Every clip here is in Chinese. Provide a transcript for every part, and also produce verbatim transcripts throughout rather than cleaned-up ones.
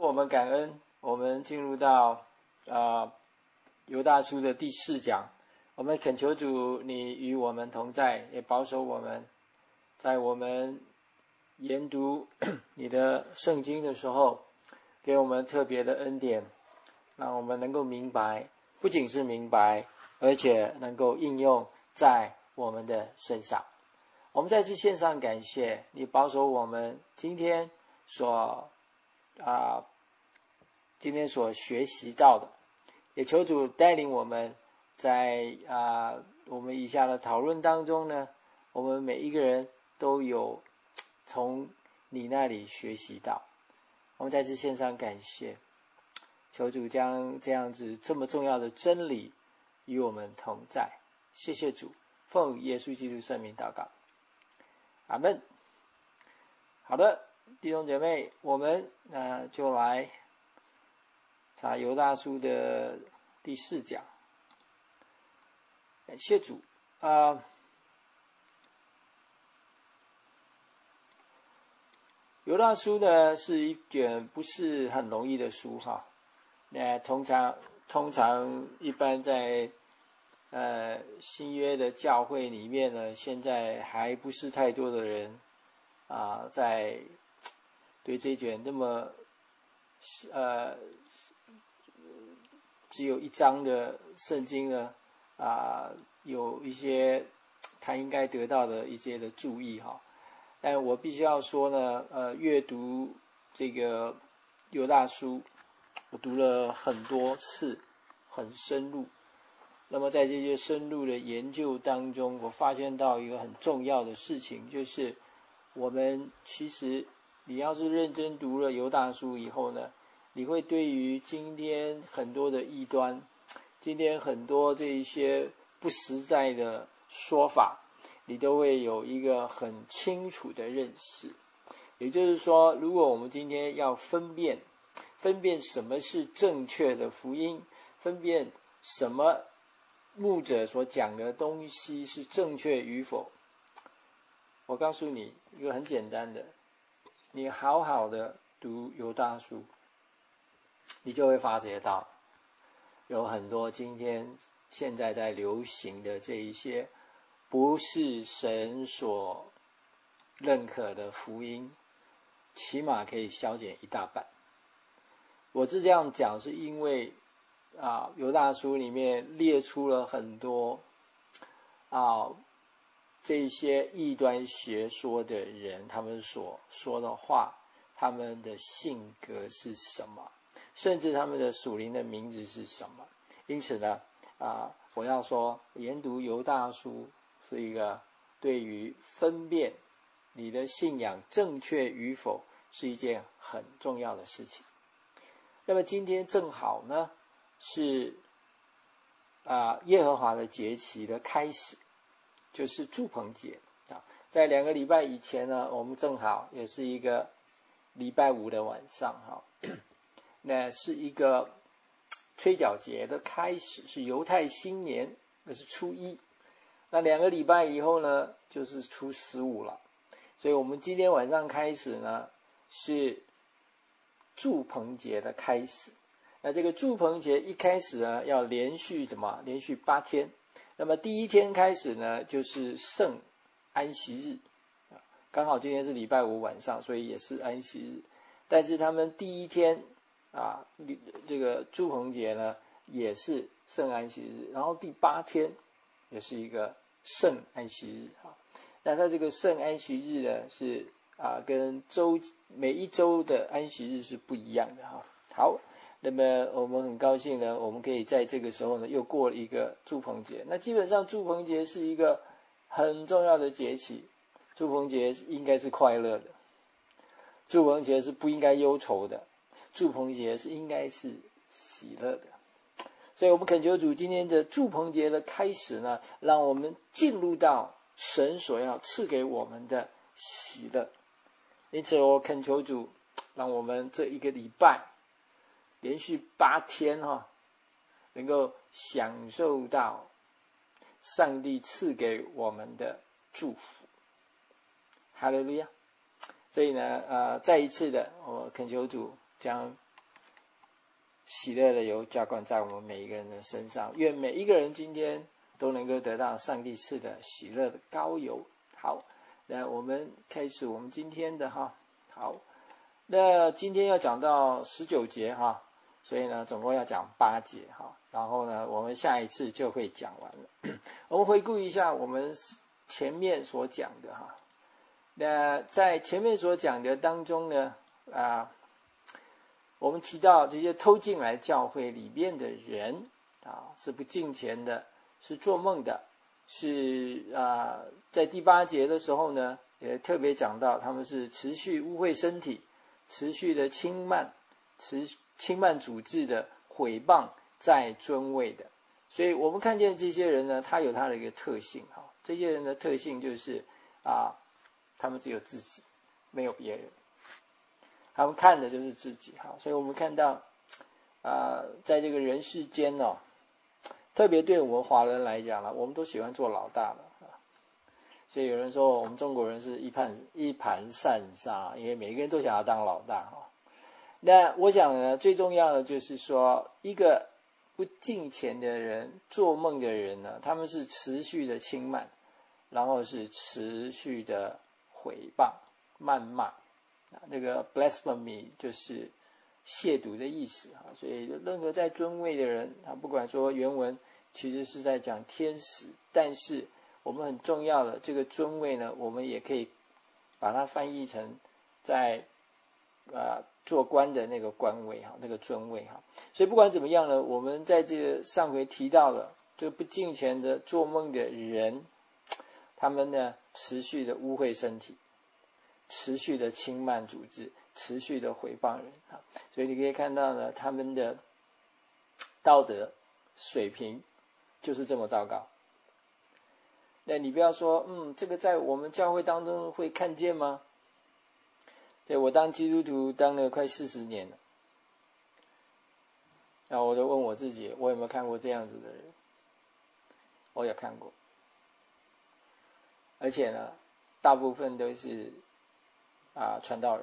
我们感恩，我们进入到啊犹大书的第四讲。我们恳求主，你与我们同在，也保守我们，在我们研读你的圣经的时候，给我们特别的恩典，让我们能够明白，不仅是明白，而且能够应用在我们的身上。我们再次献上感谢，你保守我们今天所啊，今天所学习到的，也求主带领我们在啊我们以下的讨论当中呢，我们每一个人都有从你那里学习到。我们再次献上感谢，求主将这样子这么重要的真理与我们同在。谢谢主，奉耶稣基督圣名祷告，阿们。好的，弟兄姐妹，我们呃就来查犹大书的第四讲。感谢主啊、呃！犹大书呢是一卷不是很容易的书哈。那通常通常一般在呃新约的教会里面呢，现在还不是太多的人啊、呃，在对这卷那么呃只有一章的圣经呢啊、呃，有一些他应该得到的一些的注意哈。但我必须要说呢，呃，阅读这个犹大书，我读了很多次，很深入。那么在这些深入的研究当中，我发现到一个很重要的事情，就是我们其实你要是认真读了犹大书以后呢，你会对于今天很多的异端，今天很多这一些不实在的说法，你都会有一个很清楚的认识。也就是说，如果我们今天要分辨分辨什么是正确的福音，分辨什么牧者所讲的东西是正确与否，我告诉你一个很简单的，你好好的读犹大书，你就会发觉到有很多今天现在在流行的这一些不是神所认可的福音，起码可以消减一大半。我是这样讲，是因为啊，犹大书里面列出了很多啊这些异端学说的人，他们所说的话，他们的性格是什么，甚至他们的属灵的名字是什么。因此呢，啊，我要说，研读犹大书是一个对于分辨你的信仰正确与否是一件很重要的事情。那么今天正好呢是啊耶和华的节期的开始，就是住棚节啊。在两个礼拜以前呢，我们正好也是一个礼拜五的晚上哈，那是一个吹角节的开始，是犹太新年，那是初一。那两个礼拜以后呢，就是初十五了。所以我们今天晚上开始呢，是住棚节的开始。那这个住棚节一开始呢，要连续怎么？连续八天。那么第一天开始呢，就是圣安息日，刚好今天是礼拜五晚上，所以也是安息日。但是他们第一天啊，这个住棚节呢，也是圣安息日，然后第八天也是一个圣安息日啊。那它这个圣安息日呢，是啊，跟周每一周的安息日是不一样的哈。好，那么我们很高兴呢，我们可以在这个时候呢，又过了一个住棚节。那基本上住棚节是一个很重要的节气，住棚节应该是快乐的，住棚节是不应该忧愁的，住棚节是应该是喜乐的。所以我们恳求主今天的住棚节的开始呢，让我们进入到神所要赐给我们的喜乐。因此我恳求主，让我们这一个礼拜连续八天哈，能够享受到上帝赐给我们的祝福。哈利路亚！所以呢，呃，再一次的，我恳求主将喜乐的油浇灌在我们每一个人的身上，愿每一个人今天都能够得到上帝赐的喜乐的膏油。好，那我们开始我们今天的哈，好，那今天要讲到十九节哈，所以呢总共要讲八节哈，然后呢我们下一次就会讲完了。我们回顾一下我们前面所讲的哈，那在前面所讲的当中呢啊，我们提到这些偷进来教会里面的人啊，是不敬虔的，是做梦的，是啊，在第八节的时候呢也特别讲到他们是持续污秽身体，持续的轻慢，持轻慢主治的，毁谤在尊位的。所以我们看见这些人呢，他有他的一个特性哈，这些人的特性就是啊，他们只有自己，没有别人，他们看的就是自己哈。所以我们看到啊，在这个人世间哦，特别对我们华人来讲了，我们都喜欢做老大的啊。所以有人说我们中国人是一盘一盘散沙，因为每个人都想要当老大哈。那我想呢，最重要的就是说，一个不敬虔的人，做梦的人呢，他们是持续的轻慢，然后是持续的毁谤、谩骂。那个 blasphemy 就是亵渎的意思啊，所以任何在尊位的人，他不管说原文其实是在讲天使，但是我们很重要的这个尊位呢，我们也可以把它翻译成在啊、呃、做官的那个官位哈，那个尊位哈。所以不管怎么样呢，我们在这个上回提到了这个不敬虔的做梦的人，他们呢持续的污秽身体，持续的轻慢主治，持续的毁谤人啊。所以你可以看到呢，他们的道德水平就是这么糟糕。那你不要说嗯，这个在我们教会当中会看见吗？对，我当基督徒当了快四十年了，然后我就问我自己，我有没有看过这样子的人？我有看过，而且呢，大部分都是啊传道人。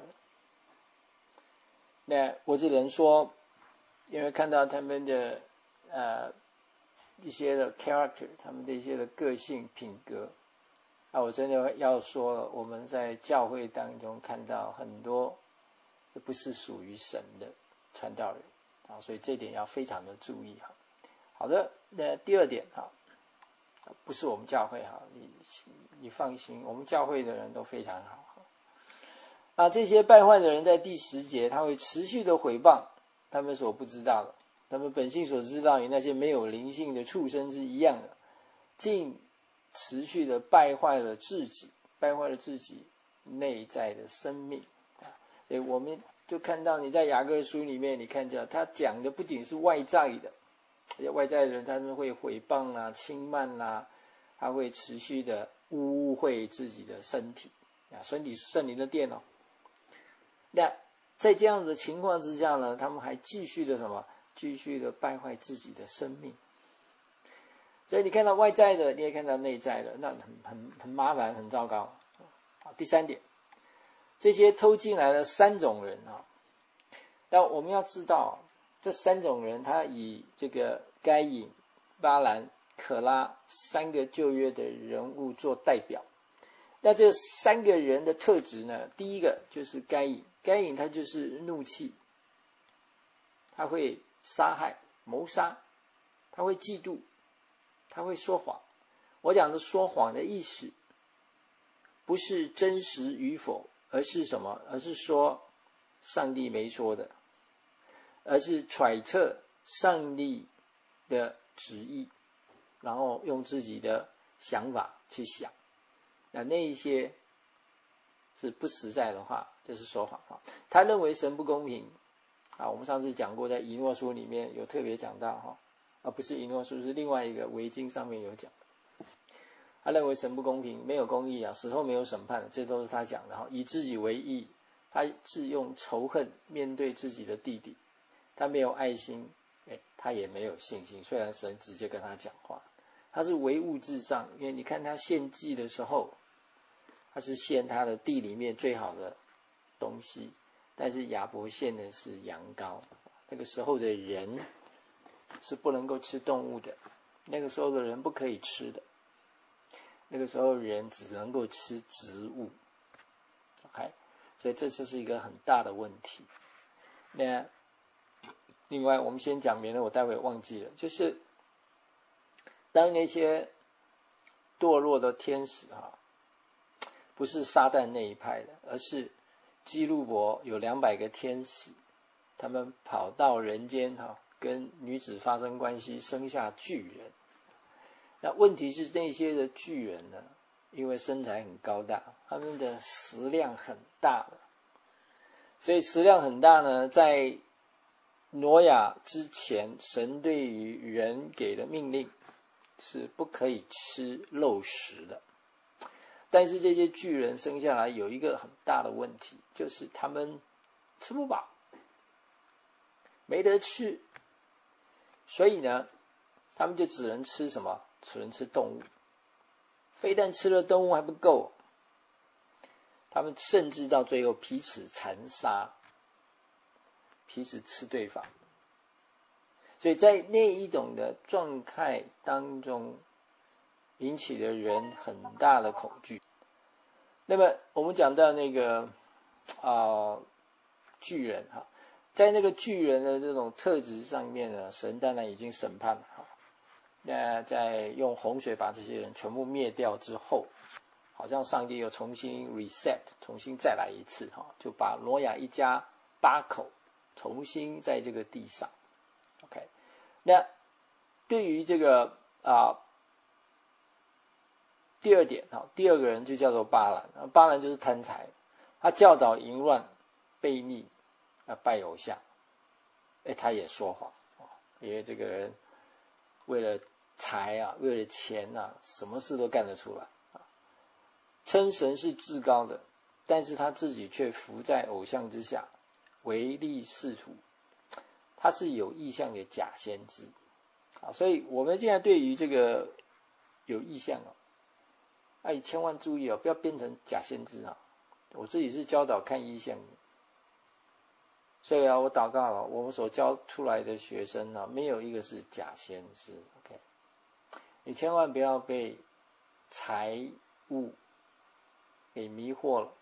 那我只能说，因为看到他们的呃一些的 character， 他们的一些的个性品格。啊，我真的要说了，我们在教会当中看到很多不是属于神的传道人啊，所以这点要非常的注意哈。好的，那第二点哈，不是我们教会哈，你你放心，我们教会的人都非常好。啊，这些败坏的人在第十节，他会持续的毁谤他们所不知道的，他们本性所知道与那些没有灵性的畜生是一样的，尽持续的败坏了自己，败坏了自己内在的生命啊。所以我们就看到你在雅各书里面，你看到他讲的不仅是外在的，而且外在的人他们会毁谤啊、轻慢啊，他会持续的污秽自己的身体啊，身体是圣灵的殿哦。那在这样的情况之下呢，他们还继续的什么？继续的败坏自己的生命。所以你看到外在的，你也看到内在的，那很很很麻烦，很糟糕。好，第三点，这些偷进来的三种人啊，但我们要知道，这三种人他以这个该隐、巴兰、可拉三个旧约的人物做代表。那这三个人的特质呢，第一个就是该隐，该隐他就是怒气，他会杀害、谋杀，他会嫉妒，他会说谎。我讲的说谎的意思不是真实与否，而是什么？而是说上帝没说的，而是揣测上帝的旨意，然后用自己的想法去想。那那一些是不实在的话，就是说谎话。他认为神不公平啊，我们上次讲过，在以诺书里面有特别讲到哈，而不是以诺书，是另外一个维经上面有讲。他认为神不公平，没有公义啊，死后没有审判，这都是他讲的哈。以自己为义，他是用仇恨面对自己的弟弟，他没有爱心，哎，他也没有信心。虽然神直接跟他讲话，他是唯物至上，因为你看他献祭的时候，他是献他的地里面最好的东西，但是亚伯献的是羊羔， 那个时候的人是不能够吃动物的，那个时候的人不可以吃的，那个时候人只能够吃植物。OK， 所以这就是一个很大的问题。那另外我们先讲，免得我待会忘记了，就是当那些堕落的天使啊，不是撒旦那一派的，而是基路伯有两百个天使，他们跑到人间哈，跟女子发生关系，生下巨人。那问题是那些的巨人呢，因为身材很高大，他们的食量很大的，所以食量很大呢，在挪亚之前，神对于人给的命令是不可以吃肉食的。但是这些巨人生下来有一个很大的问题，就是他们吃不饱，没得吃，所以呢，他们就只能吃什么？只能吃动物。非但吃了动物还不够，他们甚至到最后彼此残杀，彼此吃对方。所以在那一种的状态当中，引起了人很大的恐惧。那么我们讲到那个啊、呃、巨人哈，在那个巨人的这种特质上面呢，神当然已经审判了哈。那在用洪水把这些人全部灭掉之后，好像上帝又重新 reset， 重新再来一次哈，就把挪亚一家八口重新在这个地上。OK， 那对于这个啊。第二点，第二个人就叫做巴兰，巴兰就是贪财，他教导淫乱、悖逆、拜偶像，哎，他也说谎，因为这个人为了财啊，为了钱啊，什么事都干得出来，称神是至高的，但是他自己却伏在偶像之下，唯利是图，他是有意向的假先知。所以我们现在对于这个有意向啊，哎，千万注意哦，不要变成假先知啊！我自己是教导看异象的，所以啊，我祷告了，我们所教出来的学生啊，没有一个是假先知。OK， 你千万不要被财物给迷惑了。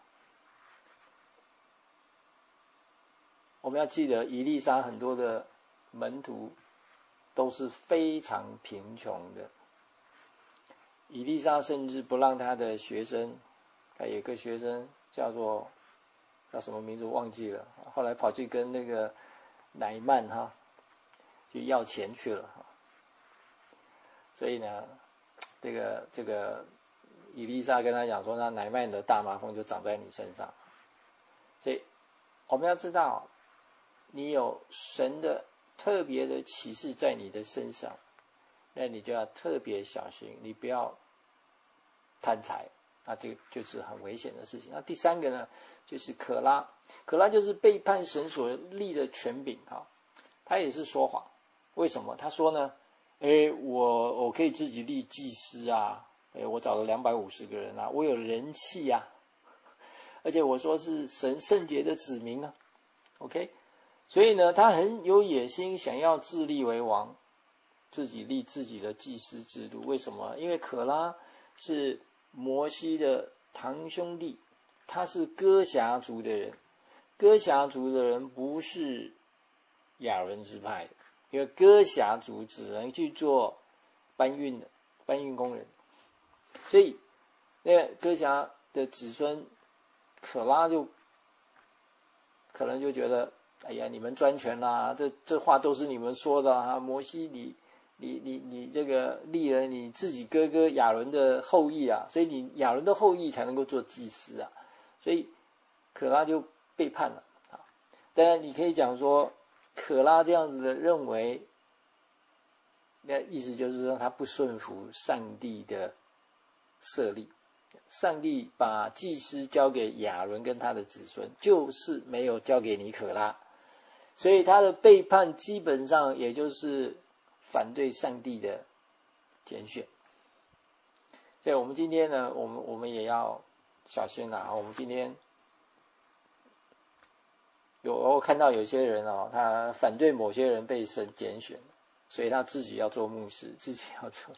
我们要记得，以利沙很多的门徒都是非常贫穷的。以利沙甚至不让他的学生，他有个学生叫做叫什么名字我忘记了，后来跑去跟那个乃曼哈去要钱去了。所以呢，这个这个以利沙跟他讲说，那乃曼的大麻风就长在你身上。所以我们要知道，你有神的特别的启示在你的身上，那你就要特别小心，你不要贪财，那这个就是很危险的事情。那第三个呢，就是可拉，可拉就是背叛神所立的权柄哈，他也是说谎。为什么？他说呢，诶，我我可以自己立祭司啊，诶，我找了两百五十个人啊，我有人气啊，而且我说是神圣洁的子民啊 ，OK， 所以呢，他很有野心，想要自立为王，自己立自己的祭司制度。为什么？因为可拉是摩西的堂兄弟，他是哥辖族的人，哥辖族的人不是亚伦支派的，因为哥辖族只能去做搬运的搬运工人，所以那个哥辖的子孙可拉就可能就觉得，哎呀，你们专权啦，这这话都是你们说的啊，摩西你你你你这个立了你自己哥哥亚伦的后裔啊，所以你亚伦的后裔才能够做祭司啊，所以可拉就背叛了啊。当然你可以讲说，可拉这样子的认为，那意思就是说他不顺服上帝的设立，上帝把祭司交给亚伦跟他的子孙，就是没有交给你可拉，所以他的背叛基本上也就是反对上帝的拣选。所以我们今天呢，我们我们也要小心啦。我们今天有我看到有些人哦，他反对某些人被神拣选，所以他自己要做牧师，自己要做。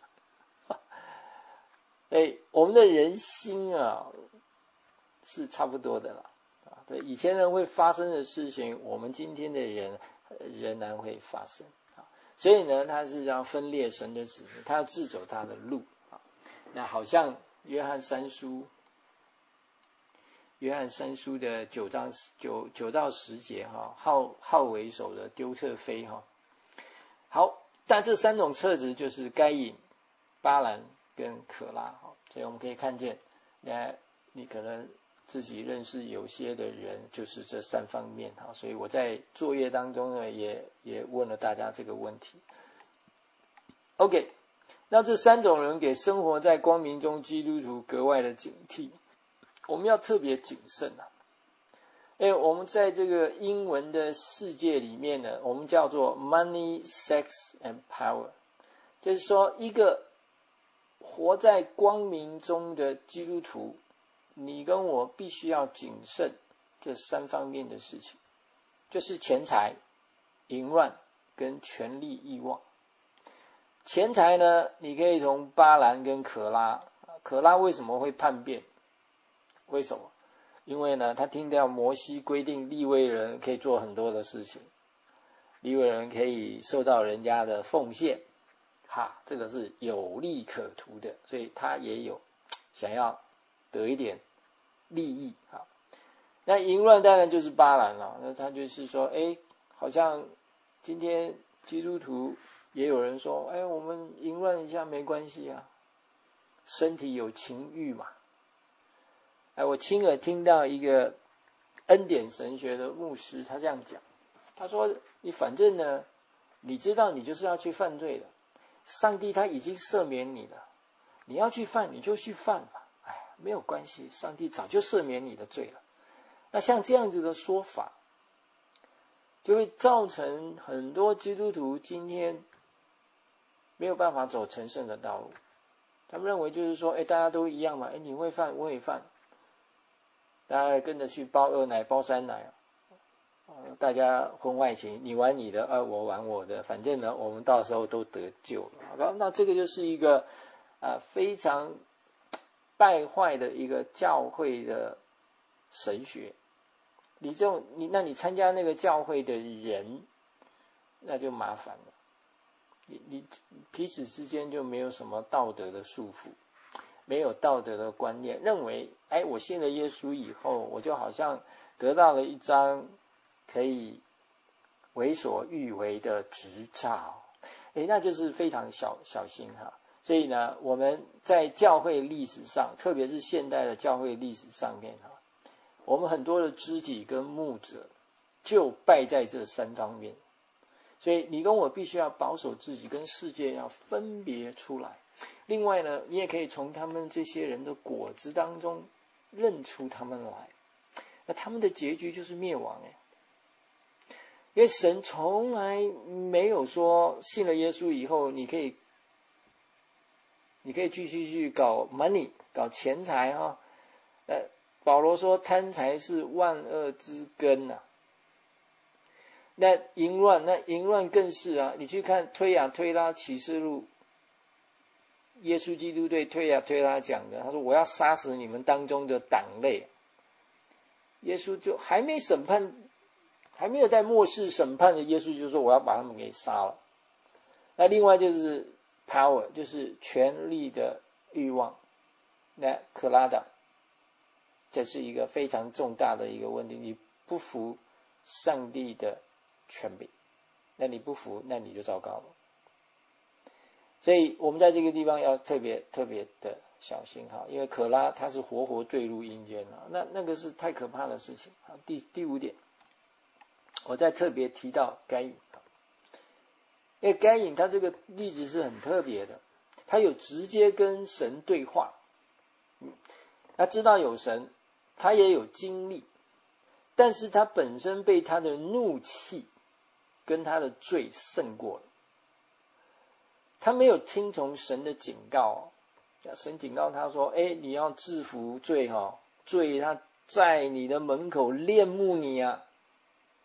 哎，我们的人心啊是差不多的啦。啊，对，以前人会发生的事情，我们今天的人仍然会发生。啊，所以呢，他是要分裂神的子民，他要自走他的路。啊，那好像约翰三书。约翰三书的九章九九到十节哈，好好为首的丢侧非哈。好，但这三种特质就是该隐、巴兰跟可拉哈，所以我们可以看见，那你可能自己认识有些的人就是这三方面哈，所以我在作业当中呢也也问了大家这个问题。OK， 那这三种人给生活在光明中基督徒格外的警惕。我们要特别谨慎啊！因为我们在这个英文的世界里面呢，我们叫做 money, sex and power， 就是说一个活在光明中的基督徒，你跟我必须要谨慎这三方面的事情，就是钱财、淫乱跟权力欲望。钱财呢，你可以从巴兰跟可拉，可拉为什么会叛变？为什么？因为呢，他听到摩西规定利未人可以做很多的事情，利未人可以受到人家的奉献，哈，这个是有利可图的，所以他也有想要得一点利益。哈，那淫乱当然就是巴兰了，那他就是说，哎，好像今天基督徒也有人说，哎，我们淫乱一下没关系啊，身体有情欲嘛。哎，我亲耳听到一个恩典神学的牧师，他这样讲，他说：“你反正呢，你知道你就是要去犯罪的，上帝他已经赦免你了，你要去犯你就去犯吧，哎，没有关系，上帝早就赦免你的罪了。”那像这样子的说法，就会造成很多基督徒今天没有办法走成圣的道路。他们认为就是说，哎，大家都一样嘛，哎，你会犯，我也犯。大家跟着去包二奶包三奶，呃，大家婚外情，你玩你的，呃，我玩我的，反正呢，我们到时候都得救了。好吧，那这个就是一个啊、呃、非常败坏的一个教会的神学。你这种你，那你参加那个教会的人，那就麻烦了。你你彼此之间就没有什么道德的束缚。没有道德的观念，认为哎，我信了耶稣以后，我就好像得到了一张可以为所欲为的执照，哎，那就是非常小小心哈。所以呢，我们在教会历史上，特别是现代的教会历史上面哈，我们很多的肢体跟牧者就败在这三方面。所以你跟我必须要保守自己，跟世界要分别出来。另外呢，你也可以从他们这些人的果子当中认出他们来，那他们的结局就是灭亡哎。因为神从来没有说信了耶稣以后，你可以你可以继续去搞 money， 搞钱财哈。呃，保罗说贪财是万恶之根啊。那淫乱，那淫乱更是啊！你去看推雅推拉启示录。耶稣基督对推雅推拉讲的，他说：“我要杀死你们当中的党类。”耶稣就还没审判，还没有在末世审判的，耶稣就说：“我要把他们给杀了。”那另外就是 power， 就是权力的欲望。那可拉党，这是一个非常重大的一个问题。你不服上帝的权柄，那你不服，那你就糟糕了。所以我们在这个地方要特别特别的小心哈，因为可拉他是活活坠入阴间了，那那个是太可怕的事情。好，第第五点，我再特别提到该隐，因为该隐他这个例子是很特别的，他有直接跟神对话，嗯，他知道有神，他也有经历，但是他本身被他的怒气跟他的罪胜过了。他没有听从神的警告，神警告他说：“哎，你要制服罪哈，罪他在你的门口恋慕你啊。”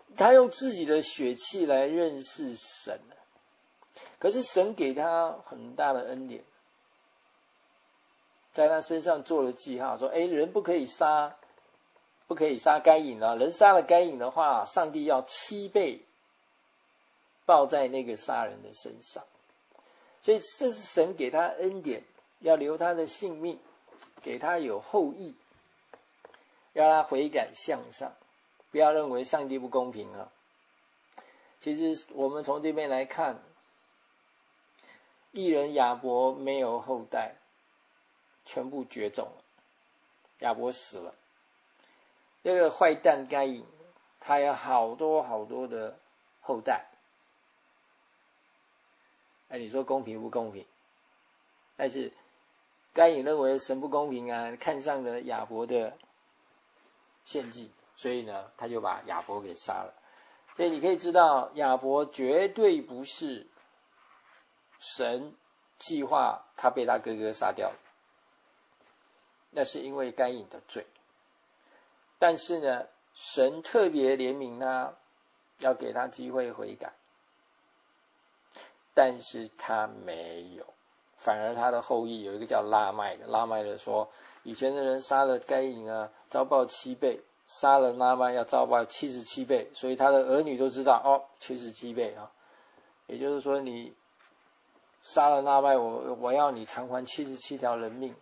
他用自己的血气来认识神，可是神给他很大的恩典，在他身上做了记号，说：哎，人不可以杀，不可以杀该隐啊！人杀了该隐的话，上帝要七倍报在那个杀人的身上。所以这是神给他恩典，要留他的性命，给他有后裔，要他悔改向上，不要认为上帝不公平啊。其实我们从这边来看，义人亚伯没有后代，全部绝种了，亚伯死了。这个坏蛋该隐，他有好多好多的后代。哎，你说公平不公平？但是该隐认为神不公平啊，看上了亚伯的献祭，所以呢，他就把亚伯给杀了。所以你可以知道，亚伯绝对不是神计划他被他哥哥杀掉的，那是因为该隐的罪。但是呢，神特别怜悯他，要给他机会悔改，但是他没有，反而他的后裔有一个叫拉麦的，拉麦的说，以前的人杀了该隐啊，遭报七倍，杀了拉麦要遭报七十七倍，所以他的儿女都知道哦，七十七倍啊，也就是说你杀了拉麦，我我要你偿还七十七条人命。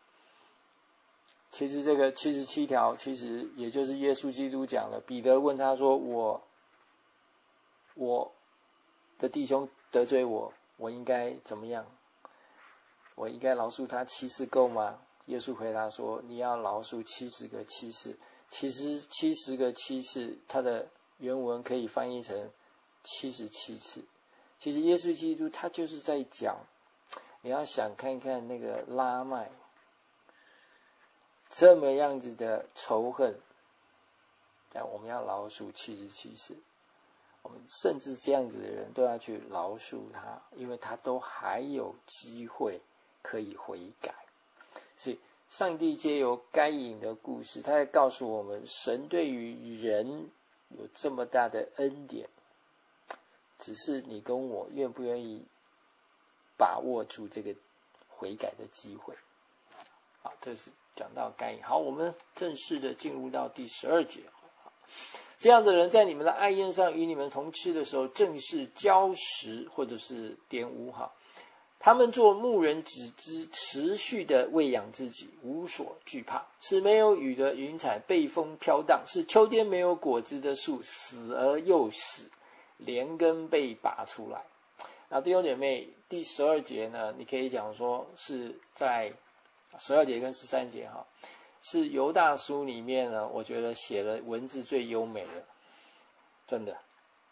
其实这个七十七条，其实也就是耶稣基督讲的。彼得问他说：“我我的弟兄得罪我，我应该怎么样？我应该饶恕他七次够吗？”耶稣回答说：“你要饶恕七十个七次。”其实七十个七次，它的原文可以翻译成七十七次。其实耶稣基督他就是在讲，你要想看看那个拉麦。这么样子的仇恨，但我们要饶恕七十七次，我们甚至这样子的人都要去饶恕他，因为他都还有机会可以悔改。所以上帝藉由该隐的故事，他在告诉我们，神对于人有这么大的恩典，只是你跟我愿不愿意把握住这个悔改的机会。好，这是讲到该隐。好，我们正式的进入到第十二节。这样的人在你们的爱宴上与你们同吃的时候，正是礁石或者是玷污哈。他们做牧人只知持续的喂养自己，无所惧怕，是没有雨的云彩被风飘荡，是秋天没有果子的树，死而又死，连根被拔出来。那弟兄姐妹，第十二节呢，你可以讲说是在十二节跟十三节哈，是犹大书里面呢，我觉得写的文字最优美的，真的。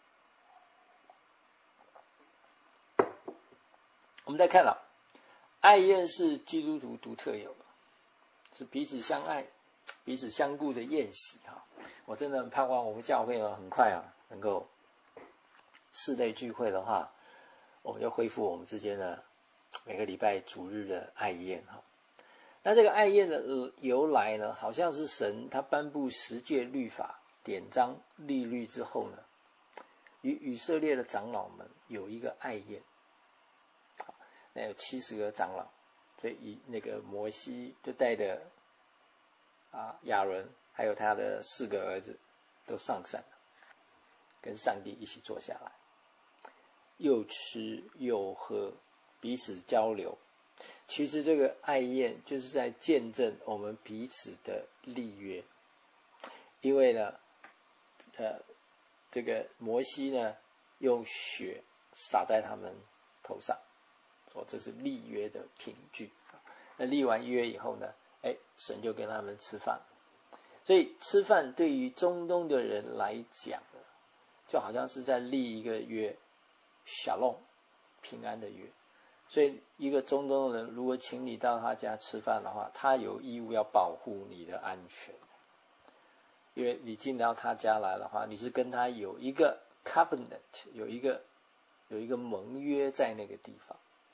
我们再看了，爱宴是基督徒独特有的，是彼此相爱、彼此相顾的宴席哈。我真的很盼望我们教会呢，很快啊，能够四类聚会的话，我们就恢复我们之间的每个礼拜主日的爱宴哈。那这个爱宴的由来呢，好像是神他颁布十诫律法典章律律之后呢，与以色列的长老们有一个爱宴，那有七十个长老，所以以那个摩西就带着啊亚伦还有他的四个儿子都上山了，跟上帝一起坐下来，又吃又喝，彼此交流。其实这个爱宴就是在见证我们彼此的立约，因为呢，呃，这个摩西呢用血洒在他们头上，说这是立约的凭据。那立完约以后呢，哎，神就跟他们吃饭。所以吃饭对于中东的人来讲，就好像是在立一个约，小龙平安的约。所以一个中东人如果请你到他家吃饭的话，他有义务要保护你的安全，因为你进到他家来的话，你是跟他有一个 covenant， 有一个有一个盟约在那个地方。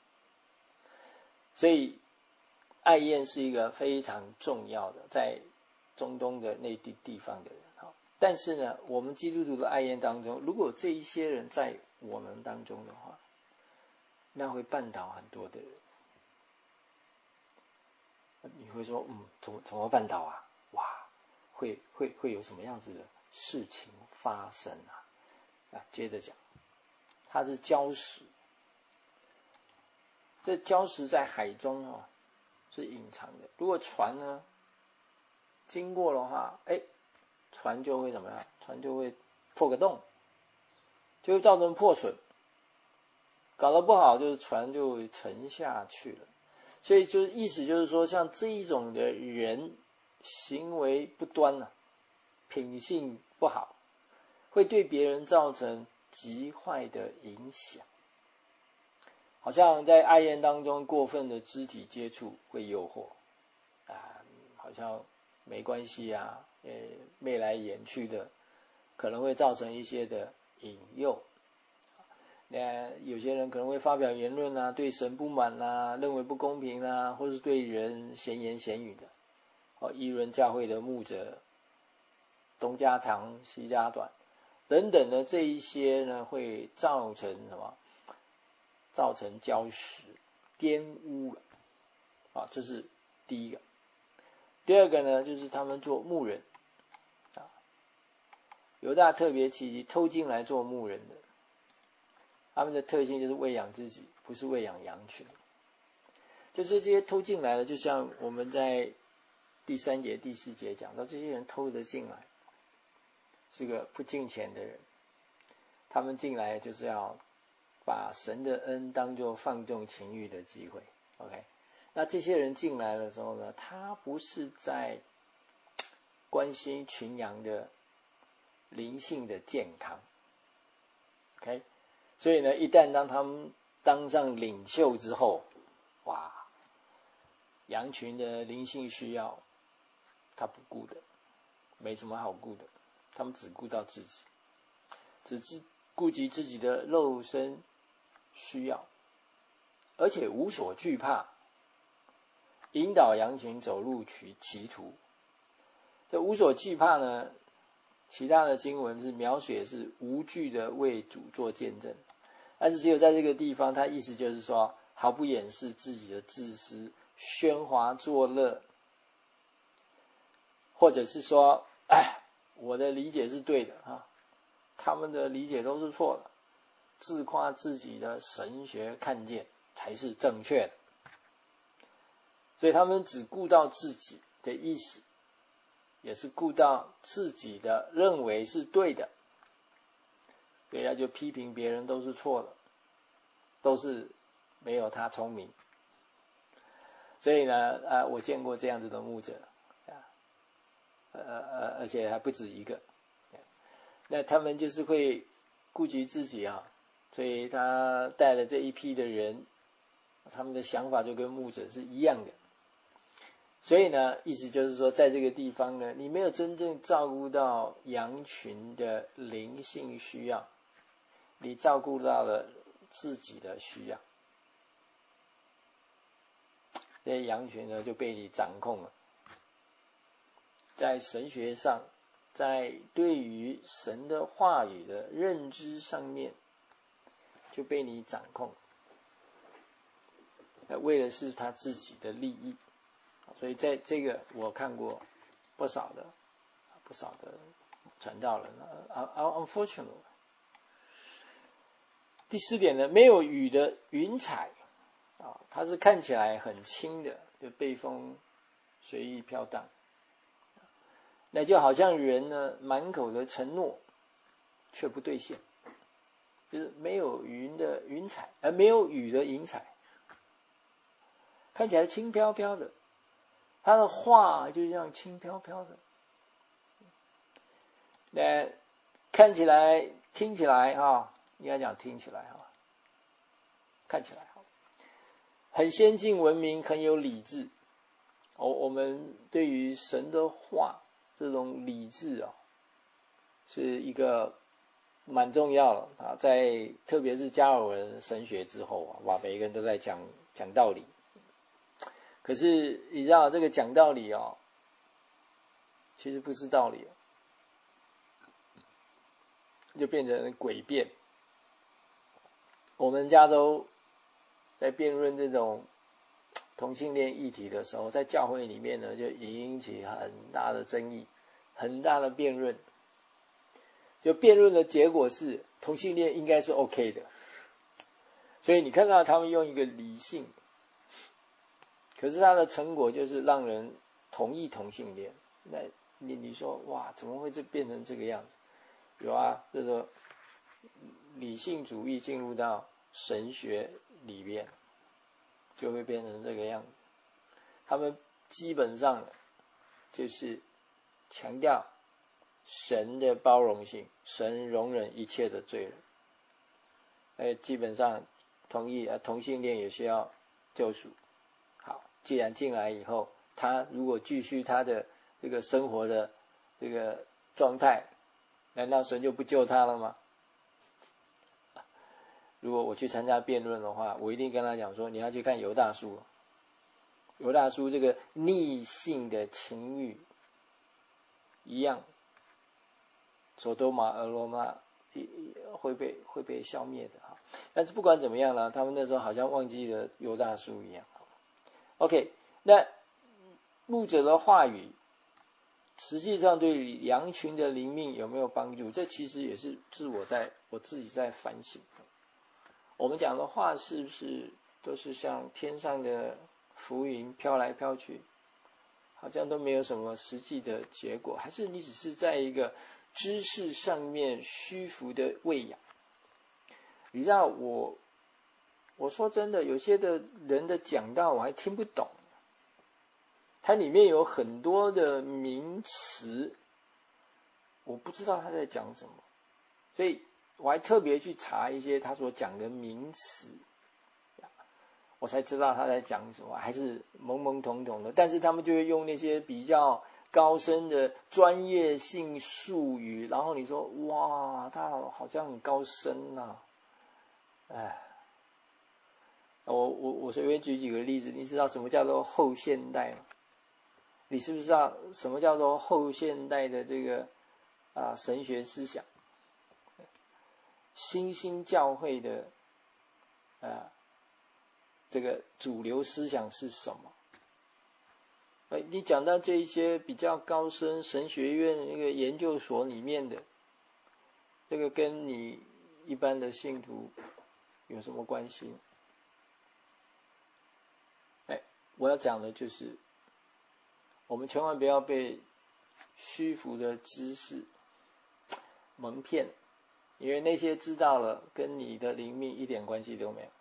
所以爱宴是一个非常重要的，在中东的内地地方的人哈， 但是呢，我们基督徒的爱宴当中，如果这一些人在我们当中的话，那会绊倒很多的人。你会说，嗯，怎么怎么绊倒啊？哇，会会会有什么样子的事情发生啊？啊，接着讲，它是礁石，这礁石在海中哦是隐藏的。如果船呢经过的话，哎，船就会怎么样？船就会破个洞，就会造成破损，搞得不好就是船就会沉下去了。所以就是意思就是说，像这一种的人行为不端啊，品性不好，会对别人造成极坏的影响。好像在爱宴当中过分的肢体接触会诱惑啊，好像没关系啊，呃，眉来眼去的，可能会造成一些的引诱。那有些人可能会发表言论啊，对神不满啊，认为不公平啊，或是对人闲言闲语的，哦，议论教会的牧者东家长西家短等等的这一些呢，会造成什么？造成礁石玷污了啊，这是第一个。第二个呢，就是他们做牧人啊，犹大特别提及偷进来做牧人的。他们的特性就是喂养自己，不是喂养羊群。就是这些偷进来的，就像我们在第三节、第四节讲到，这些人偷着进来，是个不敬虔的人。他们进来就是要把神的恩当作放纵情欲的机会。OK， 那这些人进来的时候呢，他不是在关心群羊的灵性的健康。OK。所以呢，一旦当他们当上领袖之后，哇，羊群的灵性需要他不顾的，没什么好顾的，他们只顾到自己，只顾及自己的肉身需要，而且无所惧怕，引导羊群走入歧途。这无所惧怕呢，其他的经文是描写是无惧的为主做见证，但是只有在这个地方，他意思就是说，毫不掩饰自己的自私，喧哗作乐，或者是说，哎，我的理解是对的啊，他们的理解都是错的，自夸自己的神学看见才是正确的，所以他们只顾到自己的意思，也是顾到自己的认为是对的，所以他就批评别人都是错的，都是没有他聪明。所以呢，呃，我见过这样子的牧者，呃呃，而且还不止一个。那他们就是会顾及自己啊，所以他带了这一批的人，他们的想法就跟牧者是一样的。所以呢，意思就是说，在这个地方呢，你没有真正照顾到羊群的灵性需要，你照顾到了自己的需要，这些羊群呢就被你掌控了。在神学上，在对于神的话语的认知上面，就被你掌控，为的是他自己的利益。所以在这个我看过不少的不少的传道人啊 ，unfortunately。第四点呢，没有雨的云彩啊，它是看起来很轻的，就被风随意飘荡。那就好像人呢满口的承诺却不兑现，就是没有云的云彩，而没有雨的云彩，看起来轻飘飘的，他的话就像轻飘飘的，那看起来听起来哈，应该讲听起来哈，看起来哈，很先进文明，很有理智。哦，我们对于神的话这种理智啊，是一个蛮重要的啊，在特别是加尔文神学之后啊，哇，每一个人都在讲讲道理。可是你知道这个讲道理哦，其实不是道理， 就变成诡辩。我们加州在辩论这种同性恋议题的时候，在教会里面呢，就引起很大的争议，很大的辩论。就辩论的结果是同性恋应该是 OK 的，所以你看到他们用一个理性，可是他的成果就是让人同意同性恋。那你你说哇，怎么会这变成这个样子？有啊，就是说理性主义进入到神学里面，就会变成这个样子。他们基本上就是强调神的包容性，神容忍一切的罪人。呃，基本上同意啊，同性恋也需要救赎。好，既然进来以后，他如果继续他的这个生活的这个状态，难道神就不救他了吗？如果我去参加辩论的话，我一定跟他讲说，你要去看犹大书。犹大书这个逆性的情欲一样，所多玛、俄罗玛会被会被消灭的哈。但是不管怎么样呢，他们那时候好像忘记了犹大书一样。OK， 那牧者的话语实际上对羊群的灵命有没有帮助？这其实也是自我在我自己在反省。我们讲的话是不是都是像天上的浮云飘来飘去，好像都没有什么实际的结果？还是你只是在一个知识上面虚浮的喂养？你知道我我说真的，有些的人的讲道我还听不懂，它里面有很多的名词，我不知道他在讲什么，所以我还特别去查一些他所讲的名词，我才知道他在讲什么，还是懵懵懂懂的。但是他们就会用那些比较高深的专业性术语，然后你说哇，他好像很高深啊，哎，我我我随便举几个例子，你知道什么叫做后现代吗？你是不是知道什么叫做后现代的这个啊神学思想？新兴教会的啊这个主流思想是什么？哎，你讲到这一些比较高深神学院那个研究所里面的，这个跟你一般的信徒有什么关系？哎，我要讲的就是我们千万不要被虚浮的知识蒙骗，因为那些知道了跟你的灵命一点关系都没有。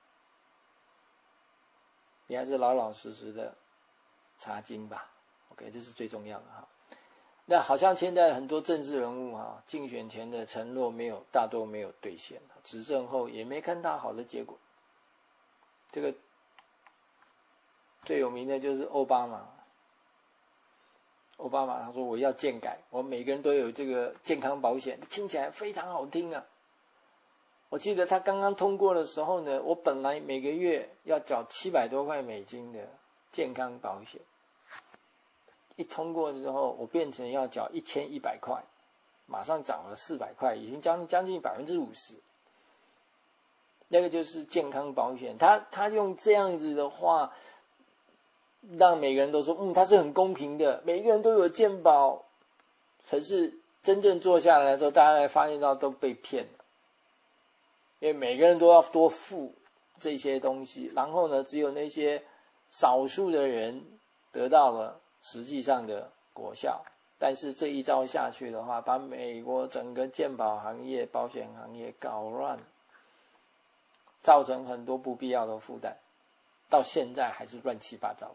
你还是老老实实的查经吧 ，OK， 这是最重要的哈。那好像现在很多政治人物哈，竞选前的承诺没有，大多没有兑现，执政后也没看到好的结果。这个最有名的就是奥巴马。奥巴马他说我要健改，我每个人都有这个健康保险，听起来非常好听啊。我记得他刚刚通过的时候呢，我本来每个月要缴七百多块美金的健康保险，一通过之后，我变成要缴一千一百块，马上涨了四百块，已经将将近百分之五十。那个就是健康保险，他他用这样子的话，让每个人都说，嗯，他是很公平的，每个人都有健保。可是真正做下来的时候，大家才发现到都被骗了。因为每个人都要多付这些东西，然后呢，只有那些少数的人得到了实际上的果效。但是这一招下去的话，把美国整个健保行业、保险行业搞乱，造成很多不必要的负担，到现在还是乱七八糟的。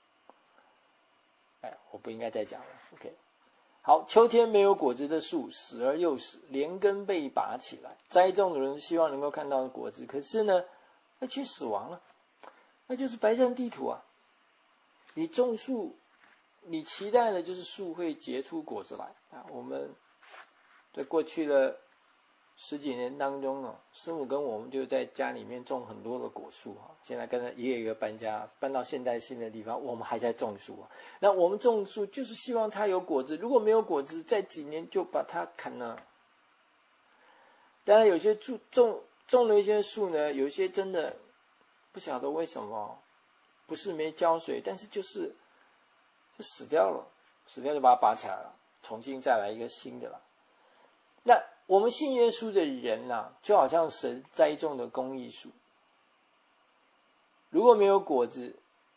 哎，我不应该再讲了。OK。好，秋天没有果子的树死而又死，连根被拔起来，栽种的人希望能够看到果子，可是呢，那却死亡了，那就是白占地土啊。你种树，你期待的就是树会结出果子来啊。我们在过去的十几年当中哦，师母跟我们就在家里面种很多的果树哈。现在跟着一个一个搬家，搬到现代新的地方，我们还在种树啊。那我们种树就是希望它有果子，如果没有果子，再几年就把它砍了。 当然有些种种种了一些树呢，有些真的不晓得为什么，不是没浇水，但是就是就死掉了，死掉就把它拔起来了，重新再来一个新的了。那我们信耶稣的人啊，就好像神栽种的公义树，如果没有果子，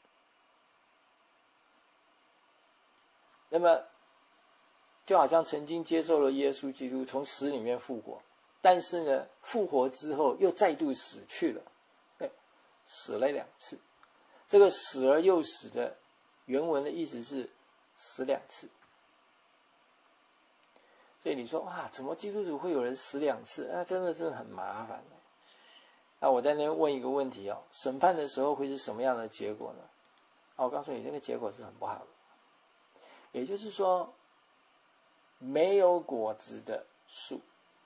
那么就好像曾经接受了耶稣基督从死里面复活，但是呢复活之后又再度死去了，对，死了两次。这个死而又死的原文的意思是死两次。所以你说哇，怎么基督徒会有人死两次？那真的是很麻烦的。那我在那边问一个问题哦，审判的时候会是什么样的结果呢？啊，我告诉你，这个结果是很不好的。也就是说，没有果子的树，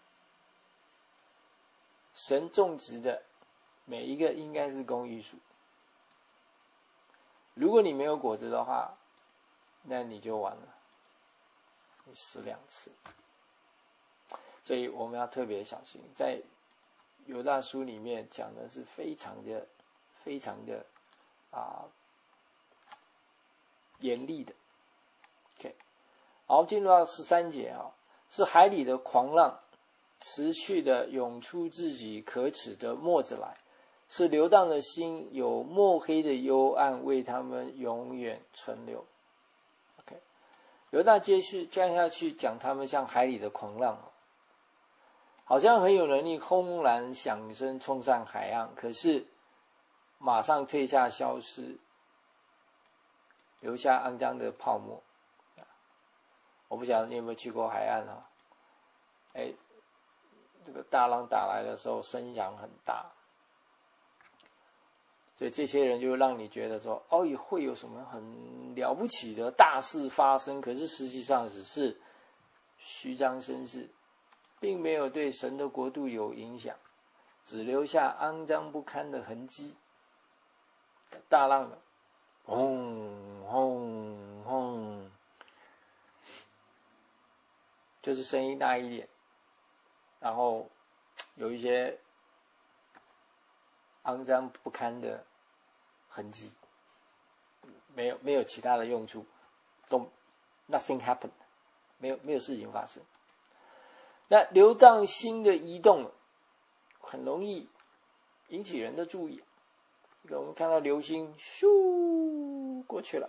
神种植的每一个应该是公义树。如果你没有果子的话，那你就完了，你死两次。所以我们要特别小心，在犹大书里面讲的是非常的、非常的啊严厉的。OK， 好，进入到十三节啊，是海里的狂浪持续的涌出自己可耻的沫子来，是流荡的心有墨黑的幽暗为他们永远存留。OK， 犹大接续接下去讲他们像海里的狂浪，好像很有能力轰然响声冲上海岸，可是马上退下消失，留下肮脏的泡沫。我不晓得你有没有去过海岸啊？哎，这个大浪打来的时候声响很大，所以这些人就让你觉得说，哦，也会有什么很了不起的大事发生，可是实际上只是虚张声势，并没有对神的国度有影响，只留下肮脏不堪的痕迹。大浪的轰轰轰，就是声音大一点，然后有一些肮脏不堪的痕迹，没有没有其他的用处，都 nothing happened， 没有没有事情发生。那流荡心的移动很容易引起人的注意，我们看到流星咻过去了，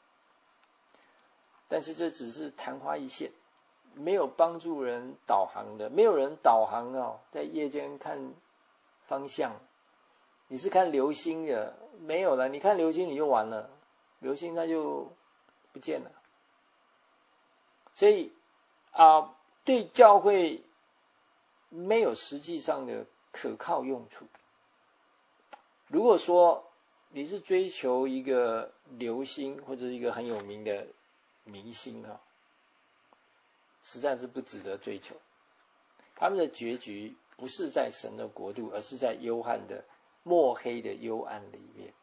但是这只是昙花一现，没有帮助人导航的，没有人导航哦，在夜间看方向，你是看流星的，没有了，你看流星你就完了，流星它就不见了。所以啊、呃，对教会没有实际上的可靠用处。如果说你是追求一个流星或者一个很有名的明星啊，实在是不值得追求。他们的结局不是在神的国度，而是在幽暗的墨黑的幽暗里面。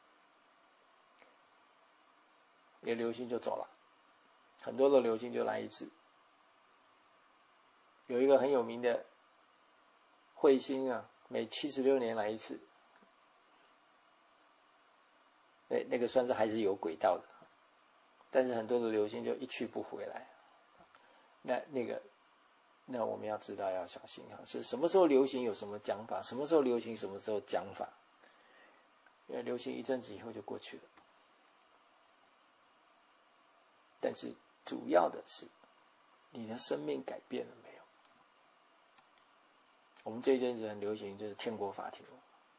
一个流星就走了，很多的流星就来一次。有一个很有名的彗星啊，每七十六年来一次，那那个算是还是有轨道的，但是很多的流星就一去不回来。那那个，那我们要知道要小心啊，是什么时候流行有什么讲法，什么时候流行什么时候讲法，因为流行一阵子以后就过去了。但是主要的是你的生命改变了没有？我们这一阵子很流行就是天国法庭，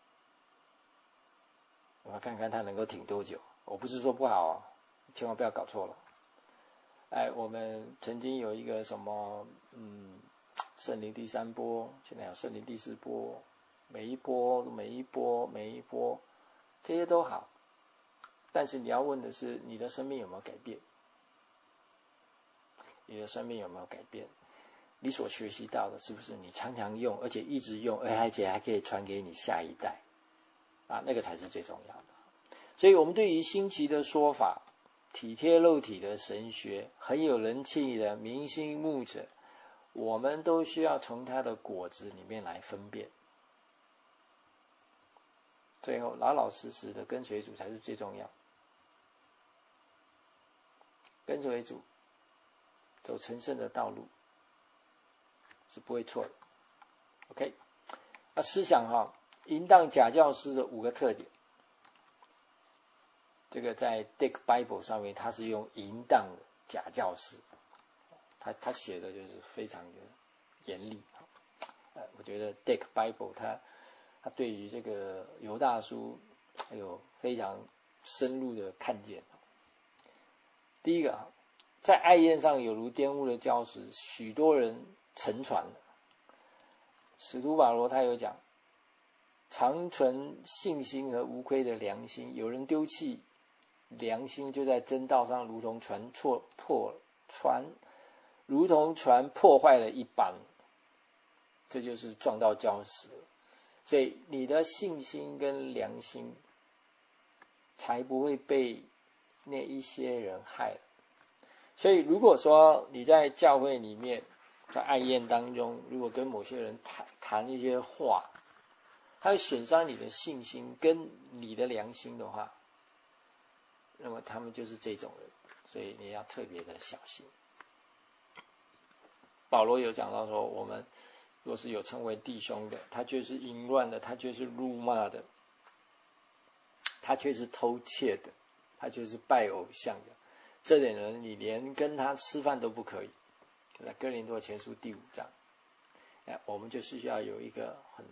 我们看看它能够挺多久。我不是说不好啊，千万不要搞错了。哎，我们曾经有一个什么，嗯，圣灵第三波，现在有圣灵第四波，每一波每一波每一波，这些都好。但是你要问的是，你的生命有没有改变？你的生命有没有改变？你所学习到的是不是你常常用，而且一直用，而且还可以传给你下一代啊？那个才是最重要的。所以我们对于新奇的说法，体贴肉体的神学，很有人气的明星牧者， 我们都需要从它的果子里面来分辨。最后老老实实的跟随主才是最重要，跟随主走成圣的道路是不会错的。 OK， 那思想哈，淫荡假教师的五个特点，这个在 Dick Bible 上面他是用淫荡的假教师，他他写的就是非常的严厉。呃，我觉得 Dick Bible 他他对于这个犹大书还有非常深入的看见。第一个，在爱宴上有如玷污的礁石，许多人沉船了。使徒保罗他有讲，常存信心和无亏的良心，有人丢弃良心，就在真道上如同船错破船如同船破坏了一般，这就是撞到礁石。所以你的信心跟良心才不会被那一些人害了。所以如果说你在教会里面，在爱宴当中，如果跟某些人谈谈一些话，他会损伤你的信心跟你的良心的话，那么他们就是这种人，所以你要特别的小心。保罗有讲到说，我们若是有称为弟兄的，他却是淫乱的，他却是辱骂的，他却是偷窃的，他却是拜偶像的，这点人你连跟他吃饭都不可以。在哥林多前书第五章，哎，我们就需要有一个很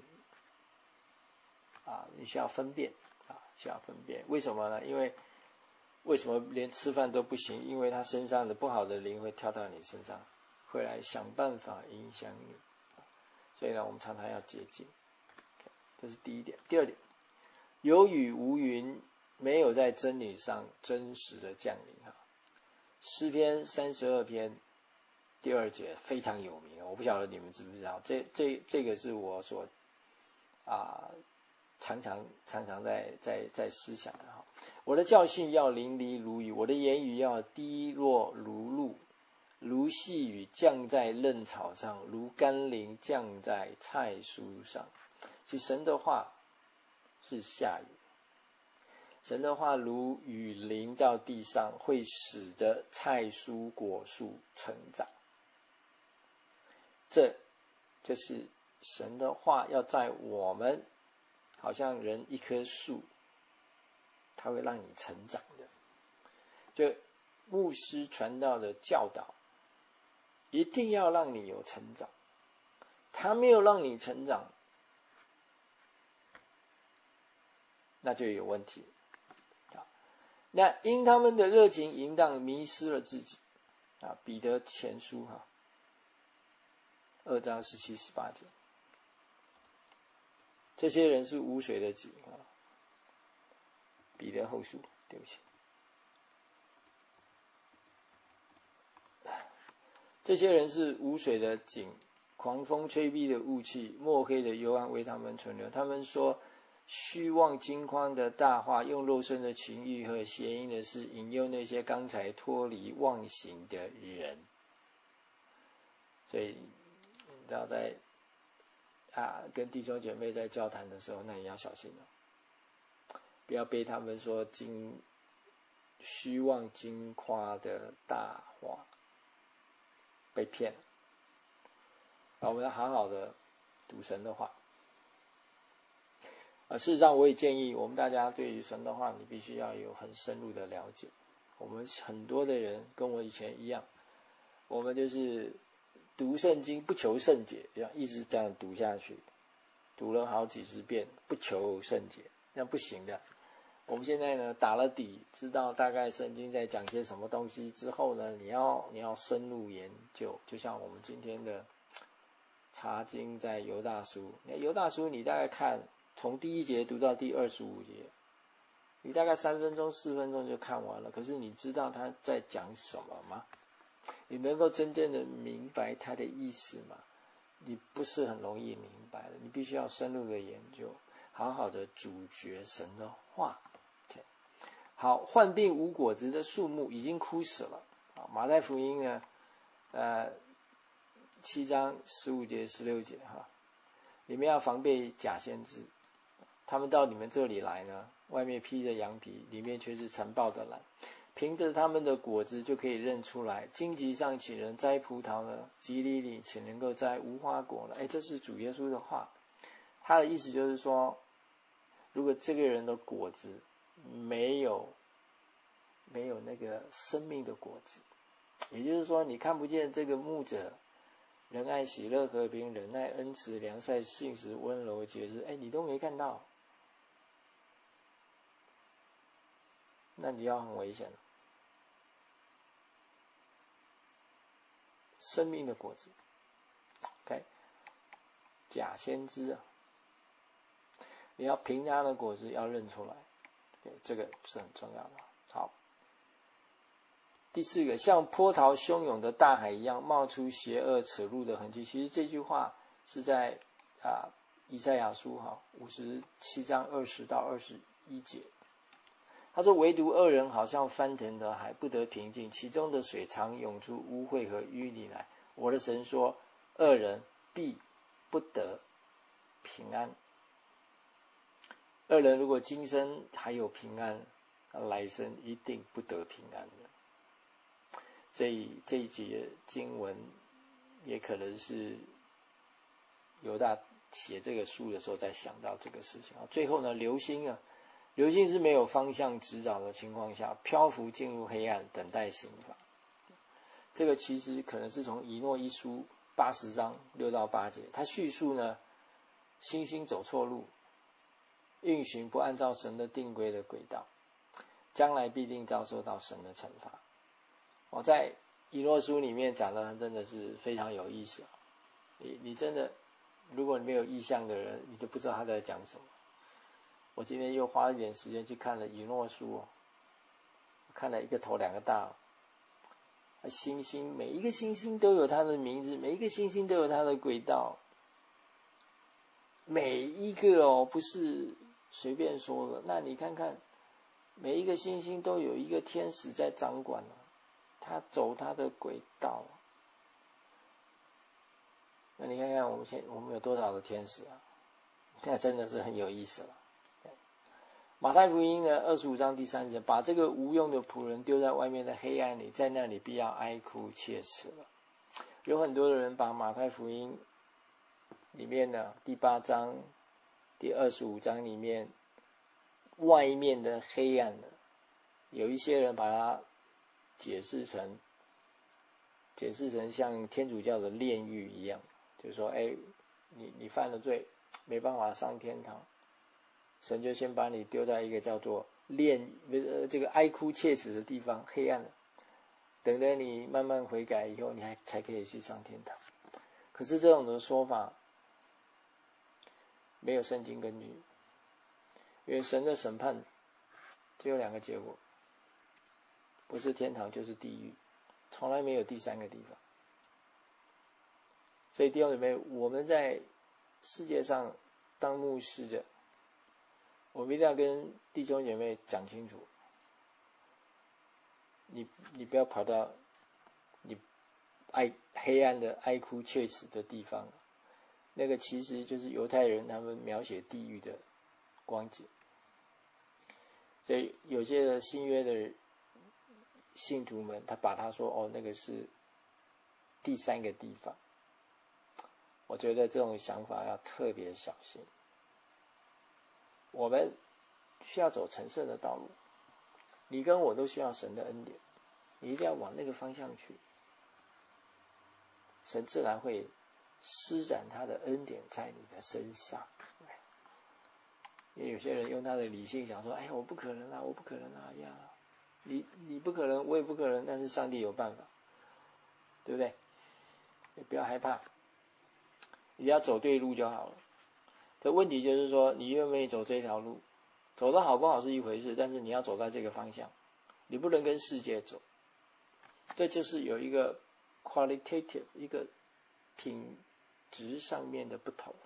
啊，你需要分辨啊，需要分辨。为什么呢？因为为什么连吃饭都不行？因为他身上的不好的灵会跳到你身上，会来想办法影响你。所以呢，我们常常要洁净，这是第一点。第二点，有雨无云，没有在真理上真实的降临哈。诗篇三十二篇第二节非常有名，我不晓得你们知不知道，这这这个是我所啊常常常常在在在思想的哈。我的教训要淋漓如雨，我的言语要滴落如露，如细雨降在嫩草上，如甘霖降在菜蔬上。其实神的话是下雨，神的话如雨淋到地上，会使得菜蔬果树成长。这就是神的话要在我们好像人一棵树，它会让你成长的。就牧师传道的教导一定要让你有成长，他没有让你成长，那就有问题。那因他们的热情淫荡，迷失了自己啊。彼得前书哈二章十七十八节，这些人是无水的井啊。彼得后书，对不起，这些人是无水的井，狂风吹逼的雾气，墨黑的幽暗为他们存留。他们说虚妄金矿的大话，用肉身的情欲和邪淫的事引诱那些刚才脱离妄行的人。所以你知道在啊跟弟兄姐妹在交谈的时候，那你要小心了，不要被他们说金虚妄金夸的大话被骗了。我们要好好的读神的话。啊，事实上我也建议我们大家对于神的话，你必须要有很深入的了解。我们很多的人跟我以前一样，我们就是读圣经不求圣解，要一直这样读下去，读了好几十遍不求圣解，那不行的。我们现在呢打了底，知道大概圣经在讲些什么东西之后呢，你要你要深入研究。就像我们今天的查经在犹大书，犹大书你大概看从第一节读到第二十五节，你大概三分钟四分钟就看完了。可是你知道他在讲什么吗？你能够真正的明白他的意思吗？你不是很容易明白的，你必须要深入的研究，好好的咀嚼神的话。Okay. 好，患病无果子的树木已经枯死了。马太福音呢，呃， 七章十五节、十六节哈，你们要防备假先知，他们到你们这里来呢，外面披着羊皮，里面却是残暴的狼。凭着他们的果子就可以认出来。荆棘上岂能摘葡萄呢？蒺藜里岂能够摘无花果呢？哎，这是主耶稣的话。他的意思就是说，如果这个人的果子没有没有那个生命的果子，也就是说你看不见这个牧者仁爱喜乐和平忍耐恩慈良善信实温柔节制，哎，你都没看到，那你要很危险了。生命的果子 OK 假先知啊，你要凭他的果子要认出来，对，这个是很重要的。好，第四个，像波涛汹涌的大海一样冒出邪恶耻辱的痕迹。其实这句话是在啊以赛亚书哈五十七章二十到二十一节。他说，唯独恶人好像翻腾的海，不得平静，其中的水常涌出污秽和淤泥来。我的神说，恶人必不得平安。恶人如果今生还有平安，来生一定不得平安的。所以这一节经文也可能是犹大写这个书的时候在想到这个事情。最后呢，流星啊，流星是没有方向指导的情况下漂浮进入黑暗，等待刑罚。这个其实可能是从以诺一书八十章六到八节，他叙述呢星星走错路，运行不按照神的定规的轨道，将来必定遭受到神的惩罚。我在以诺书里面讲的真的是非常有意思。你你真的，如果你没有意象的人，你就不知道他在讲什么。我今天又花了一点时间去看了以诺书，看了一个头两个大，星星每一个星星都有它的名字，每一个星星都有它的轨道，每一个哦不是随便说的。那你看看，每一个星星都有一个天使在掌管啊，他走他的轨道。那你看看我们现我们有多少的天使啊？那真的是很有意思了。马太福音呢二十五章第三节，把这个无用的仆人丢在外面的黑暗里，在那里必要哀哭切齿了。有很多的人把马太福音里面的第八章第二十五章里面外面的黑暗的，有一些人把它解释成解释成像天主教的炼狱一样，就是说哎，你你犯了罪没办法上天堂，神就先把你丢在一个叫做炼呃这个哀哭切齿的地方，黑暗的，等着你慢慢悔改以后，你还才可以去上天堂。可是这种的说法没有圣经根据，因为神的审判只有两个结果，不是天堂就是地狱，从来没有第三个地方。所以弟兄姊妹，我们在世界上当牧师的，我们一定要跟弟兄姐妹讲清楚，你你不要跑到你爱黑暗的哀哭切齿的地方，那个其实就是犹太人他们描写地狱的光景。所以有些的新约的信徒们，他把他说哦那个是第三个地方，我觉得这种想法要特别小心。我们需要走成圣的道路，你跟我都需要神的恩典，你一定要往那个方向去，神自然会施展他的恩典在你的身上。因为有些人用他的理性想说，哎呀我不可能啊，我不可能啊，哎呀你你不可能，我也不可能，但是上帝有办法，对不对？你不要害怕，你要走对路就好了。这问题就是说，你愿不愿意走这条路？走得好不好是一回事，但是你要走在这个方向，你不能跟世界走。这就是有一个 qualitative 一个品质上面的不同，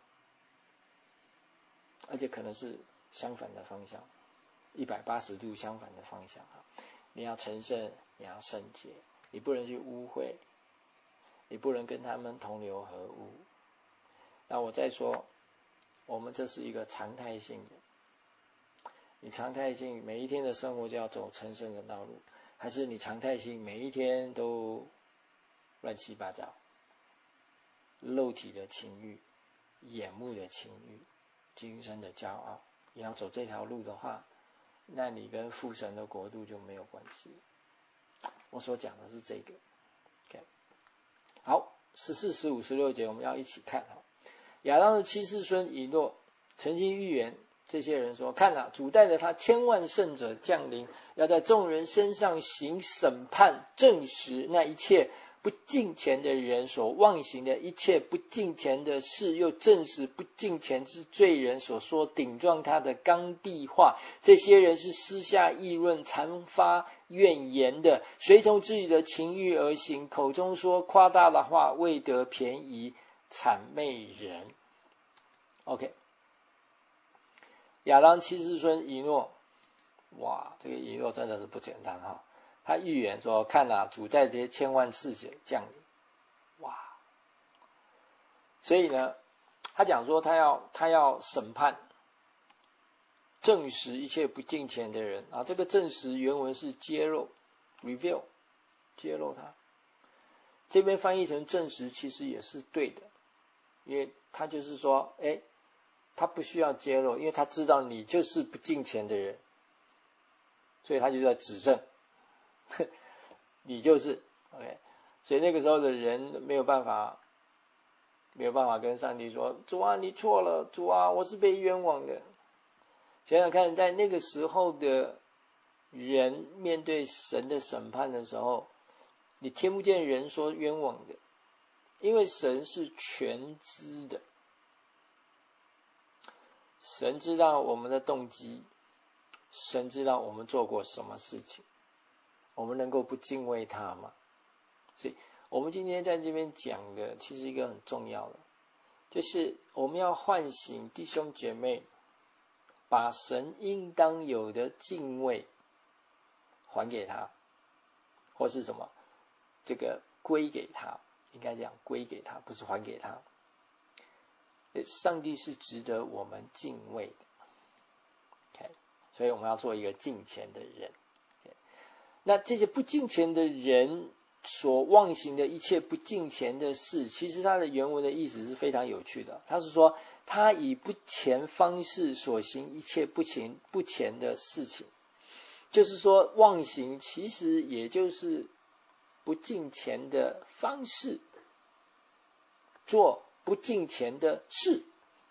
而且可能是相反的方向，一百八十度相反的方向。你要成圣，你要圣洁，你不能去污秽， 你不能跟他们同流合污。那我再说，我们这是一个常态性的，你常态性每一天的生活就要走成圣的道路，还是你常态性每一天都乱七八糟，肉体的情欲、眼目的情欲、今生的骄傲，你要走这条路的话，那你跟父神的国度就没有关系。我所讲的是这个。Okay. 好，十四、十五、十六节我们要一起看。亚当的七世孙以诺曾经预言这些人说，看啊，主带着他千万圣者降临，要在众人身上行审判，证实那一切不敬虔的人所妄行的一切不敬虔的事，又证实不敬虔之罪人所说顶撞他的刚愎话。这些人是私下议论，常发怨言的，随从自己的情欲而行，口中说夸大的话，为得便宜，谄媚人。 OK， 亚当七世孙以诺，哇，这个以诺真的是不简单哈。他预言说，看啊，主在这些千万世者降临，哇！所以呢，他讲说他要他要审判，证实一切不敬虔的人啊。这个证实原文是揭露 ，reveal， 揭露他。这边翻译成证实其实也是对的，因为他就是说，哎，他不需要揭露，因为他知道你就是不敬虔的人，所以他就在指证。你就是 OK， 所以那个时候的人没有办法，没有办法跟上帝说，主啊，你错了，主啊，我是被冤枉的。想想看，在那个时候的人面对神的审判的时候，你听不见人说冤枉的，因为神是全知的，神知道我们的动机，神知道我们做过什么事情，我们能够不敬畏他吗？所以我们今天在这边讲的其实一个很重要的，就是我们要唤醒弟兄姐妹，把神应当有的敬畏还给他，或是什么这个归给他，应该讲归给他，不是还给他。上帝是值得我们敬畏的 ，OK， 所以我们要做一个敬虔的人。Okay， 那这些不敬虔的人所妄行的一切不敬虔的事，其实它的原文的意思是非常有趣的。他是说，他以不虔方式所行一切不虔不虔的事情，就是说妄行其实也就是不敬虔的方式，做不敬虔的事。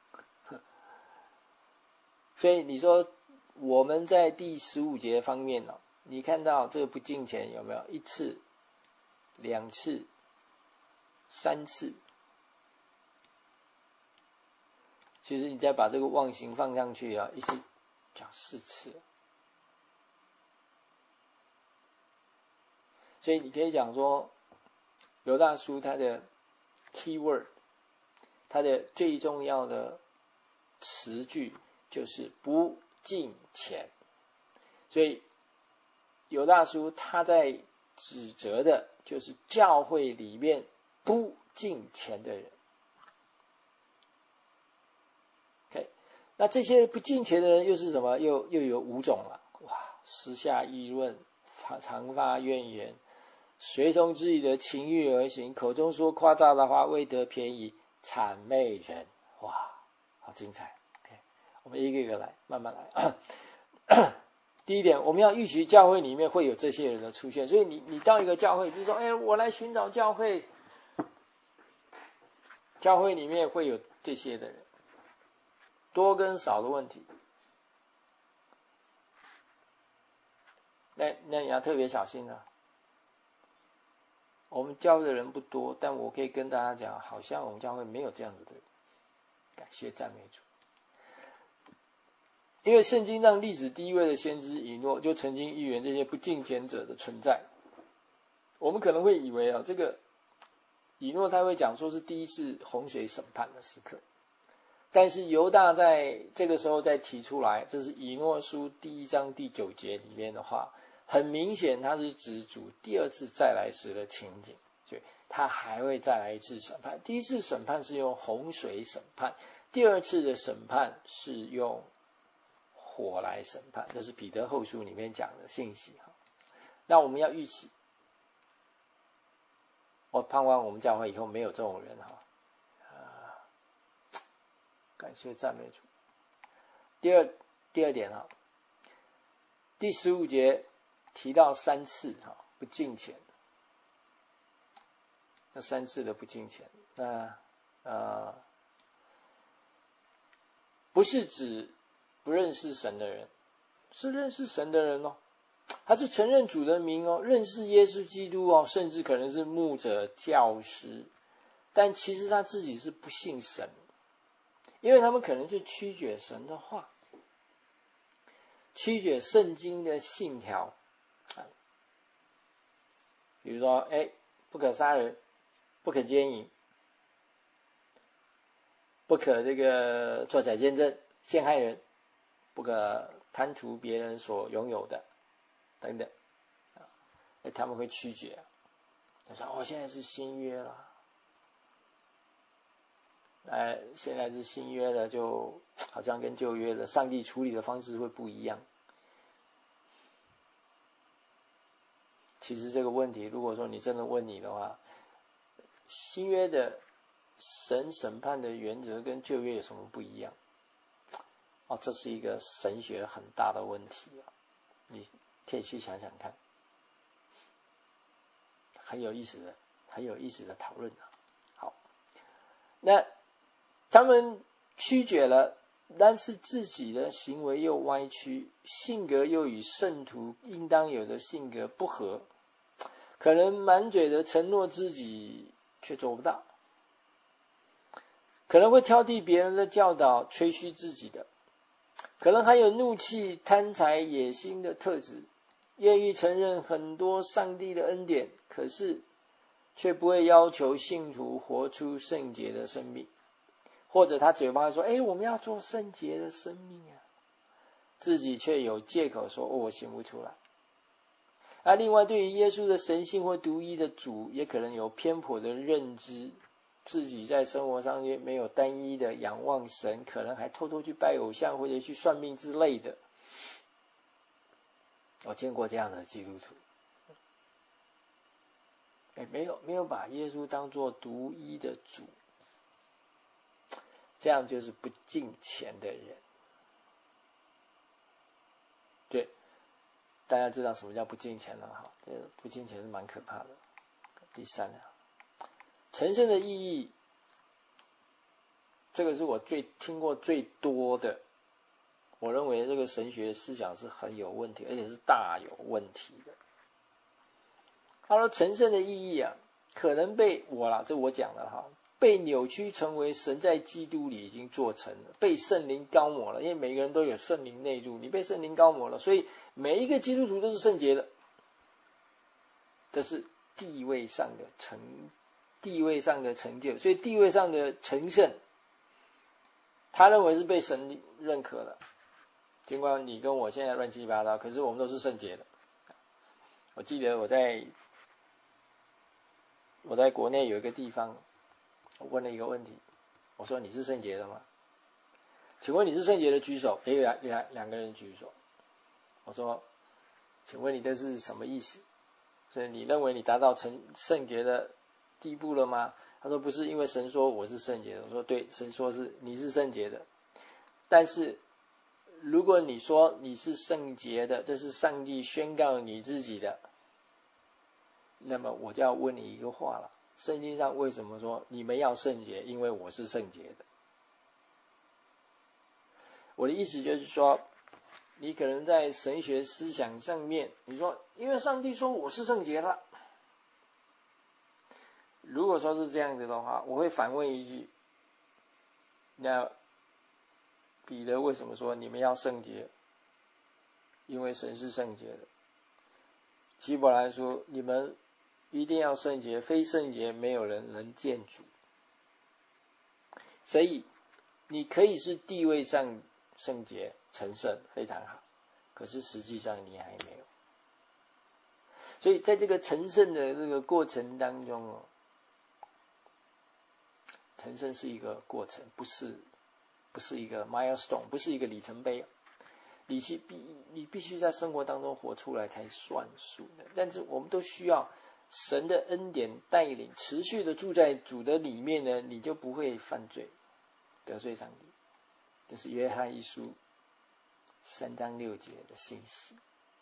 所以你说我们在第十五节方面呢，你看到这个不敬虔有没有一次、两次、三次？其实你再把这个妄行放上去啊，一次讲四次。所以你可以讲说，犹大书它的 key word， 它的最重要的词句就是不敬虔。所以犹大书他在指责的就是教会里面不敬虔的人。OK， 那这些不敬虔的人又是什么？又又有五种了。哇，私下议论，常发怨言，随从自己的情欲而行，口中说夸大的话，为得便宜，谄媚人。哇，好精彩。OK， 我们一个一个来，慢慢来。第一点，我们要预期教会里面会有这些人的出现，所以你你到一个教会，比如说，哎，我来寻找教会，教会里面会有这些的人，多跟少的问题。那那你要特别小心啊。我们教会的人不多，但我可以跟大家讲，好像我们教会没有这样子的人。感谢赞美主。因为圣经让历史第一位的先知以诺就曾经预言这些不敬虔者的存在。我们可能会以为啊，这个以诺他会讲说是第一次洪水审判的时刻，但是犹大在这个时候再提出来，这是以诺书第一章第九节里面的话，很明显他是指主第二次再来时的情景，所以他还会再来一次审判。第一次审判是用洪水审判，第二次的审判是用火来审判，这是彼得后书里面讲的信息。那我们要预期，我盼望我们教会以后没有这种人哈。感谢赞美主。第二第二点哈，第十五节提到三次哈不敬虔，那三次的不敬虔，那呃不是指不认识神的人，是认识神的人哦，他是承认主的名哦，认识耶稣基督哦，甚至可能是牧者、教师，但其实他自己是不信神。因为他们可能是曲解神的话，曲解圣经的信条，比如说，哎，不可杀人，不可奸淫，不可这个作假见证，陷害人，不可贪图别人所拥有的，等等，他们会曲解。他说：“哦，现在是新约了。”哎，现在是新约的，就好像跟旧约的上帝处理的方式会不一样。其实这个问题，如果说你真的问你的话，新约的神审判的原则跟旧约有什么不一样？哦，这是一个神学很大的问题啊，你可以去想想看，很有意思的，很有意思的讨论啊。好，那他们曲解了，但是自己的行为又歪曲，性格又与圣徒应当有的性格不合，可能满嘴的承诺自己却做不到，可能会挑剔别人的教导，吹嘘自己的，可能还有怒气、贪财、野心的特质，愿意承认很多上帝的恩典，可是却不会要求信徒活出圣洁的生命。或者他嘴巴说，哎，我们要做圣洁的生命啊，自己却有借口说，哦，我行不出来。而另外对于耶稣的神性或独一的主，也可能有偏颇的认知，自己在生活上也没有单一的仰望神，可能还偷偷去拜偶像或者去算命之类的。我见过这样的基督徒，哎，没有没有把耶稣当作独一的主，这样就是不敬虔的人。对，大家知道什么叫不敬虔了哈？这不敬虔是蛮可怕的。第三呢，成圣的意义，这个是我最听过最多的。我认为这个神学思想是很有问题，而且是大有问题的。他说成圣的意义啊，可能被我啦，这我讲的哈。被扭曲成为神在基督里已经做成了，被圣灵膏抹了，因为每个人都有圣灵内住，你被圣灵膏抹了，所以每一个基督徒都是圣洁的。这是地位上的成，地位上的成就，所以地位上的成圣，他认为是被神认可的。尽管你跟我现在乱七八糟，可是我们都是圣洁的。我记得我在我在国内有一个地方，我问了一个问题，我说你是圣洁的吗？请问你是圣洁的举手。也有两两个人举手。我说请问你这是什么意思？所以你认为你达到成圣洁的地步了吗？他说不是，因为神说我是圣洁的。我说对，神说是你是圣洁的，但是如果你说你是圣洁的，这是上帝宣告你自己的，那么我就要问你一个话了，圣经上为什么说你们要圣洁？因为我是圣洁的。我的意思就是说，你可能在神学思想上面，你说因为上帝说我是圣洁的，如果说是这样子的话，我会反问一句，那彼得为什么说你们要圣洁？因为神是圣洁的。希伯来说你们一定要圣洁，非圣洁没有人能见主。所以你可以是地位上圣洁成圣，非常好，可是实际上你还没有。所以在这个成圣的这个过程当中哦， 成圣是一个过程，不是不是一个 milestone， 不是一个里程碑。你必你必须在生活当中活出来才算数的。但是我们都需要神的恩典带领，持续的住在主的里面呢，你就不会犯罪得罪上帝。这是约翰一书三章六节的信息。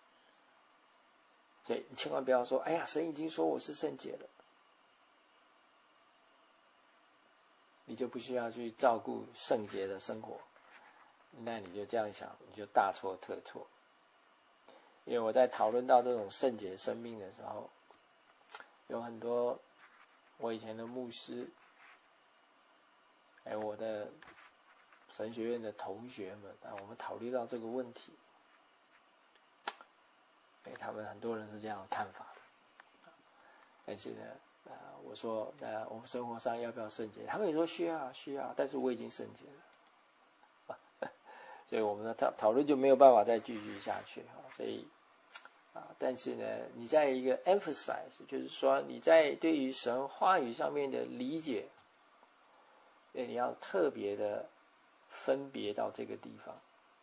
所以你千万不要说，哎呀，神已经说我是圣洁了，你就不需要去照顾圣洁的生活。那你就这样想，你就大错特错。因为我在讨论到这种圣洁生命的时候，有很多我以前的牧师，还有我的神学院的同学们，啊，我们讨论到这个问题，哎，他们很多人是这样的看法的。但是呢，呃，我说，呃，我们生活上要不要圣洁？他们也说需要，需要，但是我已经圣洁了。所以我们的讨讨论就没有办法再继续下去哈。所以啊，但是呢，你在一个 emphasize， 就是说你在对于神话语上面的理解，你要特别的分别到这个地方。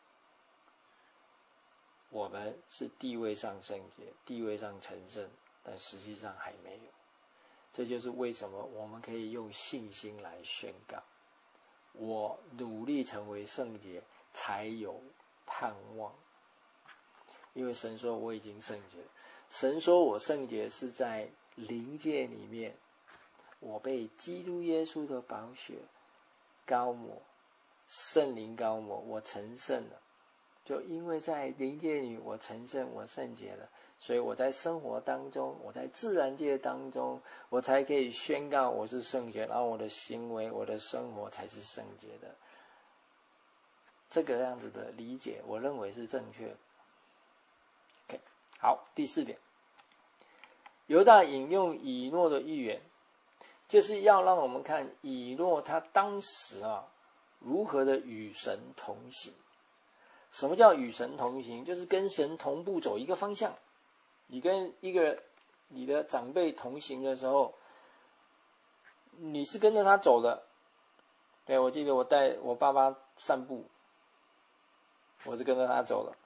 我们是地位上圣洁，地位上成圣，但实际上还没有。这就是为什么我们可以用信心来宣告：我努力成为圣洁，才有盼望。因为神说我已经圣洁，神说我圣洁是在灵界里面，我被基督耶稣的宝血膏抹，圣灵膏抹，我成圣了。就因为在灵界里我成圣，我圣洁了，所以我在生活当中，我在自然界当中，我才可以宣告我是圣洁，然后我的行为，我的生活才是圣洁的。这个样子的理解，我认为是正确的。OK， 好，第四点，犹大引用以诺的预言，就是要让我们看以诺他当时啊如何的与神同行。什么叫与神同行？就是跟神同步走一个方向。你跟一个你的长辈同行的时候，你是跟着他走的。对，我记得我带我爸爸散步，我是跟着他走的。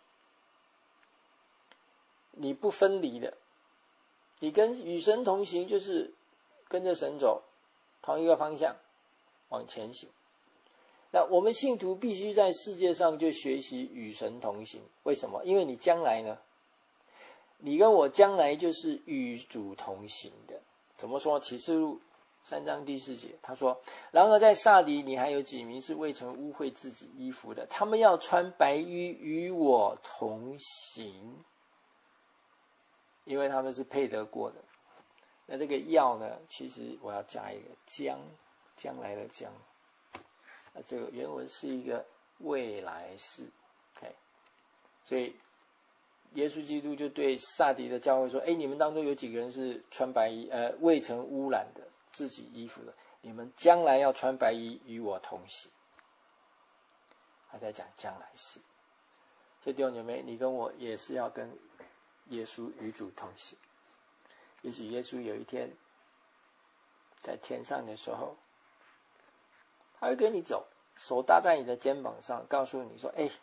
你不分离的，你跟与神同行就是跟着神走，同一个方向往前行。那我们信徒必须在世界上就学习与神同行。为什么？因为你将来呢，你跟我将来就是与主同行的。怎么说？启示录三章第四节，他说：然而在撒狄你还有几名是未曾污秽自己衣服的，他们要穿白衣与我同行，因为他们是配得过的。那这个要呢，其实我要加一个将，将来的将。那这个原文是一个未来式 ，OK， 所以耶稣基督就对撒狄的教会说：哎，你们当中有几个人是穿白衣，呃，未曾污染的自己衣服的，你们将来要穿白衣与我同行。他在讲将来式。所以弟兄姐妹，你跟我也是要跟耶稣与主同行。也许耶稣有一天在天上的时候，他会跟你走，手搭在你的肩膀上，告诉你说：哎，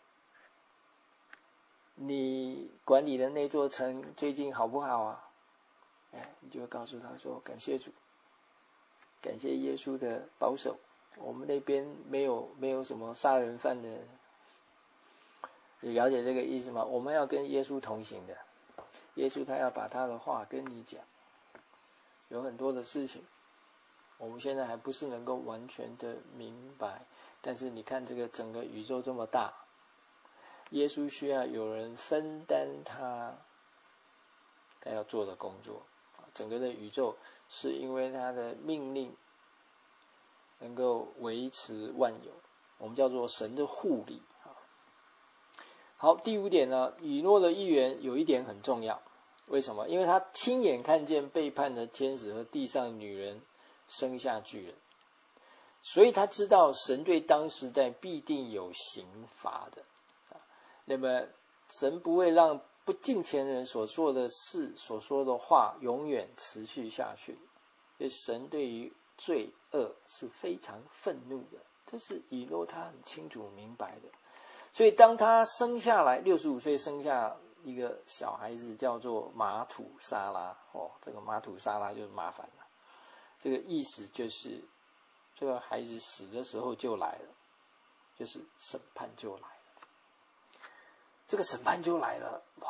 你管理的那座城最近好不好啊？哎，你就会告诉他说：感谢主，感谢耶稣的保守，我们那边没有没有什么杀人犯的。你了解这个意思吗？我们要跟耶稣同行的，耶稣他要把他的话跟你讲。有很多的事情我们现在还不是能够完全的明白，但是你看这个整个宇宙这么大，耶稣需要有人分担他他要做的工作。整个的宇宙是因为他的命令能够维持万有，我们叫做神的护理。好，第五点呢，以诺的预言有一点很重要。为什么？因为他亲眼看见背叛的天使和地上女人生下巨人，所以他知道神对当时代必定有刑罚的。那么神不会让不敬虔人所做的事所说的话永远持续下去，所以神对于罪恶是非常愤怒的，这是以诺他很清楚明白的。所以当他生下来，六十五岁生下一个小孩子叫做马土沙拉，哦，这个马土沙拉就是麻烦了。这个意思就是这个孩子死的时候就来了，就是审判就来了。这个审判就来了，哇！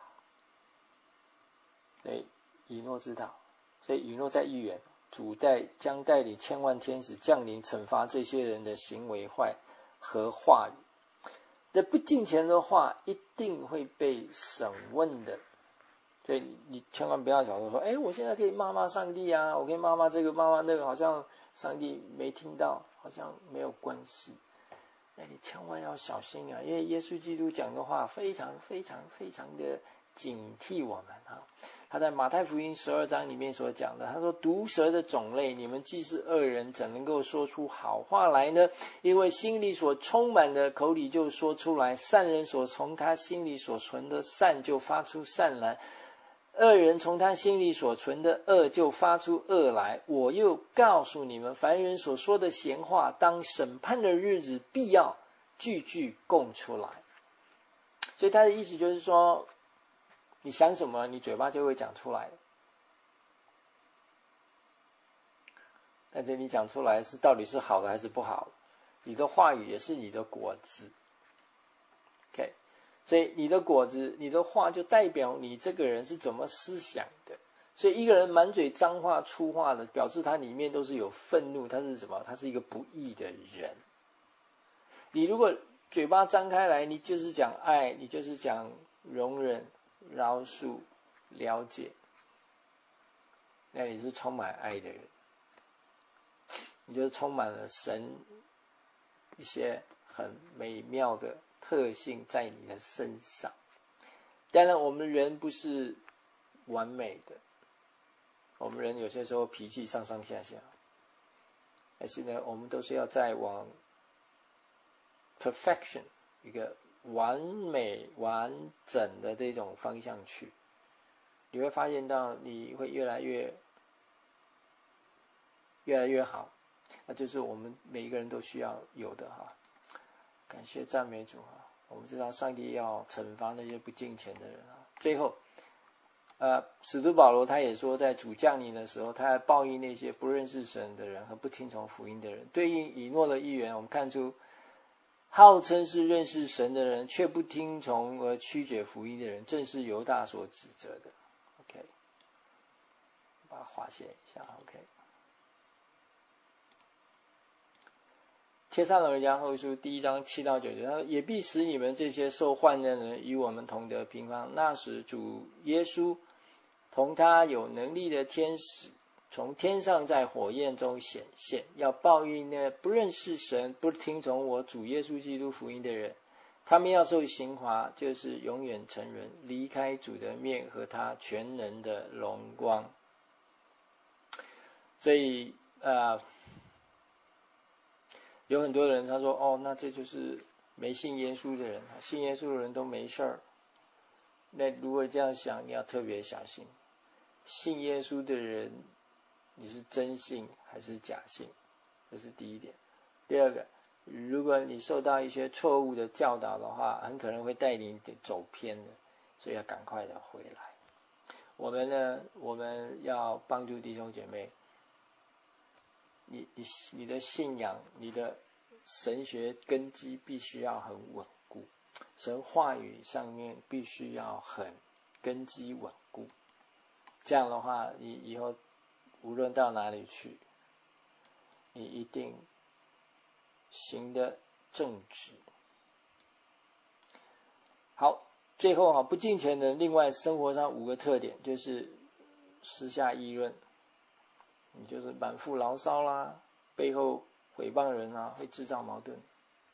所以以诺知道，所以以诺在预言，主在将带领千万天使降临，惩罚这些人的行为坏和话语。这不敬虔的话一定会被审问的，所以你你千万不要想说，哎，我现在可以骂骂上帝啊，我可以骂骂这个骂骂那个，好像上帝没听到，好像没有关系。那你千万要小心啊，因为耶稣基督讲的话非常非常非常的警惕我们啊。他在马太福音十二章里面所讲的，他说毒蛇的种类，你们既是恶人，怎能够说出好话来呢？因为心里所充满的，口里就说出来。善人所从他心里所存的善就发出善来，恶人从他心里所存的恶就发出恶来。我又告诉你们，凡人所说的闲话，当审判的日子必要句句供出来。所以他的意思就是说，你想什么，你嘴巴就会讲出来。但是你讲出来是到底是好的还是不好，你的话语也是你的果子。OK， 所以你的果子，你的话就代表你这个人是怎么思想的。所以一个人满嘴脏话粗话的，表示他里面都是有愤怒，他是什么？他是一个不义的人。你如果嘴巴张开来，你就是讲爱，你就是讲容忍、饶恕、了解，那你是充满爱的人，你就充满了神一些很美妙的特性在你的身上。当然我们人不是完美的，我们人有些时候脾气上上下下，但是呢我们都是要再往 perfection 一个完美完整的这种方向去，你会发现到你会越来越越来越好，那就是我们每一个人都需要有的哈。感谢赞美主啊！我们知道上帝要惩罚那些不敬虔的人啊。最后呃，使徒保罗他也说，在主降临的时候，他要报应那些不认识神的人和不听从福音的人。对应以诺的预言，我们看出号称是认识神的人却不听从而曲解福音的人，正是犹大所指责的。 OK， 把它划线一下。 OK，帖撒罗尼迦后书第一章七到九节，他说也必使你们这些受患难的人与我们同得平安。那时主耶稣同他有能力的天使从天上在火焰中显现，要报应那不认识神不听从我主耶稣基督福音的人。他们要受刑罚，就是永远沉沦，离开主的面和他全能的荣光。所以呃有很多人他说哦，那这就是没信耶稣的人，信耶稣的人都没事儿。那如果这样想，你要特别小心。信耶稣的人，你是真信还是假信？这是第一点。第二个，如果你受到一些错误的教导的话，很可能会带你走偏的，所以要赶快的回来。我们呢，我们要帮助弟兄姐妹，你你你的信仰，你的神学根基必须要很稳固，神话语上面必须要很根基稳固。这样的话，你以后无论到哪里去，你一定行得正直。好，最后啊，不敬虔的另外生活上五个特点，就是私下议论，你就是满腹牢骚啦，背后诽谤人啊，会制造矛盾。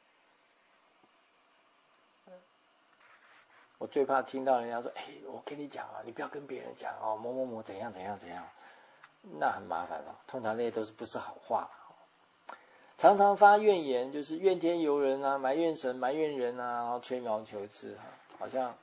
我最怕听到人家说，哎，我跟你讲啊，你不要跟别人讲哦，某某某怎样怎样怎样，那很麻烦了。通常那些都是不是好话。常常发怨言，就是怨天尤人啊，埋怨神，埋怨人啊，然后吹毛求疵，好像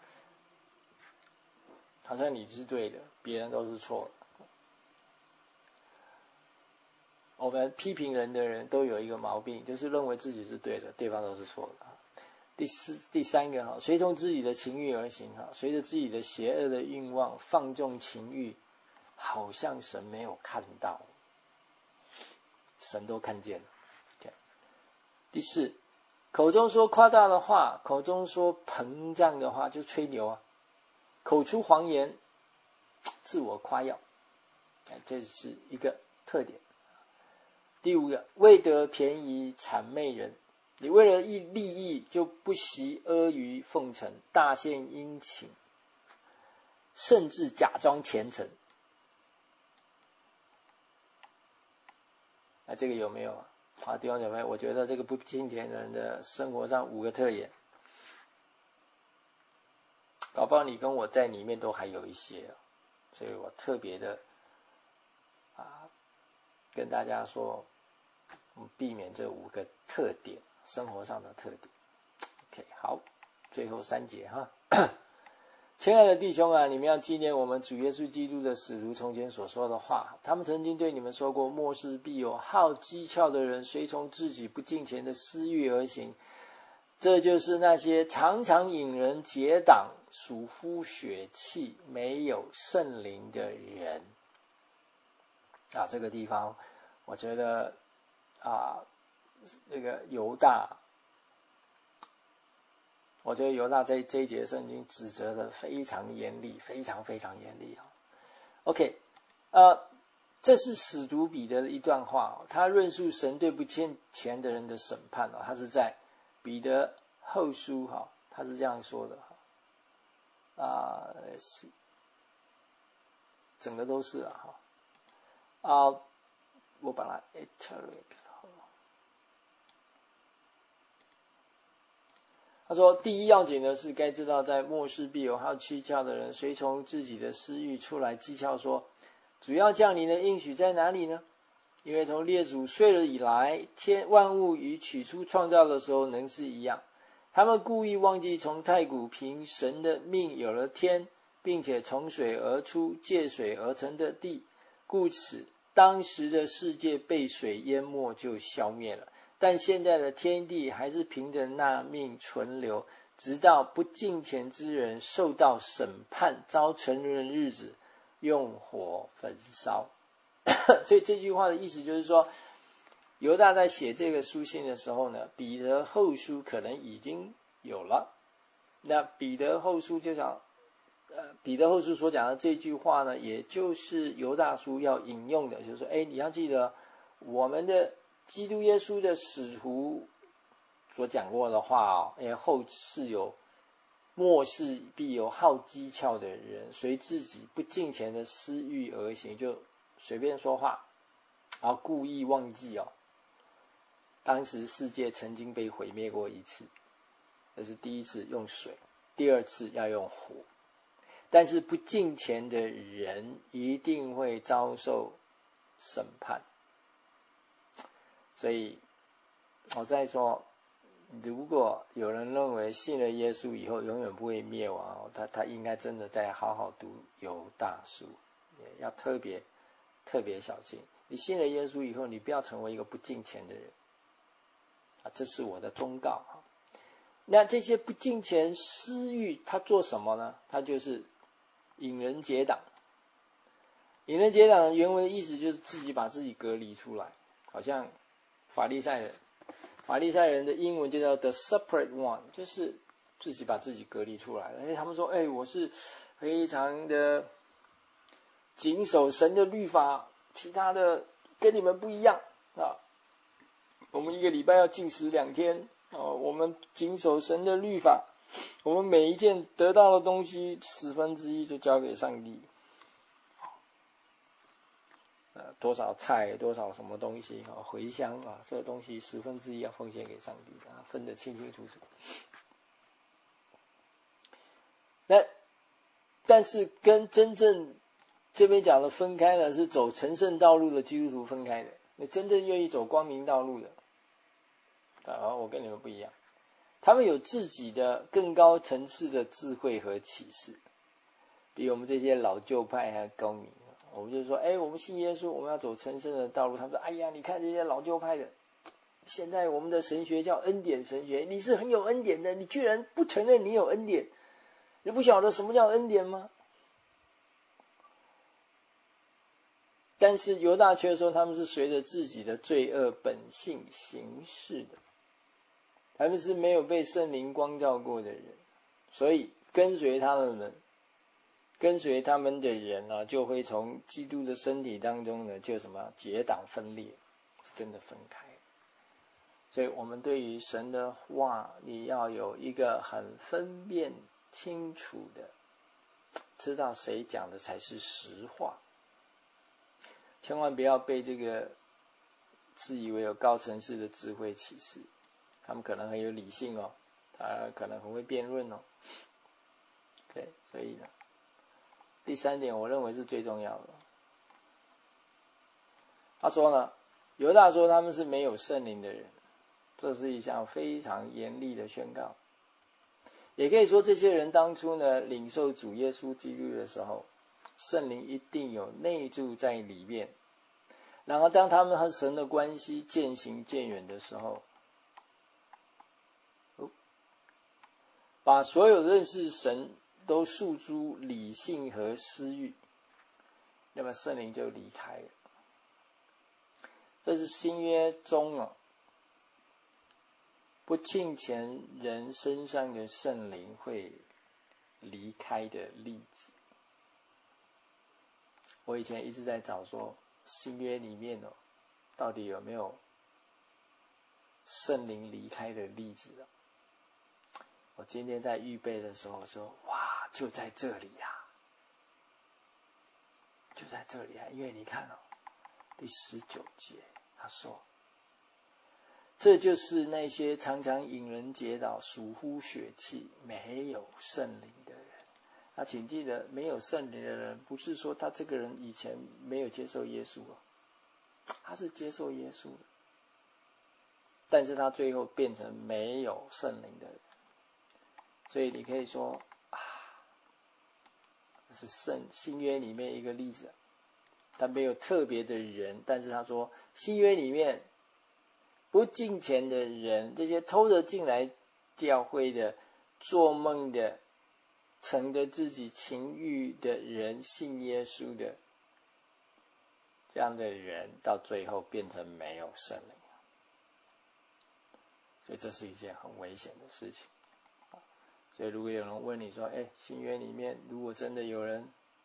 好像你是对的，别人都是错的。 我们批评人的人都有一个毛病，就是认为自己是对的，对方都是错的。第四、第三个哈，随从自己的情欲而行哈，随着自己的邪恶的欲望放纵情欲，好像神没有看到，神都看见了。Okay. 第四，口中说夸大的话，口中说膨胀的话，就吹牛啊，口出谎言，自我夸耀，这是一个特点。第五个，为得便宜谄媚人，你为了利益就不惜阿谀奉承，大献殷勤，甚至假装虔诚。啊，这个有没有啊？啊，弟兄姐妹，我觉得这个不敬虔人的生活上五个特点，搞不好你跟我在里面都还有一些，所以我特别的啊跟大家说，我们避免这五个特点，生活上的特点。OK， 好，最后三节哈。亲爱的弟兄啊，你们要纪念我们主耶稣基督的使徒从前所说的话，他们曾经对你们说过，末世必有好讥诮的人，随从自己不敬虔的私欲而行，这就是那些常常引人结党、属乎血气、没有圣灵的人。啊，这个地方我觉得啊，这个犹大，我觉得犹大在这一节圣经指责的非常严厉，非常非常严厉啊。OK， 呃，这是使徒彼得的一段话，他论述神对不敬虔的人的审判啊，他是在彼得后书哈，他是这样说的啊，是整个都是啊哈啊，我把它 iterate。他说，第一要紧的是该知道，在末世必有好蹊跷的人，随从自己的私欲出来讥诮说，主要降临的应许在哪里呢？因为从列祖睡了以来，天万物与起初创造的时候能是一样。他们故意忘记从太古凭神的命有了天，并且从水而出，借水而成的地，故此当时的世界被水淹没就消灭了。但现在的天地还是凭着那命存留，直到不敬虔之人受到审判，遭成人的日子，用火焚烧。所以这句话的意思就是说，犹大在写这个书信的时候呢，彼得后书可能已经有了。那彼得后书就讲，呃，彼得后书所讲的这句话呢，也就是犹大书要引用的，就是说，哎，你要记得我们的基督耶稣的使徒所讲过的话哦，因为后世有末世必有好讥诮的人，随自己不敬虔的私欲而行，就随便说话，然后故意忘记哦，当时世界曾经被毁灭过一次，这是第一次用水，第二次要用火，但是不敬虔的人一定会遭受审判。所以我在说，如果有人认为信了耶稣以后永远不会灭亡，他他应该真的在好好读犹大书，也要特别特别小心。你信了耶稣以后，你不要成为一个不敬虔的人啊，这是我的忠告。那这些不敬虔私欲，他做什么呢？他就是引人结党。引人结党的原文的意思就是自己把自己隔离出来，好像法利赛人，法利赛人的英文就叫 the separate one， 就是自己把自己隔离出来了。他们说，哎，我是非常的谨守神的律法，其他的跟你们不一样啊。我们一个礼拜要禁食两天啊，我们谨守神的律法，我们每一件得到的东西十分之一就交给上帝。呃，多少菜，多少什么东西啊，茴香啊，这个东西十分之一要奉献给上帝啊，分得清清楚楚。那但是跟真正这边讲的分开呢，是走成圣道路的基督徒分开的。你真正愿意走光明道路的，啊，我跟你们不一样，他们有自己的更高层次的智慧和启示，比我们这些老旧派还高明。 我们就说，哎，我们信耶稣，我们要走成圣的道路。他们说，哎呀，你看这些老旧派的，现在我们的神学叫恩典神学，你是很有恩典的，你居然不承认你有恩典，你不晓得什么叫恩典吗？但是犹大却说他们是随着自己的罪恶本性行事的，他们是没有被圣灵光照过的人，所以跟随他们跟随他们的人呢、啊，就会从基督的身体当中呢，就什么结党分裂，真的分开。所以我们对于神的话，你要有一个很分辨清楚的，知道谁讲的才是实话。千万不要被这个自以为有高层次的智慧启示，他们可能很有理性哦，他可能很会辩论哦。对，所以呢，第三点我认为是最重要的。他说呢，犹大说他们是没有圣灵的人，这是一项非常严厉的宣告。也可以说这些人当初呢领受主耶稣基督的时候，圣灵一定有内住在里面，然后当他们和神的关系渐行渐远的时候，把所有认识神都诉诸理性和私欲，那么圣灵就离开了。这是新约中啊不敬虔人身上的圣灵会离开的例子。我以前一直在找说新约里面哦，到底有没有圣灵离开的例子啊？我今天在预备的时候说，哇，就在这里呀、啊，就在这里啊！因为你看哦，第十九节他说，这就是那些常常引人跌倒、属乎血气、没有圣灵的人。那请记得，没有圣灵的人，不是说他这个人以前没有接受耶稣啊，他是接受耶稣的，但是他最后变成没有圣灵的人。所以你可以说啊，这是圣新约里面一个例子，他没有特别的人，但是他说新约里面不敬虔的人，这些偷着进来教会的、做梦的、乘着自己情欲的人信耶稣的，这样的人到最后变成没有圣灵，所以这是一件很危险的事情。所以如果有人问你说，哎，新约里面如果真的有人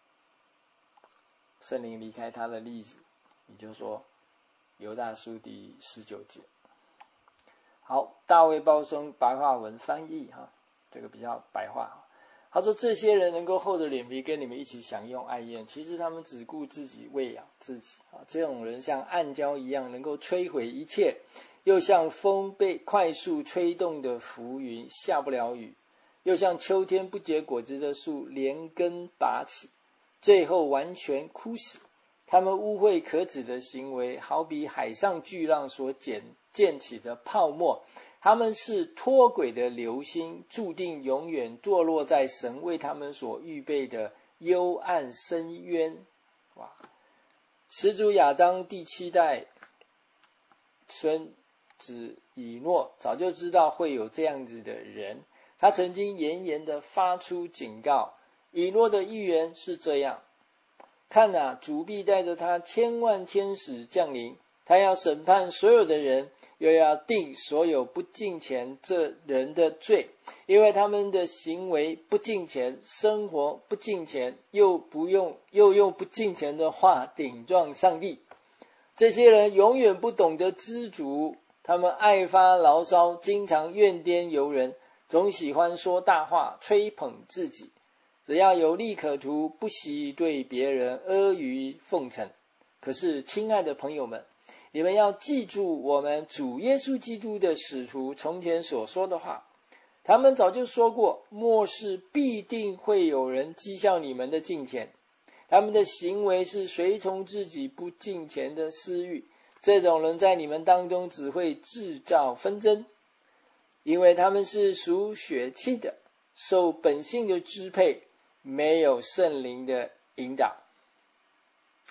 圣灵离开他的例子，你就说犹大书第十九节。好，大卫鲍松白话文翻译哈，这个比较白话。他说这些人能够厚着脸皮跟你们一起享用爱宴，其实他们只顾自己喂养自己啊。这种人像暗礁一样，能够摧毁一切，又像风被快速吹动的浮云，下不了雨，又像秋天不结果子的树，连根拔起，最后完全枯死。他们污秽可耻的行为，好比海上巨浪所溅溅起的泡沫。他们是脱轨的流星，注定永远堕落在神为他们所预备的幽暗深渊。哇！始祖亚当第七代孙子以诺早就知道会有这样子的人，他曾经严严的发出警告。以诺的预言是这样：看啊，主必带着他千万天使降临，他要审判所有的人，又要定所有不敬虔这人的罪，因为他们的行为不敬虔，生活不敬虔，又不用又用不敬虔的话顶撞上帝。这些人永远不懂得知足，他们爱发牢骚，经常怨天尤人，总喜欢说大话，吹捧自己。只要有利可图，不惜对别人阿谀奉承。可是亲爱的朋友们，你们要记住我们主耶稣基督的使徒从前所说的话，他们早就说过，末世必定会有人讥笑你们的敬虔，他们的行为是随从自己不敬虔的私欲，这种人在你们当中只会制造纷争，因为他们是属血气的，受本性的支配，没有圣灵的引导。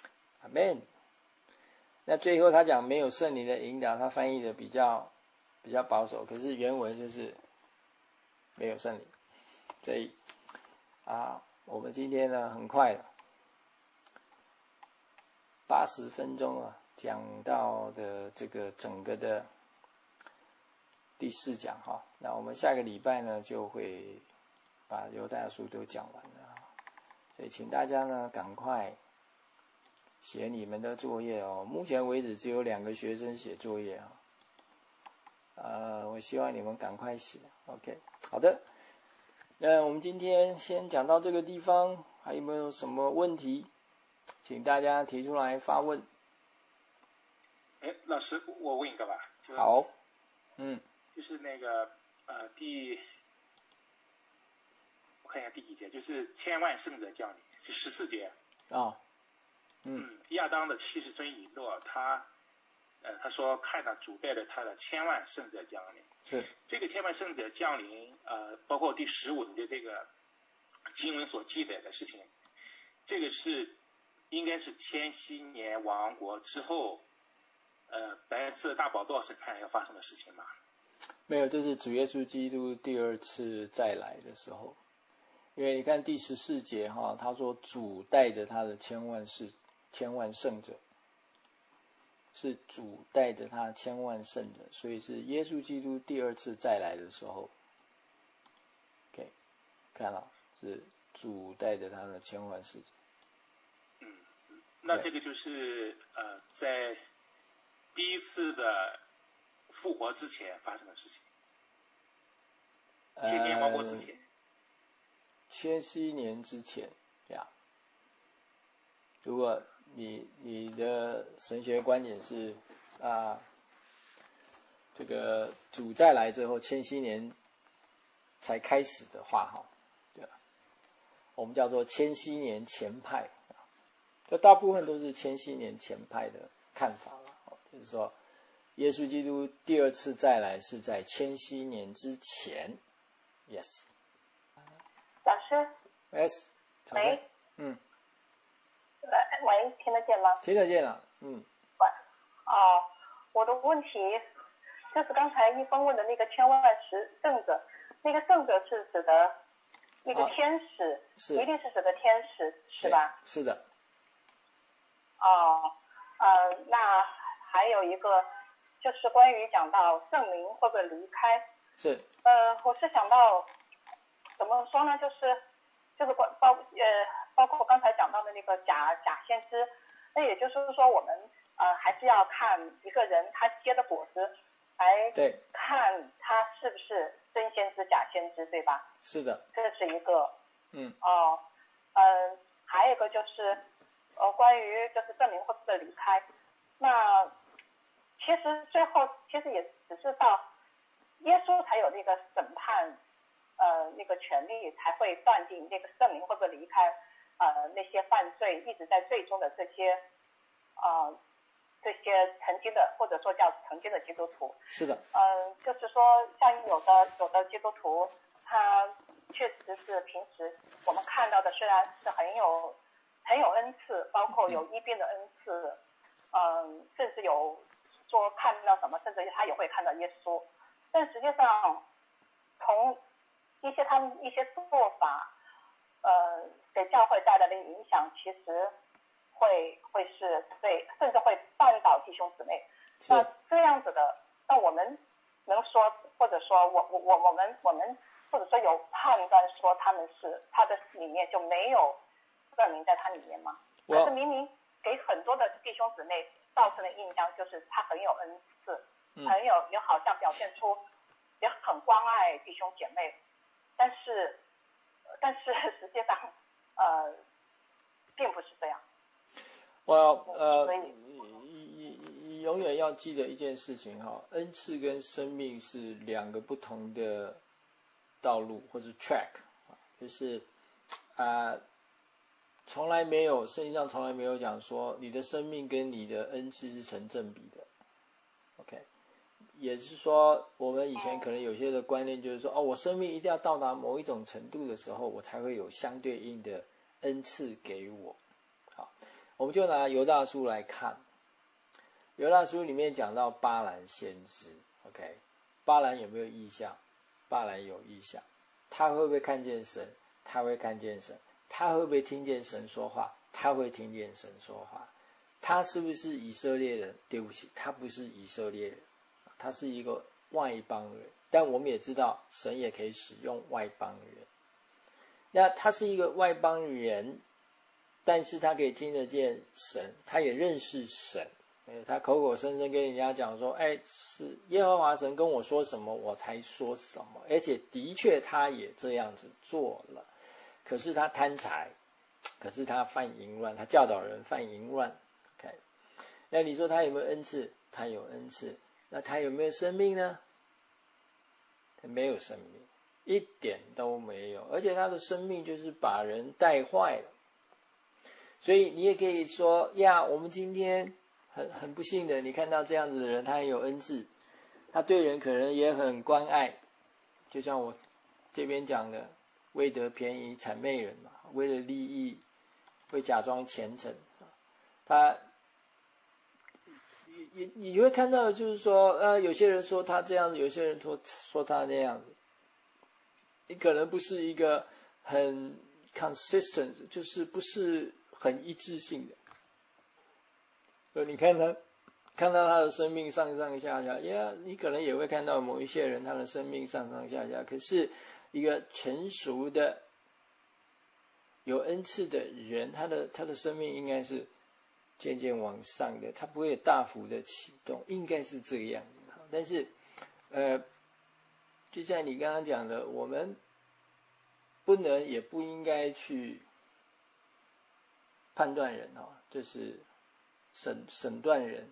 阿们。那最后他讲没有圣灵的引导，他翻译的比较比较保守，可是原文就是没有圣灵。所以啊，我们今天呢很快了，八十分钟啊，讲到的这个整个的第四讲哈。那我们下个礼拜呢就会把犹太书都讲完了，所以请大家呢赶快写你们的作业哦。目前为止只有两个学生写作业啊，呃，我希望你们赶快写。OK， 好的。那我们今天先讲到这个地方，还有没有什么问题？请大家提出来发问。 哎，老师，我问一个吧。 好，嗯， 就是那个呃第，我看一下第几节，就是千万圣者降临，是十四节。 哦， 嗯，亚当的七十尊以诺，他呃他说看到主带着他的千万圣者降临。 是这个千万圣者降临，呃，包括第十五节这个经文所记载的事情，这个是应该是千禧年亡国之后，呃，白色大宝座审判要发生的事情吗？ 没有，这是主耶稣基督第二次再来的时候。因为你看第十四节哈，他说主带着他的千万是千万圣者，是主带着他千万圣者，所以是耶稣基督第二次再来的时候。OK， 看到是主带着他的千万使者。 嗯，那这个就是呃，在第一次的复活之前发生的事情，千年亡国之前。 呃千禧年之前呀，如果你你的神学观点是啊，这个主再来之后千禧年才开始的话哈，对吧？我们叫做千禧年前派，就大部分都是千禧年前派的看法了，就是说耶稣基督第二次再来是在千禧年之前 ，yes。 老师 ，yes， 喂， 嗯， 喂喂，听得见吗？ 听得见了，嗯。 喂，哦，我的问题就是刚才一峰问的那个千万十圣者，那个圣者是指的那个天使， 啊、是一定是指的天使，是吧？ 是的。 哦，呃，那还有一个就是关于讲到圣灵会不会离开， 是， 呃，我是想到怎么说呢，就是就是关包呃包括刚才讲到的那个假假先知，那也就是说我们呃还是要看一个人他结的果子，来对， 看他是不是真先知假先知，对吧？ 是的， 这是一个。 嗯。 哦，嗯、呃，还有一个就是呃关于就是圣灵会不会离开，那其实最后其实也只是到耶稣才有那个审判。呃，那个权利才会断定那个圣灵会不会离开呃那些犯罪一直在罪中的这些呃这些曾经的或者说叫曾经的基督徒。 是的。 嗯、呃，就是说像有的有的基督徒，他确实是平时我们看到的虽然是很有很有恩赐，包括有医病的恩赐，嗯、呃，甚至有说看到什么，甚至他也会看到耶稣，但实际上从一些他们一些做法，呃，给教会带来的影响，其实会会是对，甚至会绊倒弟兄姊妹。那这样子的，那我们能说，或者说我我我我们我们或者说有判断说他们是他的里面就没有证明在他里面吗？可是明明给很多的弟兄姊妹造成的印象就是他很有恩赐， 嗯、 很有也好像表现出也很关爱弟兄姐妹。但是，但是实际上，呃，并不是这样。 我呃，你永远要记得一件事情哈，恩赐跟生命是两个不同的道路或者 track， 就是啊、呃，从来没有圣经上从来没有讲说你的生命跟你的恩赐是成正比的 ，OK。也是说，我们以前可能有些的观念就是说，哦，我生命一定要到达某一种程度的时候，我才会有相对应的恩赐给我。好， 我们就拿犹大书来看，犹大书里面讲到巴兰先知 ，OK， 巴兰有没有异象？巴兰有异象，他会不会看见神？他会看见神。他会不会听见神说话？他会听见神说话。他是不是以色列人？对不起，他不是以色列人，他是一个外邦人。但我们也知道，神也可以使用外邦人。那他是一个外邦人，但是他可以听得见神，他也认识神。他口口声声跟人家讲说，哎，是耶和华神跟我说什么，我才说什么。而且的确他也这样子做了。可是他贪财，可是他犯淫乱，他教导人犯淫乱。OK， 那你说他有没有恩赐？他有恩赐。那他有没有生命呢？他没有生命，一点都没有。而且他的生命就是把人带坏了。所以你也可以说呀，我们今天很很不幸的，你看到这样子的人，他很有恩赐，他对人可能也很关爱，就像我这边讲的，为得便宜谄媚人嘛，为了利益会假装虔诚。他你你会看到就是说呃有些人说他这样子，有些人说说他那样子，你可能不是一个很 consistent， 就是不是很一致性的。所以你看他看到他的生命上上下下，呀，你可能也会看到某一些人他的生命上上下下，可是一个成熟的有恩赐的人，他的他的生命应该是渐渐往上的，他不会大幅的启动，应该是这个样子。但是呃就像你刚刚讲的，我们不能也不应该去判断人哦，就是审审断人，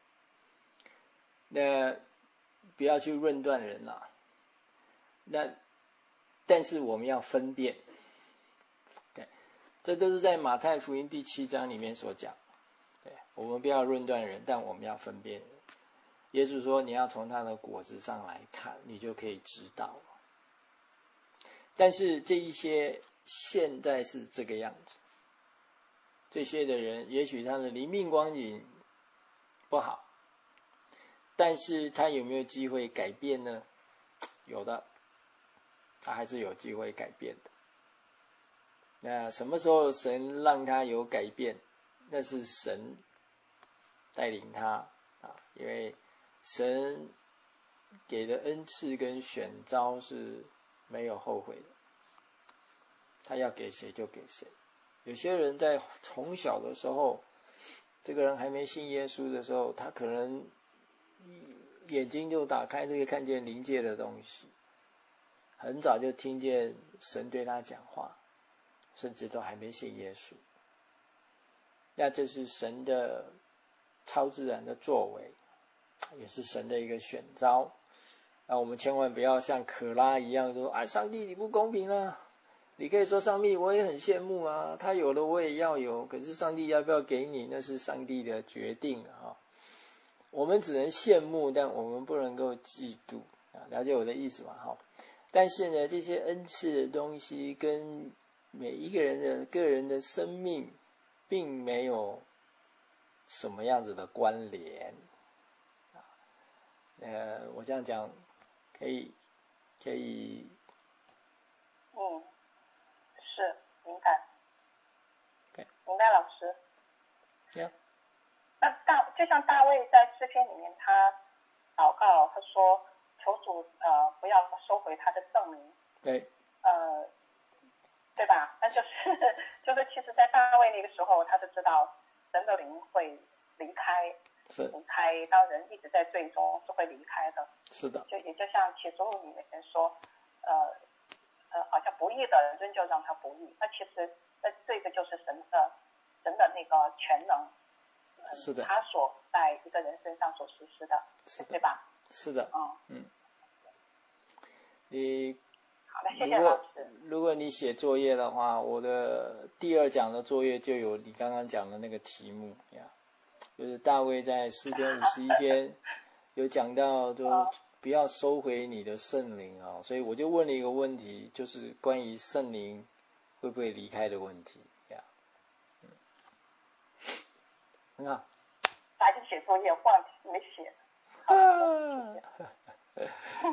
那不要去论断人啦。那但是我们要分辨，对，这都是在马太福音第七章里面所讲。对，我们不要论断人，但我们要分辨人。耶稣说，你要从他的果子上来看，你就可以知道了。但是这一些现在是这个样子，这些的人也许他的灵命光景不好，但是他有没有机会改变呢？有的，他还是有机会改变的。那什么时候神让他有改变？那是神带领他啊，因为神给的恩赐跟选召是没有后悔的，他要给谁就给谁。有些人在从小的时候，这个人还没信耶稣的时候，他可能眼睛就打开，就可以看见灵界的东西，很早就听见神对他讲话，甚至都还没信耶稣。那这是神的超自然的作为，也是神的一个选召。那我们千万不要像可拉一样说，啊，上帝你不公平啊！你可以说上帝我也很羡慕啊，他有了我也要有，可是上帝要不要给你，那是上帝的决定啊。我们只能羡慕，但我们不能够嫉妒啊，了解我的意思吗？哈。但是呢，这些恩赐的东西跟每一个人的个人的生命并没有什么样子的关联。呃，我这样讲可以可以。 嗯，是明白。 Okay. 明白，老师。 Yeah. 那大就像大卫在诗篇里面，他祷告，他说求主呃不要收回他的圣名。 对。 呃，对吧？那就是就是其实，在大卫那个时候，他就知道神的灵会离开。 是离开，当人一直在罪中是会离开的。 是的。 就也就像启示录里面说，呃呃，好像不义的人仍旧让他不义。那其实那这个就是神的神的那个全能，呃、 是的。 他所在一个人身上所实施的， 是的， 对吧？ 是的。 嗯嗯。你好的，谢谢老师。 如果你写作业的话，我的第二讲的作业就有你刚刚讲的那个题目呀。就是大卫在诗篇五十一篇有讲到，就不要收回你的圣灵啊，所以我就问了一个问题，就是关于圣灵会不会离开的问题呀。嗯很好。 打紧写作业忘记没写。 啊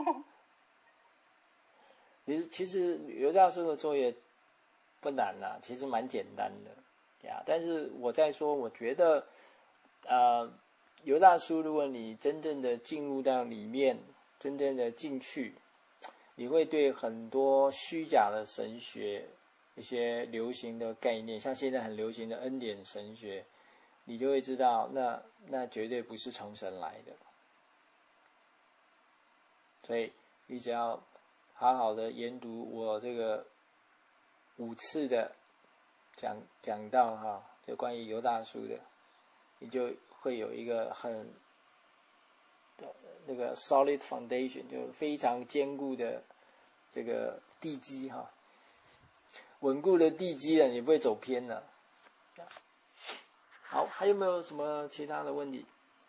其实其实刘大叔的作业不难啦、啊，其实蛮简单的呀。但是我在说，我觉得呃，刘大叔，如果你真正的进入到里面，真正的进去，你会对很多虚假的神学，一些流行的概念，像现在很流行的恩典神学，你就会知道，那那绝对不是从神来的。所以你只要好好的研读我这个五次的讲讲到哈，就关于犹大书的，你就会有一个很那个 solid foundation， 就非常坚固的这个地基哈，稳固的地基了，你不会走偏了。好，还有没有什么其他的问题？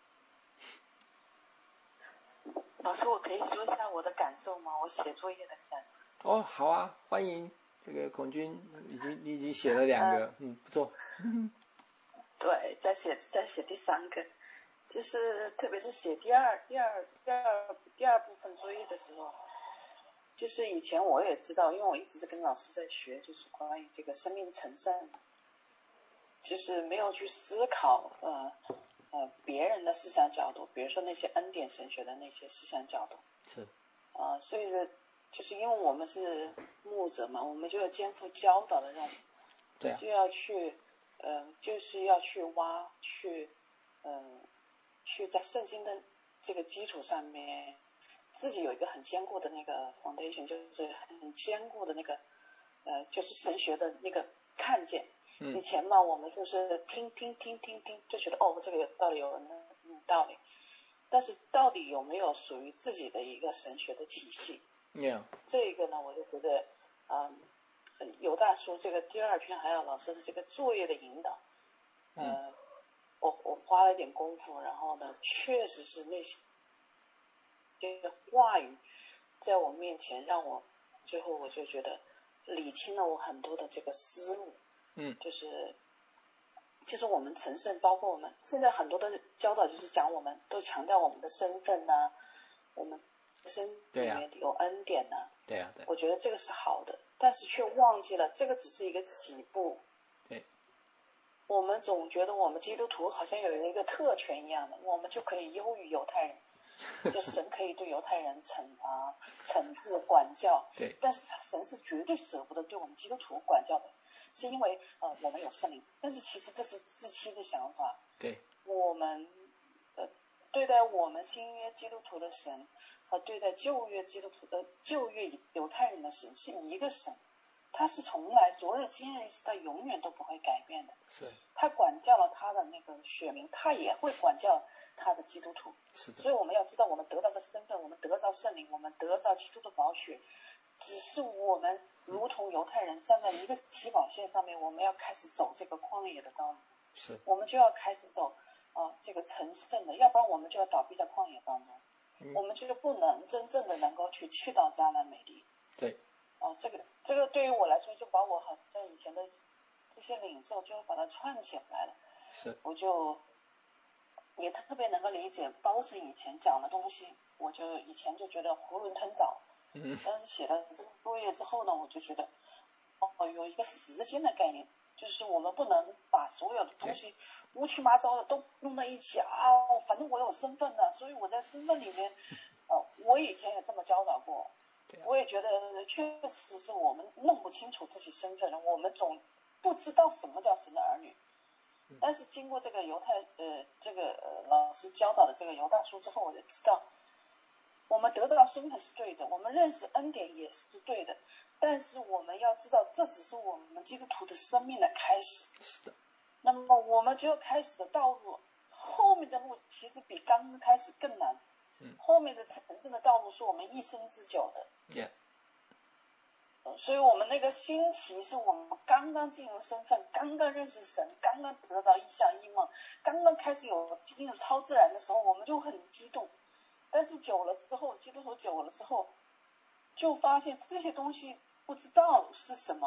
老师，我可以说一下我的感受吗？我写作业的感受。 哦，好啊，欢迎。这个孔军已经你已经写了两个，嗯，不错。 对，在写在写第三个，就是特别是写第二第二第二第二部分作业的时候，就是以前我也知道，因为我一直跟老师在学，就是关于这个生命成圣，就是没有去思考呃呃别人的思想角度，比如说那些恩典神学的那些思想角度。 是。 啊、呃，所以呢，就是因为我们是牧者嘛，我们就要肩负教导的任务， 对、啊， 就要去，嗯、呃，就是要去挖，去，嗯、呃，去在圣经的这个基础上面，自己有一个很坚固的那个 foundation， 就是很坚固的那个，呃，就是神学的那个看见。 嗯、 以前嘛，我们就是听听听听听，就觉得哦，这个有道理，有嗯道理。但是到底有没有属于自己的一个神学的体系？ Yeah. 这个呢，我就觉得，嗯，犹大书这个第二篇还有老师的这个作业的引导，呃， 嗯、 我我花了一点功夫，然后呢，确实是那些这个话语在我面前，让我最后我就觉得理清了我很多的这个思路， 嗯， 就是。就是我们成圣，包括我们现在很多的教导，就是讲我们都强调我们的身份呐、啊，我们身里面有恩典呐、啊， 对呀、啊，对。 我觉得这个是好的，但是却忘记了这个只是一个起步。 对。 我们总觉得我们基督徒好像有一个特权一样的，我们就可以优于犹太人，就神可以对犹太人惩罚、惩治、管教。 对。 但是神是绝对舍不得对我们基督徒管教的。是因为呃我们有圣灵，但是其实这是自欺的想法。 对， 我们呃对待我们新约基督徒的神和对待旧约基督徒的旧约犹太人的神是一个神，他是从来昨日今日他永远都不会改变的。 是。 他管教了他的那个选民，他也会管教他的基督徒。 是的。 所以我们要知道，我们得到的身份，我们得到圣灵，我们得到基督的宝血。只是我们如同犹太人站在一个起跑线上面，我们要开始走这个旷野的道路， 是，我们就要开始走啊、呃、这个成圣的，要不然我们就要倒闭在旷野当中， 嗯、 我们就不能真正的能够去去到迦南美地。 对， 啊、呃，这个这个对于我来说，就把我好像以前的这些领受就把它串起来了， 是， 我就也特别能够理解包神以前讲的东西，我就以前就觉得囫囵吞枣。 嗯， 但是写了这个作业之后呢，我就觉得，哦，有一个时间的概念，就是我们不能把所有的东西乌七八糟的都弄在一起啊。反正我有身份的，所以我在身份里面，呃，我以前也这么教导过，我也觉得确实是我们弄不清楚自己身份了，我们总不知道什么叫神的儿女。但是经过这个犹太呃这个呃老师教导的这个犹大书之后，我就知道。我们得到身份是对的，我们认识恩典也是对的，但是我们要知道，这只是我们基督徒的生命的开始。 是的。 那么我们只有开始的道路，后面的路其实比刚刚开始更难。 嗯。 后面的成圣的道路是我们一生之久的。 Yeah. 所以我们那个新奇是我们刚刚进入身份，刚刚认识神，刚刚得到异象异梦，刚刚开始有进入超自然的时候，我们就很激动。但是久了之后，基督徒久了之后，就发现这些东西不知道是什么，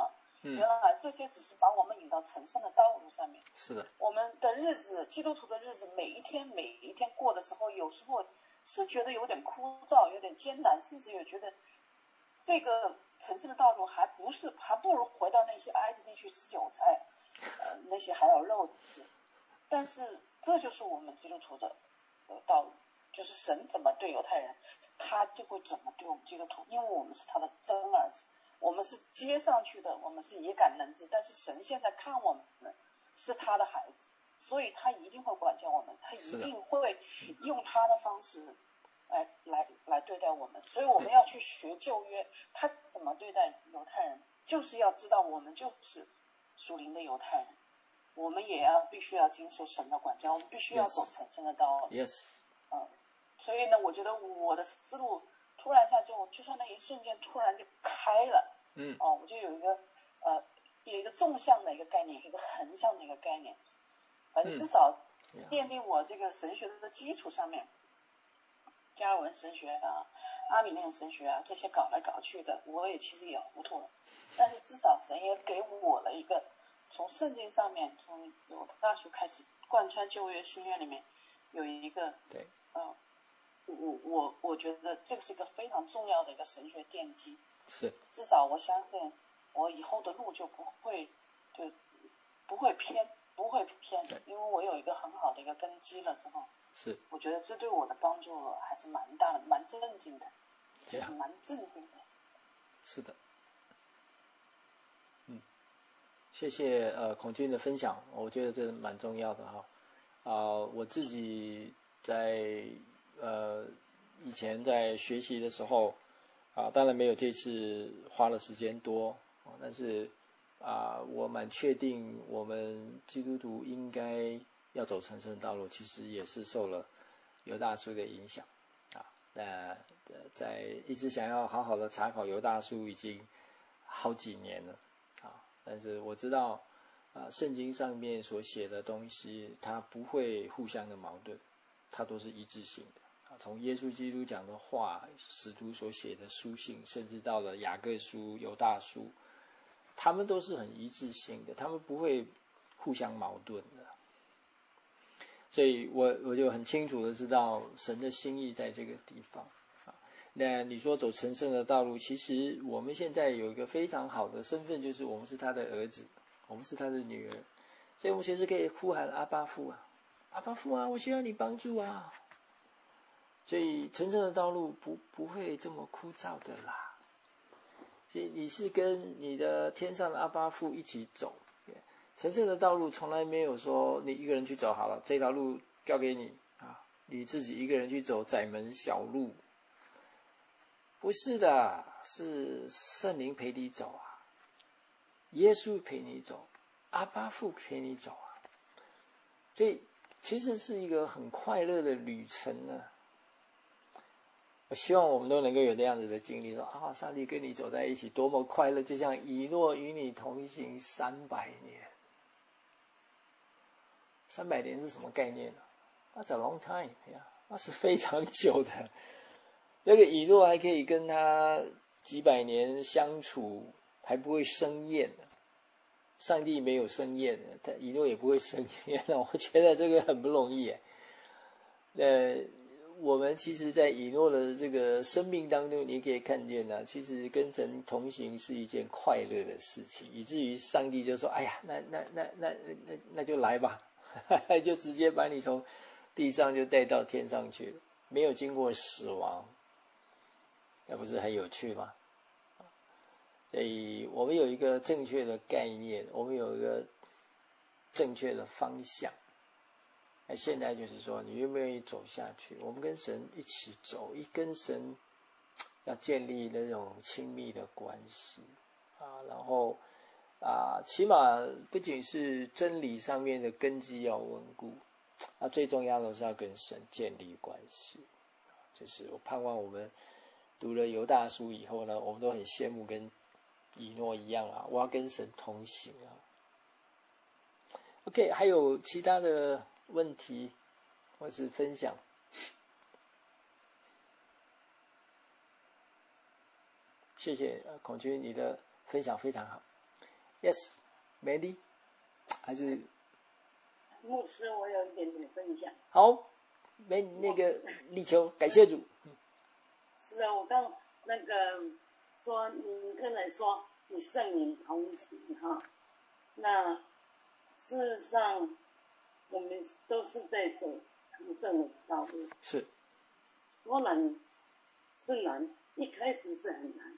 原来这些只是把我们引到成圣的道路上面。 是的。 我们的日子，基督徒的日子，每一天每一天过的时候，有时候是觉得有点枯燥，有点艰难，甚至也觉得这个成圣的道路还不是，还不如回到那些埃及地去吃韭菜，呃，那些还有肉吃。但是这就是我们基督徒的呃道路，就是神怎么对犹太人，他就会怎么对我们基督徒，因为我们是他的真儿子，我们是接上去的，我们是也感能知，但是神现在看我们是他的孩子，所以他一定会管教我们，他一定会用他的方式来来来对待我们，所以我们要去学旧约，他怎么对待犹太人，就是要知道我们就是属灵的犹太人，我们也要必须要经受神的管教，我们必须要走成圣的道路。 Yes。 嗯，所以呢，我觉得我的思路突然一下就，就算那一瞬间突然就开了。 嗯。 哦，我就有一个呃，有一个纵向的一个概念，一个横向的一个概念，反正至少奠定我这个神学的基础上面，加尔文神学啊、阿米念神学啊这些搞来搞去的，我也其实也糊涂了，但是至少神也给我了一个从圣经上面，从犹大书开始贯穿旧约新约里面有一个对， 呃，我我我觉得这个是一个非常重要的一个神学奠基。 是， 至少我相信我以后的路就不会就不会偏不会偏，因为我有一个很好的一个根基了之后， 是， 我觉得这对我的帮助还是蛮大的，蛮镇静的，就是蛮镇定的。 是的。嗯，谢谢呃孔军的分享，我觉得这蛮重要的哈。啊、呃，我自己在呃以前在学习的时候。啊，当然没有这次花了时间多，但是啊，我蛮确定我们基督徒应该要走成圣道路，其实也是受了犹大书的影响啊。那在一直想要好好的查考犹大书已经好几年了啊，但是我知道啊，圣经上面所写的东西，它不会互相的矛盾，它都是一致性的。从耶稣基督讲的话，使徒所写的书信，甚至到了雅各书、犹大书，他们都是很一致性的，他们不会互相矛盾的。所以我我就很清楚的知道神的心意在这个地方。那你说走成圣的道路，其实我们现在有一个非常好的身份，就是我们是他的儿子，我们是他的女儿，所以我们随时可以呼喊阿爸父啊，阿爸父啊，我需要你帮助啊。所以成圣的道路不不会这么枯燥的啦。所以你是跟你的天上的阿爸父一起走，成圣的道路从来没有说你一个人去走好了，这条路交给你啊，你自己一个人去走窄门小路，不是的，是圣灵陪你走啊，耶稣陪你走，阿爸父陪你走啊，所以其实是一个很快乐的旅程呢。我希望我们都能够有这样子的经历，说啊，上帝跟你走在一起，多么快乐！就像以诺与你同行三百年，三百年是什么概念呢？那 That's a long time 呀，那是非常久的。那个以诺还可以跟他几百年相处，还不会生厌呢。上帝没有生厌的，他以诺也不会生厌的。我觉得这个很不容易。呃。我们其实在以诺的这个生命当中，你可以看见呢、啊，其实跟神同行是一件快乐的事情，以至于上帝就说：“哎呀，那那那那那那就来吧，就直接把你从地上就带到天上去，没有经过死亡，那不是很有趣吗？”所以我们有一个正确的概念，我们有一个正确的方向。那现在就是说，你愿不愿意走下去？我们跟神一起走，一跟神要建立那种亲密的关系啊，然后啊，起码不仅是真理上面的根基要稳固，啊，最重要的是要跟神建立关系。就是我盼望我们读了犹大书以后呢，我们都很羡慕跟以诺一样啊，我要跟神同行啊。OK， 还有其他的问题或是分享？谢谢孔军，你的分享非常好。 Yes，Mandy， 还是牧师，我有一点点分享。 好，没那个立秋，感谢主。 是的，我刚那个说，你刚才说与圣灵同行哈，那事实上我们都是在走成圣的道路。 是。 说难是难，一开始是很难。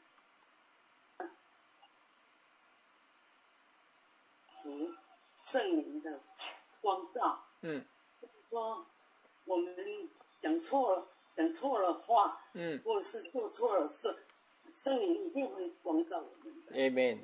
主圣灵的光照， 嗯， 说我们讲错了，讲错了话， 嗯， 或者是做错了事，圣灵一定会光照我们的。 Amen。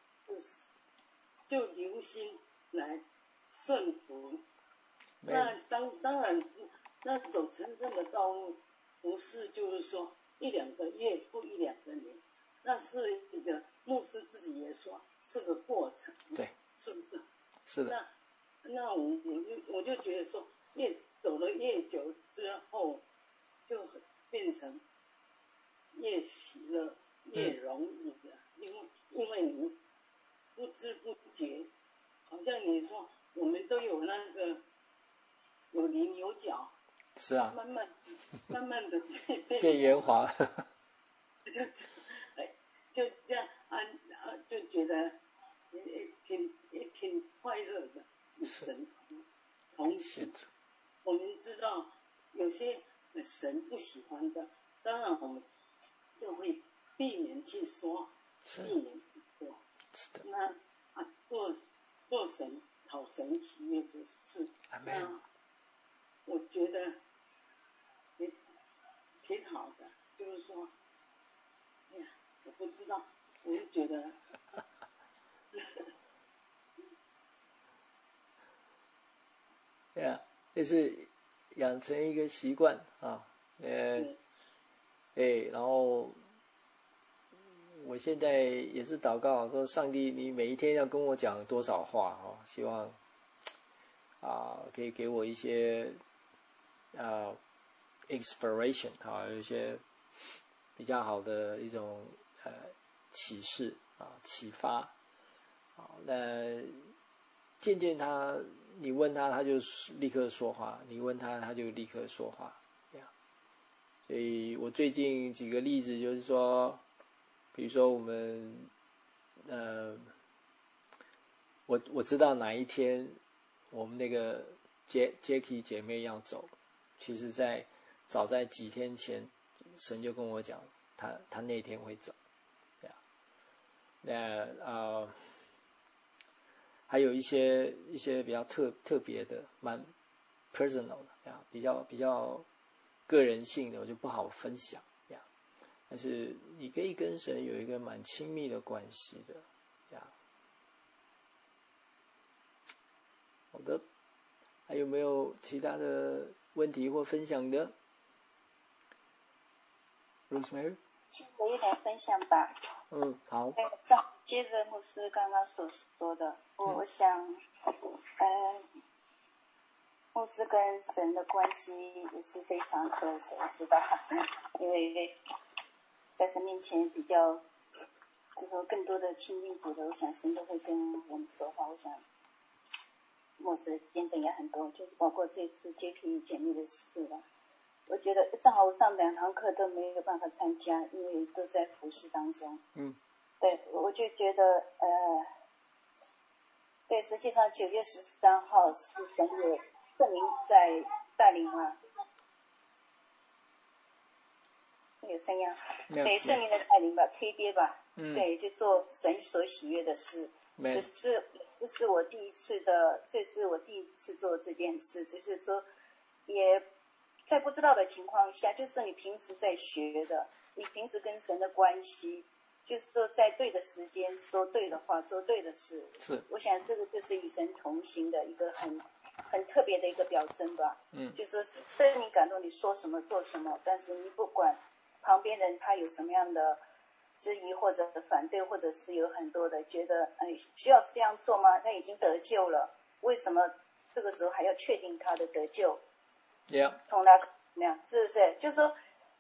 就留心来顺服。那当当然，那走成圣的道路，不是就是说一两个月或一两个年，那是一个牧师自己也说是个过程。 对。 是不是？ 是的。 那那我我就我就觉得说，越走了越久之后，就变成越喜乐、越容易的，嗯、因为因为你不知不觉，好像你说我们都有那个有棱有角。 是啊。 慢慢慢慢的变变圆滑。 就哎就这样啊啊就觉得。也挺也挺快乐的，与神同行。我们知道有些神不喜欢的，当然我们就会避免去说，避免去做。那啊，做做神讨神喜悦的事，那我觉得也挺好的。就是说，哎呀，我不知道，我就觉得。 对啊，就是养成一个习惯啊，呃，哎，然后我现在也是祷告说，上帝，你每一天要跟我讲多少话啊？希望啊，可以给我一些啊 inspiration 啊，有一些比较好的一种呃启示啊，启发啊，那渐渐他。你问他，他就立刻说话；你问他，他就立刻说话。这样，所以我最近举个例子，就是说，比如说我们，呃，我我知道哪一天我们那个 Jackie 姐妹要走，其实在早在几天前，神就跟我讲，他他那天会走。这样，那呃。还有一些一些比较特特别的，蛮 personal 的呀，比较比较个人性的，我就不好分享呀。但是你可以跟神有一个蛮亲密的关系的呀。好的，还有没有其他的问题或分享的 ？Rosemary， 我也来分享吧。 嗯，好。 对，正好接着牧师刚刚所说的，我我想，呃，牧师跟神的关系也是非常的熟知的，因为在神面前比较，就说更多的亲近主的，我想神都会跟我们说话。我想，牧师的见证也很多，就是包括这次 J P 姐妹的事了。我觉得正好我上两堂课都没有办法参加，因为都在服事当中。 嗯。 对，我就觉得呃，对，实际上九月十三号是神有圣灵在带领嘛，有声音，对，圣灵的带领吧，推别吧， 嗯， 对，就做神所喜悦的事。这是这是我第一次的，这是我第一次做这件事，就是说也。在不知道的情况下，就是你平时在学的，你平时跟神的关系，就是说在对的时间说对的话，做对的事。 是， 我想这个就是与神同行的一个很很特别的一个表征吧。 嗯， 就说圣灵感动你说什么做什么，但是你不管旁边人他有什么样的质疑或者反对，或者是有很多的觉得哎需要这样做吗？他已经得救了，为什么这个时候还要确定他的得救？ Yeah. 从那那样是不是？就是说，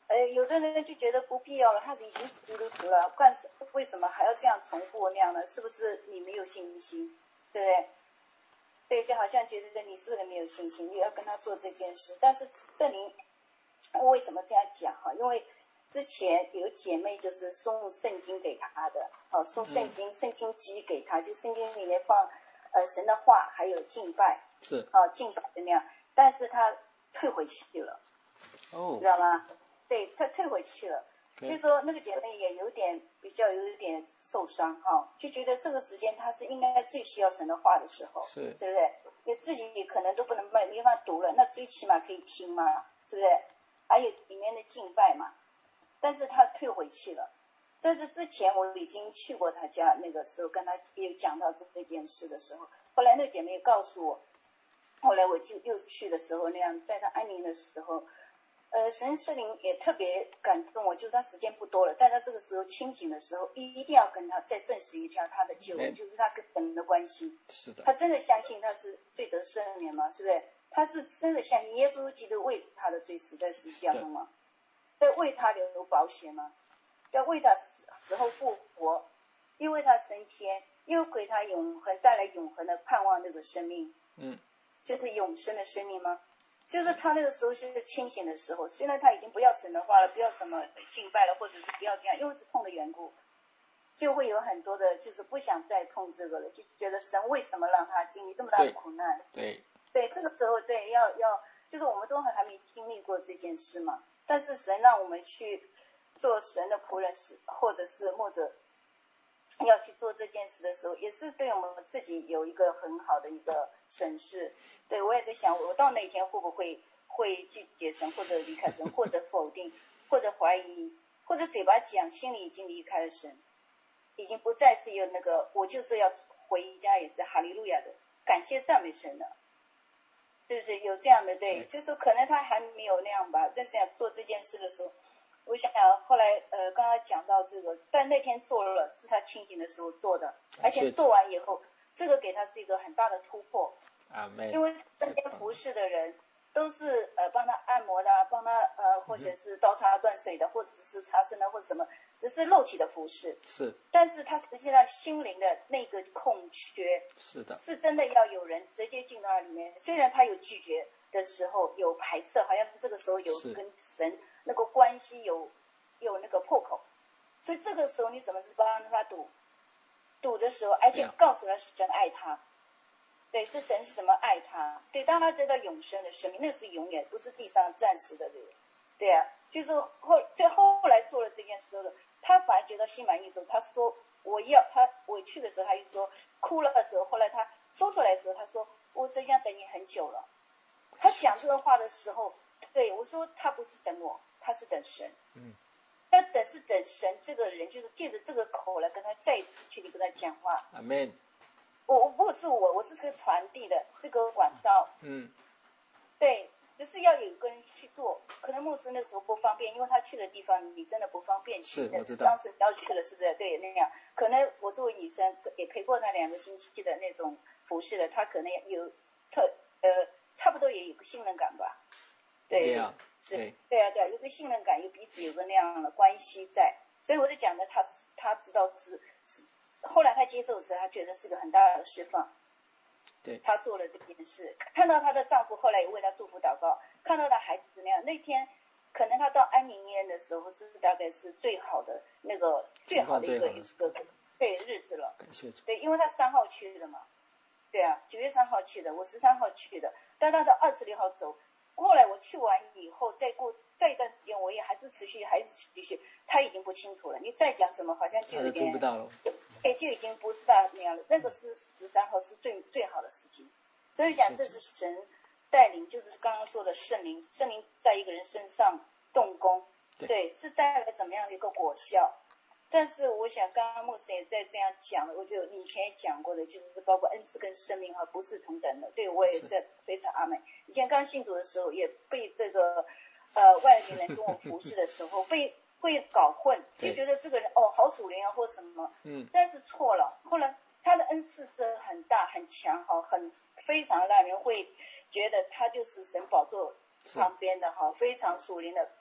呃，有的人就觉得不必要了，他是已经是基督徒了，干为什么还要这样重复那样呢？是不是你没有信心，对不对？对，就好像觉得你是个没有信心，你要跟他做这件事。但是这里为什么这样讲哈？因为之前有姐妹就是送圣经给他的，哦，送圣经，圣经集给他，就圣经里面放呃神的话，还有敬拜， 是， 哦，敬拜的那样，但是他退回去了， 哦， 知道吗？对，他退回去了。 对就说那个姐妹也有点比较有一点受伤哈、哦，就觉得这个时间她是应该最需要神的话的时候， 是， 对不对？你自己可能都不能没没办法读了，那最起码可以听嘛，是不是？还有里面的敬拜嘛，但是她退回去了。但是之前我已经去过她家，那个时候跟她也有讲到这件事的时候，后来那个姐妹告诉我，后来我就又去的时候那样，在她安宁的时候。呃，神圣灵也特别感动我，就是他时间不多了，但他这个时候清醒的时候，一一定要跟他再证实一下他的救恩，就是他跟神的关系。 是的。 他真的相信他是罪得赦免吗？是不是？他是真的相信耶稣基督为他的罪死在十字架上吗？在为他留保险吗？在为他死后复活，又为他升天，又给他永恒带来永恒的盼望那个生命， 嗯， 就是永生的生命吗？就是他那个时候是清醒的时候，虽然他已经不要神的话了，不要什么敬拜了，或者是不要这样，因为是痛的缘故，就会有很多的就是不想再碰这个了，就觉得神为什么让他经历这么大的苦难？ 对对，这个时候对要要就是我们都还没经历过这件事嘛，但是神让我们去做神的仆人，或者是或者要去做这件事的时候，也是对我们自己有一个很好的一个审视。对，我也在想，我到那一天会不会会拒绝神，或者离开神，或者否定，或者怀疑，或者嘴巴讲，心里已经离开了神，已经不再是有那个我就是要回家也是哈利路亚的感谢赞美神的，是不是有这样的？对，就是可能他还没有那样吧，在想做这件事的时候。我想想，后来呃，刚刚讲到这个，但那天做了是他清醒的时候做的，而且做完以后，这个给他是一个很大的突破。 啊，没。 因为身边服侍的人都是呃帮他按摩的，帮他呃或者是刀叉断水的，或者是擦身的，或者什么，只是肉体的服侍。 是。 但是他实际上心灵的那个空缺， 是的， 是真的要有人直接进到里面。虽然他有拒绝的时候，有排斥，好像这个时候有跟神那个关系有有那个破口，所以这个时候你怎么是帮他堵堵的时候，而且告诉他是神爱他，对，是神是怎么爱他，对，当他得到永生的生命，那是永远，不是地上暂时的，对不对？对啊，就是后最后来做了这件事的，他反而觉得心满意足。他说我要他，我去的时候他就说哭了的时候，后来他说出来的时候，他说我实际上等你很久了。他讲这个话的时候，对我说他不是等我，他是等神。 嗯， 他等是等神这个人，就是借着这个口来跟他再一次去跟他讲话。 阿们。 我我不是我，我是个传递的，是个管道。 嗯， 对，只是要有一个人去做。可能牧师那时候不方便，因为他去的地方你真的不方便去。 是，我知道。 当时要去了，是不是？对，那样。可能我作为女生也陪过他两个星期的那种服侍的，他可能有特呃。差不多也有个信任感吧，对， 对啊， 是， 对， 对啊，对啊，有个信任感，有彼此有个那样的关系在，所以我就讲的，他他知道是是，后来他接受时，他觉得是个很大的释放， 对， 他做了这件事，看到她的丈夫后来也为她祝福祷告，看到她孩子那样，那天可能她到安宁医院的时候是大概是最好的那个最好的一个一个对日子了，对，因为她三号去的嘛。对啊，九月三号去的，我十三号去的，但他到二十六号走。后来我去完以后，再过再一段时间，我也还是持续，还是持续，他已经不清楚了。你再讲什么，好像就有点， 听不到了。 哎，就已经不是他那样了。那个是十三号是最最好的时机，所以讲这是神带领，就是刚刚说的圣灵，圣灵在一个人身上动工， 对， 对，是带来怎么样的一个果效。但是我想刚刚牧师也在这样讲了，我就以前也讲过的，就是包括恩赐跟生命哈不是同等的，对，我也在非常阿美。以前刚信主的时候也被这个呃外面人跟我服侍的时候被会搞混，就觉得这个人哦好属灵啊或什么， 嗯， 但是错了。后来他的恩赐是很大很强哈，很非常让人会觉得他就是神宝座旁边的哈，非常属灵的。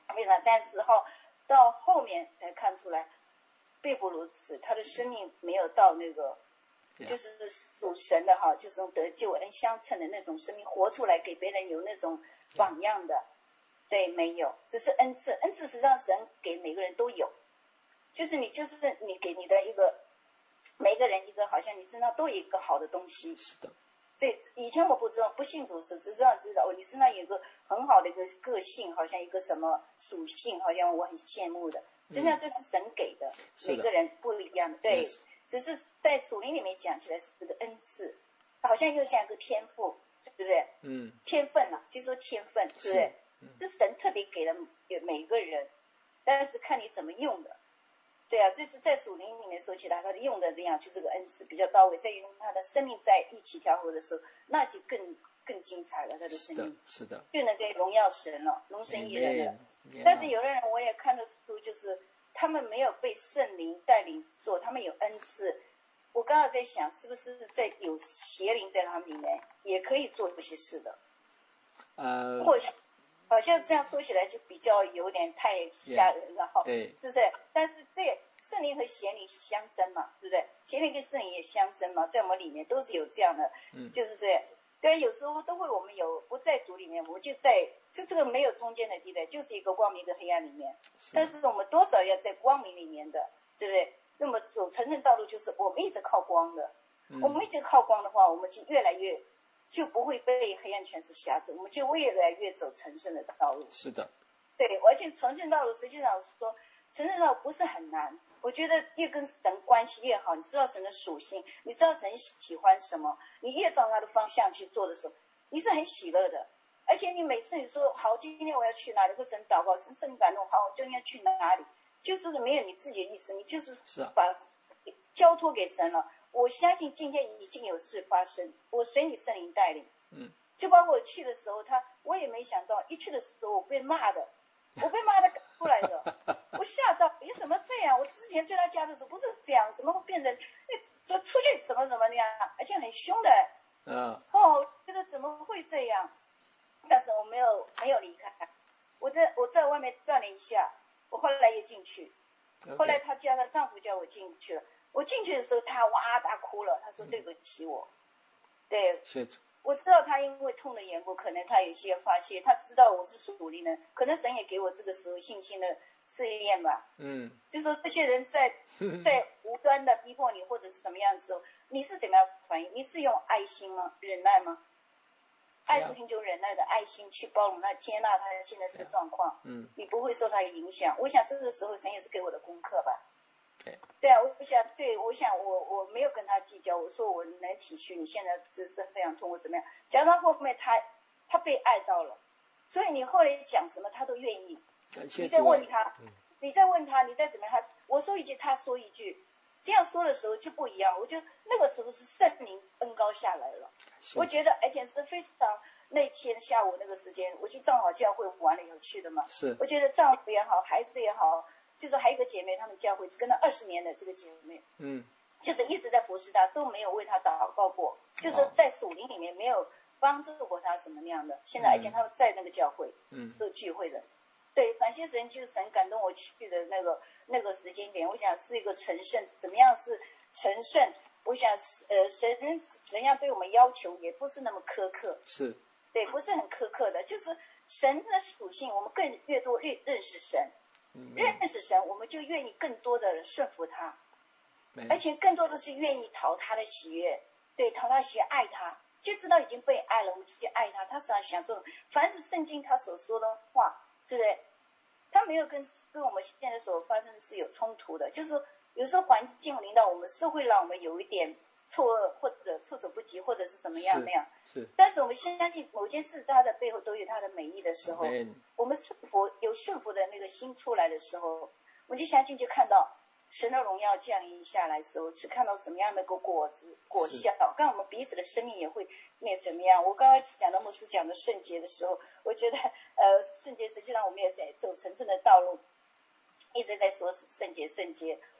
非常，但是哈到后面才看出来并不如此，他的生命没有到那个就是属神的哈，就是得救恩相称的那种生命活出来，给别人有那种榜样的，对，没有，只是恩赐，恩赐实际上神给每个人都有，就是你就是你给你的一个每个人一个，好像你身上都有一个好的东西。 是的。 对，以前我不知道，不信主时只知道知道哦，你身上有一个很好的一个个性，好像一个什么属性，好像我很羡慕的。实际上这是神给的，嗯、每个人不一样的。对， yes. 只是在属灵里面讲起来是这个恩赐，好像又像一个天赋，对不对？嗯。天分啊，就说天分，对不对？嗯、是神特别给了每一个人，但是看你怎么用的。对啊，这是在属灵里面说起来，他的用的这样就这个恩赐比较到位，在用他的生命在一起调和的时候，那就更更精彩了，他的生命是的， 就能给荣耀神了，荣神益人了。但是有的人我也看得出，就是他们没有被圣灵带领做，他们有恩赐。我刚刚在想，是不是在有邪灵在他们里面，也可以做这些事的？ 呃， 或许。好像这样说起来就比较有点太吓人了哈， yeah, 对， 是不是？但是这圣灵和邪灵相争嘛，对不对？邪灵跟圣灵也相争嘛，在我们里面都是有这样的，嗯，就是这，对，有时候都会我们有不在主里面，我们就在就这个没有中间的地带，就是一个光明一个黑暗里面，但是我们多少要在光明里面的，对不对？那么走成圣道路就是我们一直靠光的，嗯、我们一直靠光的话，我们就越来越。就不会被黑暗权势辖制，我们就越来越走成圣的道路。 是的， 对，而且成圣道路实际上说，成圣道路不是很难。我觉得越跟神关系越好，你知道神的属性，你知道神喜欢什么，你越照他的方向去做的时候，你是很喜乐的。而且你每次你说好，今天我要去哪里，和神祷告，神圣感动，好，我今天要去哪里，就是没有你自己的意思，你就是把交托给神了。我相信今天已经有事发生，我随你圣灵带领。嗯，就包括我去的时候，他我也没想到，一去的时候我被骂的，我被骂的赶出来的，我吓到，你怎么这样？我之前在他家的时候不是这样，怎么会变成说出去怎么怎么那样，而且很凶的。嗯。哦，觉得怎么会这样？但是我没有没有离开，我在我在外面转了一下，我后来又进去， okay. 后来她叫她丈夫叫我进去了。我进去的时候，他哇大哭了，他说对不起我。嗯、对，我知道他因为痛的缘故，可能他有些发泄，他知道我是属灵的，可能神也给我这个时候信心的试验吧。嗯，就说这些人在在无端的逼迫你或者是怎么样的时候，你是怎么样反应？你是用爱心吗？忍耐吗？爱是很久忍耐的爱心去包容他，接纳他现在这个状况。嗯，你不会受他影响。我想这个时候神也是给我的功课吧。 对, 对啊，我想对，我想我我没有跟他计较，我说我能体恤你现在这身非常痛，我怎么样？讲到后面他他被爱到了，所以你后来讲什么他都愿意。你再问他，你再问他，你再怎么样，他我说一句他说一句，这样说的时候就不一样。我觉得那个时候是圣灵恩膏下来了，我觉得而且是非常那天下午那个时间，我去正好教会完了以后去的嘛。是，我觉得丈夫也好，孩子也好。就是还有一个姐妹，她们教会跟了二十年的这个姐妹，嗯，就是一直在服侍她，都没有为她祷告过，就是在属灵里面没有帮助过她什么那样的。现在而且他们在那个教会，嗯，都聚会的。对，感谢神，就是神感动我去的那个那个时间点，我想是一个成圣，怎么样是成圣？我想呃，神神要对我们要求也不是那么苛刻，是，对，不是很苛刻的，就是神的属性，我们更越多认认识神。认识神，我们就愿意更多的顺服他，而且更多的是愿意讨他的喜悦，对，讨他喜悦，爱他，就知道已经被爱了，我们就去爱他。他实际上想这种，凡是圣经他所说的话，是不是？他没有跟跟我们现在所发生的事有冲突的，就是说有时候环境领导我们是会让我们有一点错愕或者措手不及，或者是什么样那样。是。但是我们相信某件事，它的背后都有它的美意的时候，我们顺服有顺服的那个心出来的时候，我就相信就看到神的荣耀降临下来的时候，是看到什么样的个果子果效。刚我们彼此的生命也会那怎么样？我刚刚讲到牧师讲的圣洁的时候，我觉得呃圣洁实际上我们也在走成圣的道路，一直在说圣洁圣洁。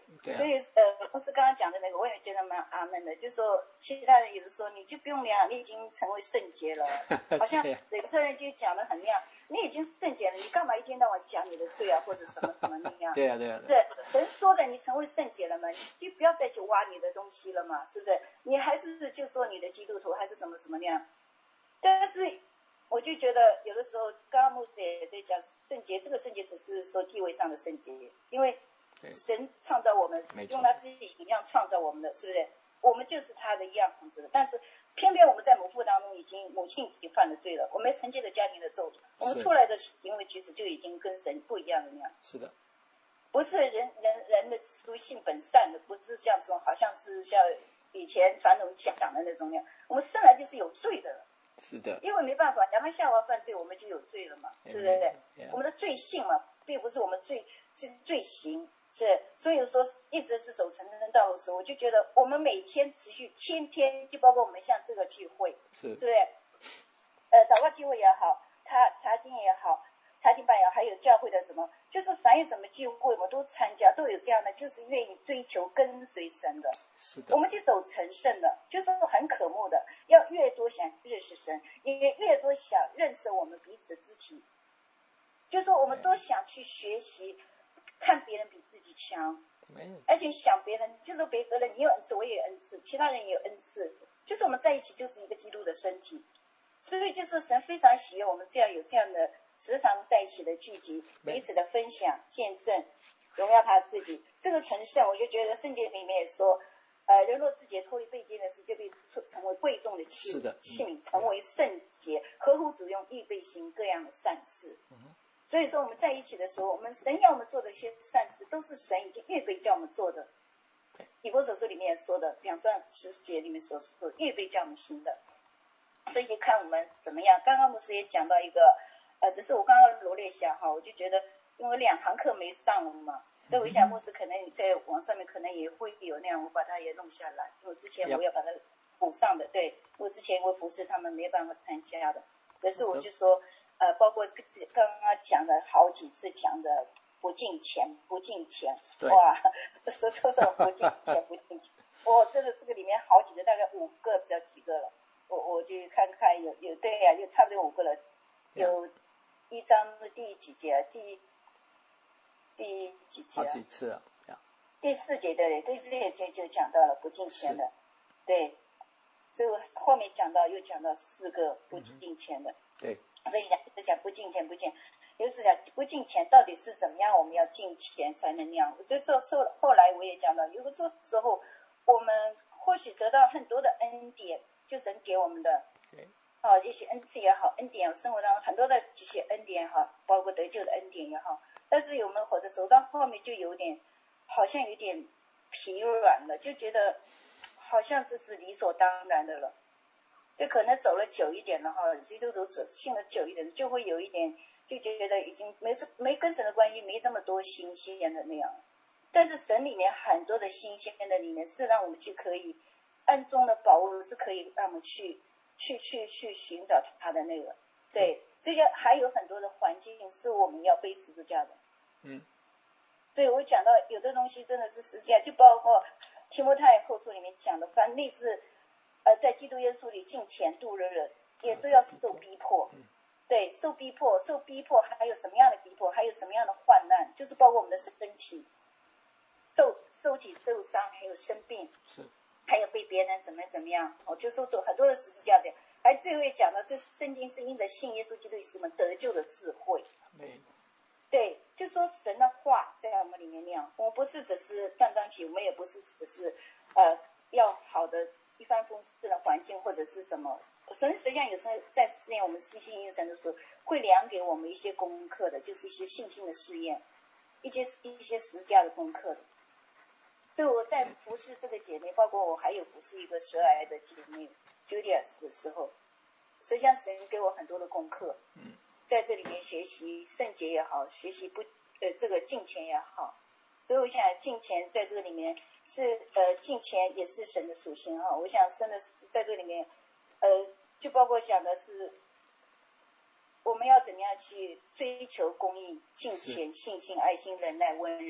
对啊、 所以呃，公司刚刚讲的那个，我也觉得蛮阿门的，就是说其他人也是说，你就不用量，你已经成为圣洁了，好像有些人就讲的很亮，你已经圣洁了，你干嘛一天到晚讲你的罪啊，或者什么什么那样？ 对啊对啊。 对，神说的，你成为圣洁了嘛，你就不要再去挖你的东西了嘛，是不是？你还是就做你的基督徒，还是什么什么那样？但是我就觉得有的时候，刚刚牧师也在讲圣洁，这个圣洁只是说地位上的圣洁，因为神创造我们，用他自己形象创造我们的，是不是？我们就是他的样子的。但是偏偏我们在母腹当中已经母亲已经犯了罪了，我们承接了家庭的咒诅，我们出来的行为举止就已经跟神不一样了那样。 是的， 不是人人人的属性本善的，不是像这种好像是像以前传统讲的那种样，我们生来就是有罪的了。 是的， 因为没办法，亚当夏娃犯罪，我们就有罪了嘛，对不对？ Yeah. 我们的罪性嘛，并不是我们罪是罪行，是所以说一直是走成人道路的时候，我就觉得我们每天持续，天天就包括我们像这个聚会， 是， 是不是？呃，祷告聚会也好，查查经也好，查经班也好，还有教会的什么，就是凡有什么聚会，我们都参加，都有这样的，就是愿意追求跟随神的。 是的， 我们就走成圣的，就是很渴慕的，要越多想认识神，也越多想认识我们彼此肢体，就是说我们都想去学习，看别人比自己强，而且想别人，就是别个人你有恩赐，我也有恩赐，其他人也有恩赐，就是我们在一起就是一个基督的身体。所以就是神非常喜悦我们这样有这样的时常在一起的聚集，彼此的分享见证，荣耀他自己。这个成圣，我就觉得圣经里面也说，呃，人若自己脱离卑贱的事，就被成为贵重的器皿，器皿成为圣洁，合乎主用，预备行各样的善事。嗯、所以说我们在一起的时候，我们神要我们做的一些善事，都是神已经预备叫我们做的。以弗所书里面说的两章十节里面所说，预备叫我们行的。所以就看我们怎么样。刚刚牧师也讲到一个，呃，只是我刚刚罗列一下哈，我就觉得因为两堂课没上嘛，所以我想牧师可能你在网上面可能也会有那样，我把它也弄下来，因为之前我要把它补上的，对，我之前因为不是他们没办法参加的，可是我就说，呃，包括刚刚讲的好几次讲的不敬钱，不敬钱，哇，说说说不敬钱，不敬钱，我真的这个里面好几个，大概五个，不知道几个了。我我就看看有有对呀、啊，有差不多五个了，有一章的第几节？第第几节、啊？ 好几次啊。 第四节的，第四节就就讲到了不敬钱的，对，所以我后面讲到又讲到四个不敬钱的， 嗯、对， 所以讲一直讲不敬钱不敬，有时讲不敬钱到底是怎么样？我们要敬钱才能那样。我觉得这后后来我也讲到，有的时候我们或许得到很多的恩典。就神给我们的，啊，一些恩赐也好，恩典，生活当中很多的这些恩典也好，包括得救的恩典也好，但是我们或者走到后面就有点，好像有点疲软了，就觉得好像这是理所当然的了。就可能走了久一点了哈，基督徒走信了久一点，就会有一点就觉得已经没这没跟神的关系没这么多新鲜的那样。但是神里面很多的新鲜的里面是让我们去可以。暗中的宝物是可以让我们去去去去寻找它的那个，对，所以还有很多的环境是我们要背十字架的， 嗯， 所以我讲到有的东西真的是十字架，就包括提摩太后书里面讲的，凡立志呃在基督耶稣里敬虔度日的，也都要受逼迫，对，受逼迫，受逼迫，还有什么样的逼迫，还有什么样的患难，就是包括我们的身体受受体受伤，还有生病， 是。 还有被别人怎么怎么样，我就说走很多的十字架的，还最后讲到这圣经是因着信耶稣基督使我们得救的智慧。 对， 对，就说神的话在我们里面那样，我们不是只是断章取义，我们也不是只是呃要好的一帆风顺的环境或者是什么。神实际上有时候在之前我们信心应神的时候，会量给我们一些功课的，就是一些信心的试验，一些一些十字架的功课的。所以我在服侍这个姐妹，包括我还有服侍一个舌癌的姐妹 Julia 的时候，实际上神给我很多的功课， 嗯， 在这里面学习圣洁也好，学习不呃这个敬虔也好，所以我想敬虔在这个里面是呃敬虔也是神的属性哈。我想神的在这里面呃就包括讲的是我们要怎么样去追求公义、敬虔、信心、爱心、忍耐、温柔。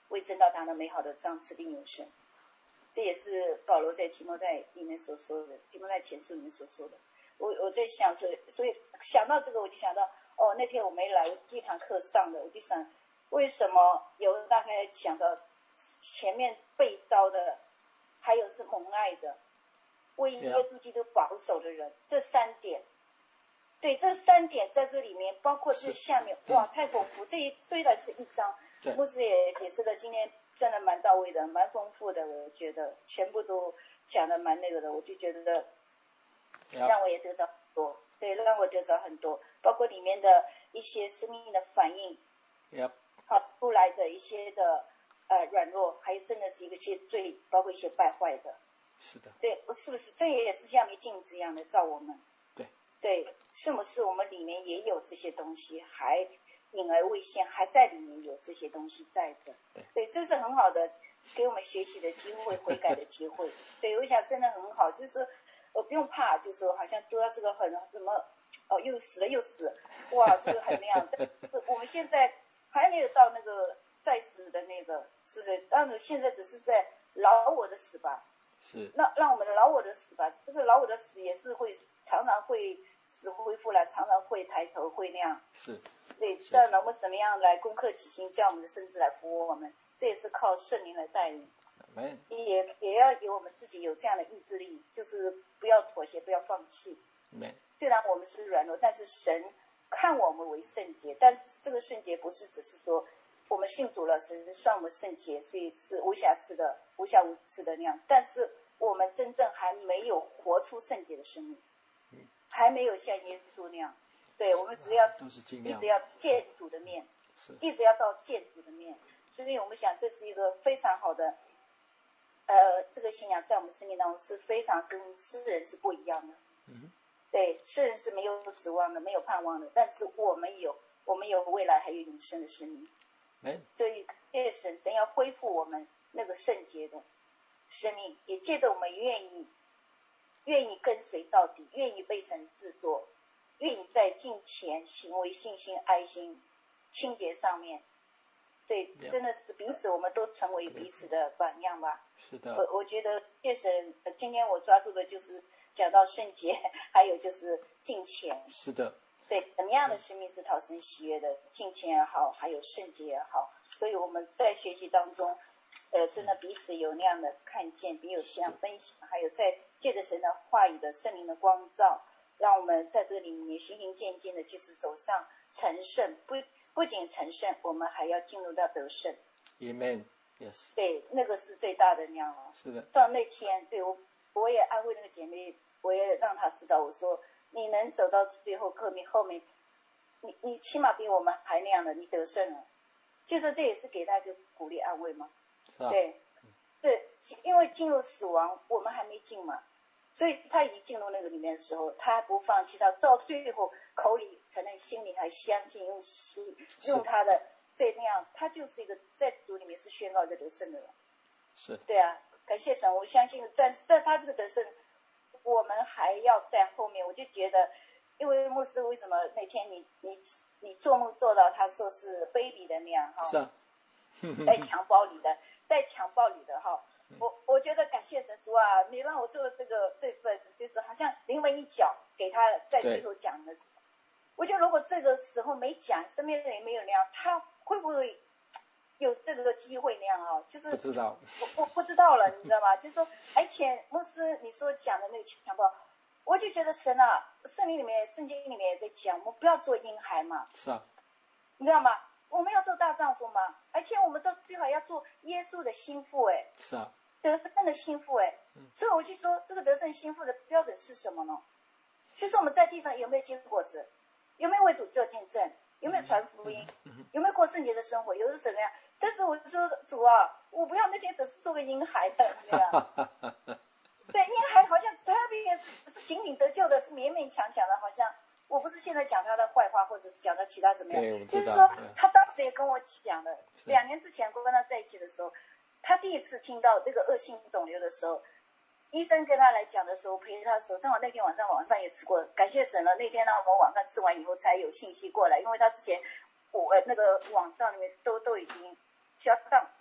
为真道他的美好的章赐定永生。这也是保罗在提摩太里面所说的，提摩太前书里面所说的。我我在想着，所以想到这个我就想到，哦，那天我没来，我这堂课上的，我就想为什么有大概想到前面被招的，还有是蒙爱的，为耶稣基督保守的人，这三点。对，这三点在这里面，包括这下面，哇，太丰富。这一虽然是一章，牧师也解释了，今天真的蛮到位的，蛮丰富的，我觉得全部都讲的蛮那个的，我就觉得让我也得着很多，对，让我得着很多，包括里面的一些生命的反应，好出来的一些的呃软弱，还有真的是一个些罪，包括一些败坏的。 是的。 对，是不是？这也是像面镜子一样的照我们。对，是不是我们里面也有这些东西，还隐而未现，还在里面有这些东西在的。 对， 对，这是很好的，给我们学习的机会，悔改的机会。对，我想真的很好，就是我不用怕，就是说好像得到这个很怎么哦又死了又死，哇，这个很那样。我们现在还没有到那个再死的那个，是的，让现在只是在老我的死吧。 是， 那让我们的老我的死吧，这个老我的死也是会常常会死恢复了，常常会抬头会那样。 是， 对，但我们怎么样来攻克己心，叫我们的身子来服我们，这也是靠圣灵来带领。也也要有我们自己有这样的意志力，就是不要妥协，不要放弃。虽然我们是软弱，但是神看我们为圣洁，但是这个圣洁不是只是说我们信主了，神算我们圣洁，所以是无瑕疵的、无瑕无疵的那样。但是我们真正还没有活出圣洁的生命，还没有像耶稣那样。对，我们只要一直要见主的面，一直要到见主的面。所以我们想，这是一个非常好的，呃，这个信仰在我们生命当中是非常跟世人是不一样的。 嗯， 对，世人是没有指望的，没有盼望的，但是我们有，我们有未来，还有永生的生命。所以借神，神要恢复我们那个圣洁的生命，也借着我们愿意愿意跟随到底，愿意被神制作，愿意在敬虔、行为、信心、爱心、清洁上面，对，真的是彼此我们都成为彼此的榜样吧。 是的。 我我觉得借神，今天我抓住的就是讲到圣洁，还有就是敬虔。 是的。 对，怎么样的生命是讨神喜悦的，敬虔也好，还有圣洁也好，所以我们在学习当中，呃，真的彼此有那样的看见，彼此这样分享，还有在借着神的话语的圣灵的光照，让我们在这里面循序渐进的，就是走上成圣，不不仅成圣，我们还要进入到得胜。 Amen. Yes. 对，那个是最大的那样哦。 是的。 到那天，对我我也安慰那个姐妹，我也让她知道，我说。你能走到最后后面后面，你你起码比我们还那样的，你得胜了，就是这也是给他一个鼓励安慰嘛。 啊、 对，对，因为进入死亡，我们还没进嘛，所以他已经进入那个里面的时候，他不放弃，他到最后口里承认，心里还相信，用心用他的这那样，他就是一个在主里面是宣告一个得胜的人。 是。 对啊，感谢神，我相信在在他这个得胜。我们还要在后面，我就觉得，因为牧师为什么那天你你你做梦做到他说是 baby 的那样哈， 是啊， 在襁褓里的，在襁褓里的哈，我我觉得感谢神说啊，你让我做这个这份，就是好像临门一脚给他在最后讲的。我觉得如果这个时候没讲，身边的人没有那样，他会不会有这个机会那样啊？就是不知道， 我我不知道了，你知道吗？就是说，而且牧师你说讲的那个襁褓，我就觉得神啊，圣经里面、圣经里面也在讲，我们不要做婴孩嘛。 是啊。 你知道吗？我们要做大丈夫嘛，而且我们都最好要做耶稣的心腹哎。 是啊。 得胜的心腹哎。嗯。所以我就说，这个得胜心腹的标准是什么呢？就是我们在地上有没有结果子，有没有为主做见证，有没有传福音， 嗯嗯、 有没有过圣洁的生活，有的什么样？但是我说主啊，我不要那天只是做个婴孩的，对吧？对，婴孩好像特别是是仅仅得救的，是勉勉强强的，好像我不是现在讲他的坏话，或者是讲他其他怎么样，就是说他当时也跟我讲了，两年之前跟他在一起的时候，他第一次听到这个恶性肿瘤的时候，医生跟他来讲的时候，陪他的时候，正好那天晚上晚饭也吃过，感谢神了，那天呢我们晚饭吃完以后才有信息过来，因为他之前我那个网上里面都都已经。shut down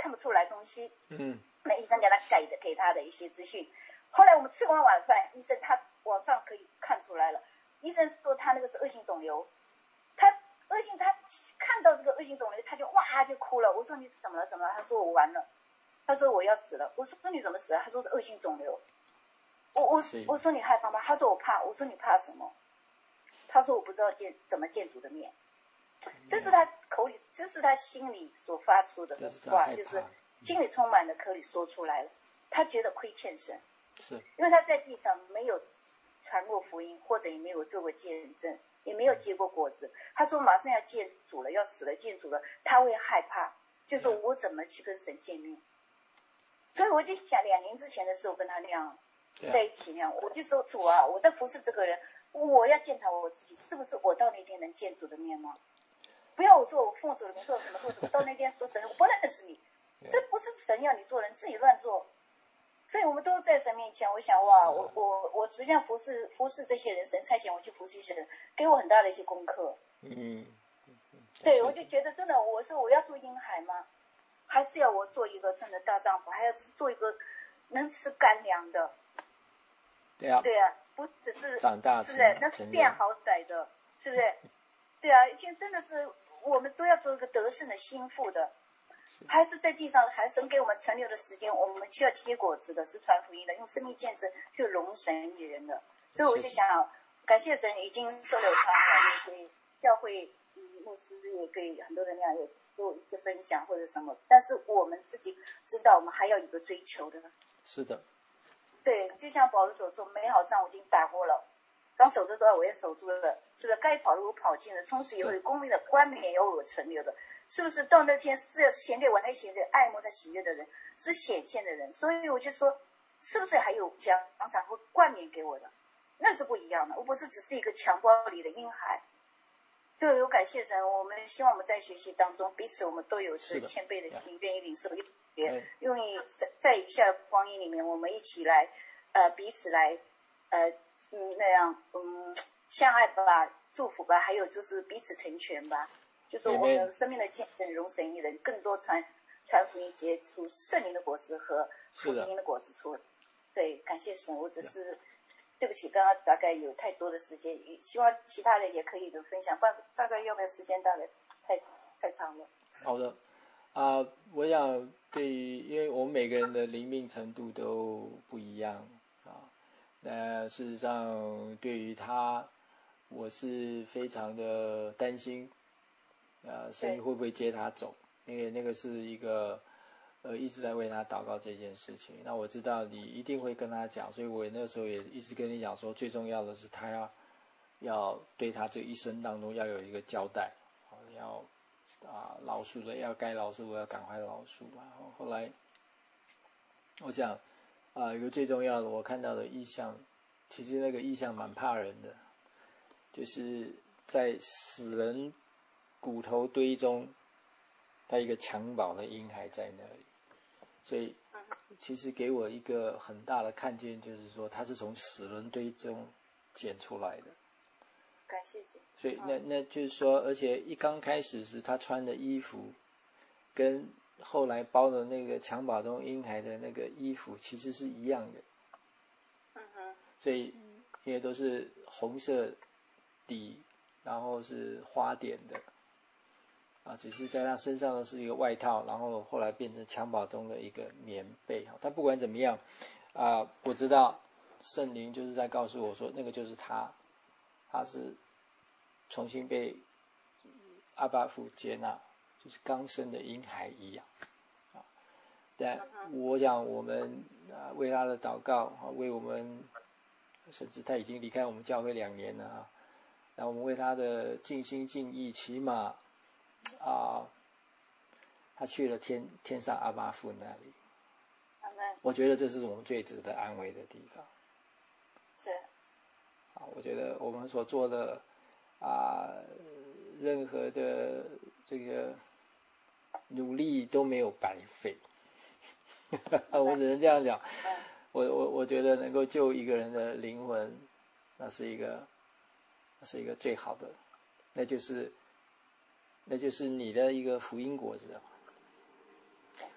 看不出来东西。 嗯。 那医生给他改的给他的一些资讯。后来我们吃完晚饭，医生他网上可以看出来了，医生说他那个是恶性肿瘤，他恶性他看到这个恶性肿瘤他就哇就哭了。我说你怎么了怎么了？他说我完了，他说我要死了。我说你怎么死了？他说是恶性肿瘤。我我我说你害怕吗？他说我怕。我说你怕什么？他说我不知道见怎么见主的面。这是他口里，这是他心里所发出的话，就是心里充满了口里说出来了。他觉得亏欠神， 是因为他在地上没有传过福音，或者也没有做过见证，也没有结过果子。他说马上要见主了，要死了，见主了，他会害怕，就是我怎么去跟神见面。所以我就想，两年之前的时候跟他那样在一起那样，我就说主啊，我在服侍这个人，我要检查我自己，是不是我到那天能见主的面吗？不要我说我奉主的名做什么做什么，到那天说神我不认识你，这不是神要你做人，自己乱做。所以我们都在神面前，我想哇，我我我实际上服侍服侍这些人，神差遣我去服侍一些人，给我很大的一些功课。 嗯， 对，我就觉得真的，我说我要做婴孩吗？还是要我做一个真的大丈夫，还要做一个能吃干粮的？ 对啊， 对啊，不只是长大， 是不是？那是变好歹的，是不是？对啊，现在真的是我们都要做一个得胜的心腹的。还是在地上，还神给我们存留的时间，我们需要结果子的，是传福音的，用生命见证去容神于人的。所以我就想，感谢神已经收留他了，也给教会，嗯，牧师也给很多人那样也做一些分享或者什么。但是我们自己知道，我们还要有一个追求的。 是的。 对，就像保罗所说，美好仗我已经打过了，刚守的多我也守住了，是不是？该跑的我跑尽了，从此以后公义的冠冕有我存留的。是不是到那天是显给我那些的爱慕他喜悦的人，是显现的人？所以我就说，是不是还有奖赏会冠冕给我的？那是不一样的。我不是只是一个襁褓里的婴孩。对，我感谢神，我们希望我们在学习当中，彼此我们都有是谦卑的心，愿意领受，也愿意在在余下的光阴里面，我们一起来呃彼此来呃嗯那样嗯相爱吧，祝福吧，还有就是彼此成全吧。就是我们生命的见证，容神一人，更多传传福音，结出圣灵的果子和福音的果子出。对，感谢神，我只是对不起，刚刚大概有太多的时间，希望其他人也可以的分享。大大概要不要时间？大概太太长了。 好的，啊、呃，我想对于，因为我们每个人的灵命程度都不一样啊。那事实上，对于他，我是非常的担心。呃，神会不会接他走？因为那个是一个呃一直在为他祷告这件事情。那我知道你一定会跟他讲，所以我那时候也一直跟你讲说，最重要的是他要要对他这一生当中要有一个交代，要啊饶恕的要该饶恕的要赶快饶恕嘛。后来我想啊，一个最重要的我看到的意象，其实那个意象蛮怕人的，就是在死人骨头堆中，他一个襁褓的婴孩在那里，所以其实给我一个很大的看见，就是说他是从死人堆中捡出来的。 感谢主。 所以那那就是说，而且一刚开始是他穿的衣服，跟后来包的那个襁褓中婴孩的那个衣服其实是一样的。 嗯哼。 所以因为都是红色底，然后是花点的。啊，只是在他身上的是一个外套，然后后来变成襁褓中的一个棉被。但不管怎么样，啊，我知道圣灵就是在告诉我说，那个就是他，他是重新被阿爸父接纳，就是刚生的婴孩一样。啊，但我想我们啊为他的祷告，啊，为我们，甚至他已经离开我们教会两年了啊，那我们为他的尽心尽意，起码。啊，他去了天天上阿爸父那里，我觉得这是我们最值得安慰的地方。 是。 啊，我觉得我们所做的啊，任何的这个努力都没有白费。我只能这样讲。我我我觉得能够救一个人的灵魂，那是一个，那是一个最好的，那就是。那就是你的一个福音果子。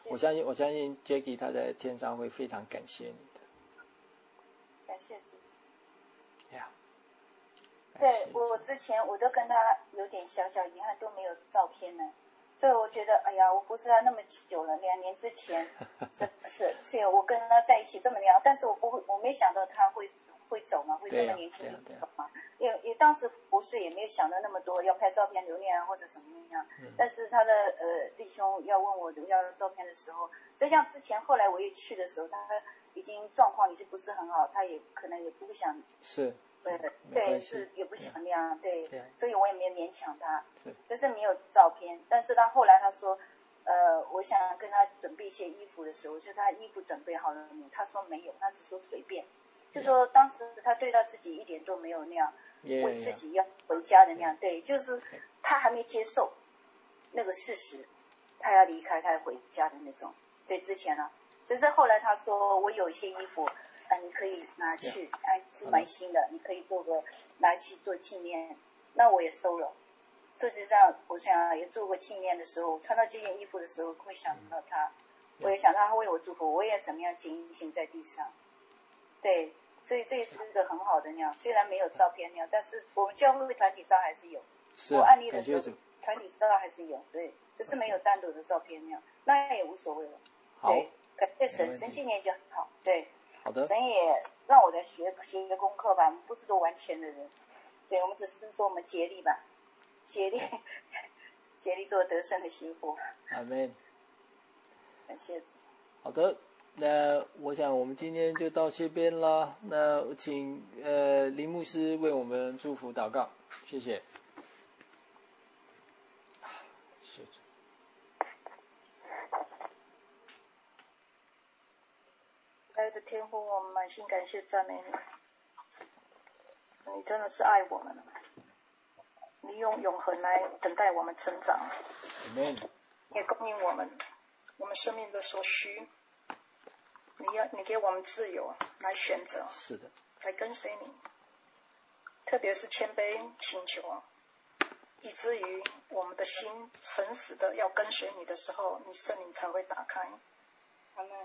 谢。 我相信我相信 Jackie 他在天上会非常感谢你的。 感谢主。 呀、yeah,。 对，我我之前我都跟他有点小小遗憾，都没有照片呢。所以我觉得，哎呀，我服侍他那么久了，两年之前是是是我跟他在一起这么聊，但是我不会，我没想到他会会走嘛，会这么年轻就走嘛。因为因为当时服侍也没有想到那么多，要拍照片留念啊或者什么样。嗯、但是他的呃弟兄要问我要照片的时候，就像之前后来我也去的时候，他已经状况已经不是很好，他也可能也不想是。 对对，是也不想那样，对， 对， 所以我也没勉强他， 是， 就是没有照片。但是他后来他说，呃，我想跟他准备一些衣服的时候，就他衣服准备好了没？他说没有，他只说随便，就说当时他对他自己一点都没有那样， yeah, 为自己要回家的那样， yeah. 对，就是他还没接受那个事实，他要离开，他要回家的那种。对，之前呢，只是后来他说我有一些衣服。啊，你可以拿去，哎、啊，是蛮新的，你可以做个拿去做纪念，那我也收了。事实上，我想也做过纪念的时候，穿到这件衣服的时候，会想到他，我也想到他为我祝福，我也怎么样警醒在地上。对，所以这也是一个很好的那样，虽然没有照片那样，但是我们教会团体照还是有。 是。 我案例的时候，团体照还是有，对，只是没有单独的照片那样，那也无所谓了。 好。 对，感谢神，神纪念就好，对。 好的。 神也让我在学学一个功课吧，我们不是都完全的人，对，我们只是说我们竭力吧，竭力竭力做得胜的媳妇。 阿们。 感谢主。 好的，那我想我们今天就到这边了。那我请呃林牧师为我们祝福祷告，谢谢。谢谢。 爱的天父，我们满心感谢赞美你，你真的是爱我们，你用永恒来等待我们成长， Amen. 也供应我们我们生命的所需，你要你给我们自由来选择， 是的， 来跟随你，特别是谦卑请求，以至于我们的心诚实的要跟随你的时候，你圣灵才会打开。阿们。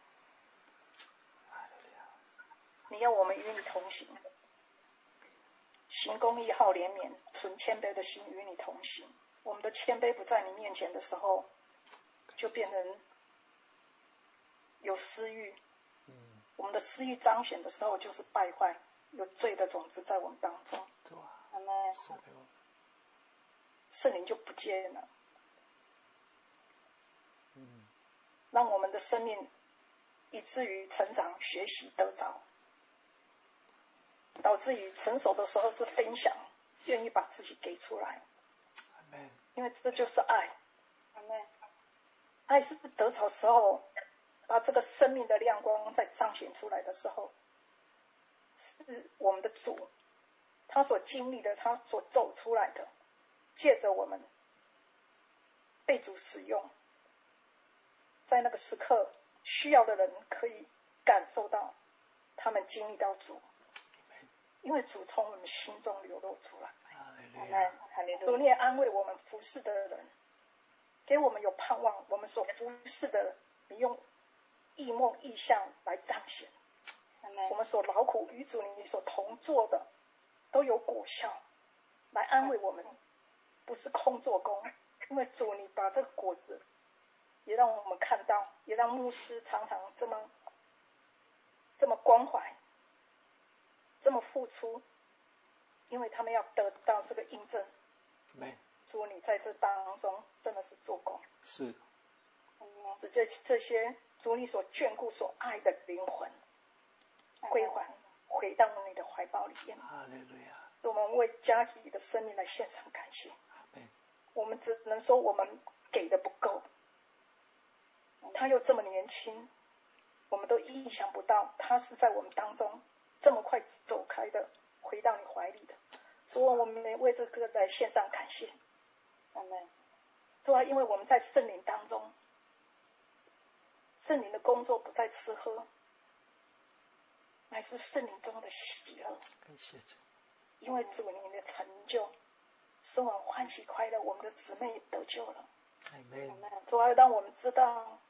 你要我们与你同行，行公义，好怜悯，存谦卑的心与你同行。我们的谦卑不在你面前的时候，就变成有私欲，嗯、我们的私欲彰显的时候，就是败坏，有罪的种子在我们当中。阿们。圣灵就不见了，嗯、让我们的生命以至于成长、学习、得着。导致于成熟的时候是分享，愿意把自己给出来， Amen. 因为这就是爱。Amen. 爱是得着时候，把这个生命的亮光再彰显出来的时候，是我们的主，他所经历的，他所走出来的，借着我们被主使用，在那个时刻需要的人可以感受到，他们经历到主。因为主从我们心中流露出来，主你也安慰我们服侍的人，给我们有盼望，我们所服侍的，你用异梦异象来彰显，我们所劳苦与主你所同做的都有果效，来安慰我们，不是空做工，因为主你把这个果子也让我们看到，也让牧师常常这么这么关怀，这么付出，因为他们要得到这个印证。主你在这当中真的是做工， 是， 使这这些主你所眷顾、所爱的灵魂归还，回到你的怀抱里面。 哈利路亚！ 我们为家里的生命来献上感谢。我们只能说我们给的不够，他又这么年轻，我们都意想不到他是在我们当中这么快走开的，回到你怀里的。主啊，我们为这个来献上感谢。阿们。主啊，因为我们在圣灵当中，圣灵的工作不在吃喝，乃是圣灵中的喜乐。 感谢主。 因为主你的成就，使我们欢喜快乐，我们的姊妹得救了。 阿们。 主啊，让我们知道，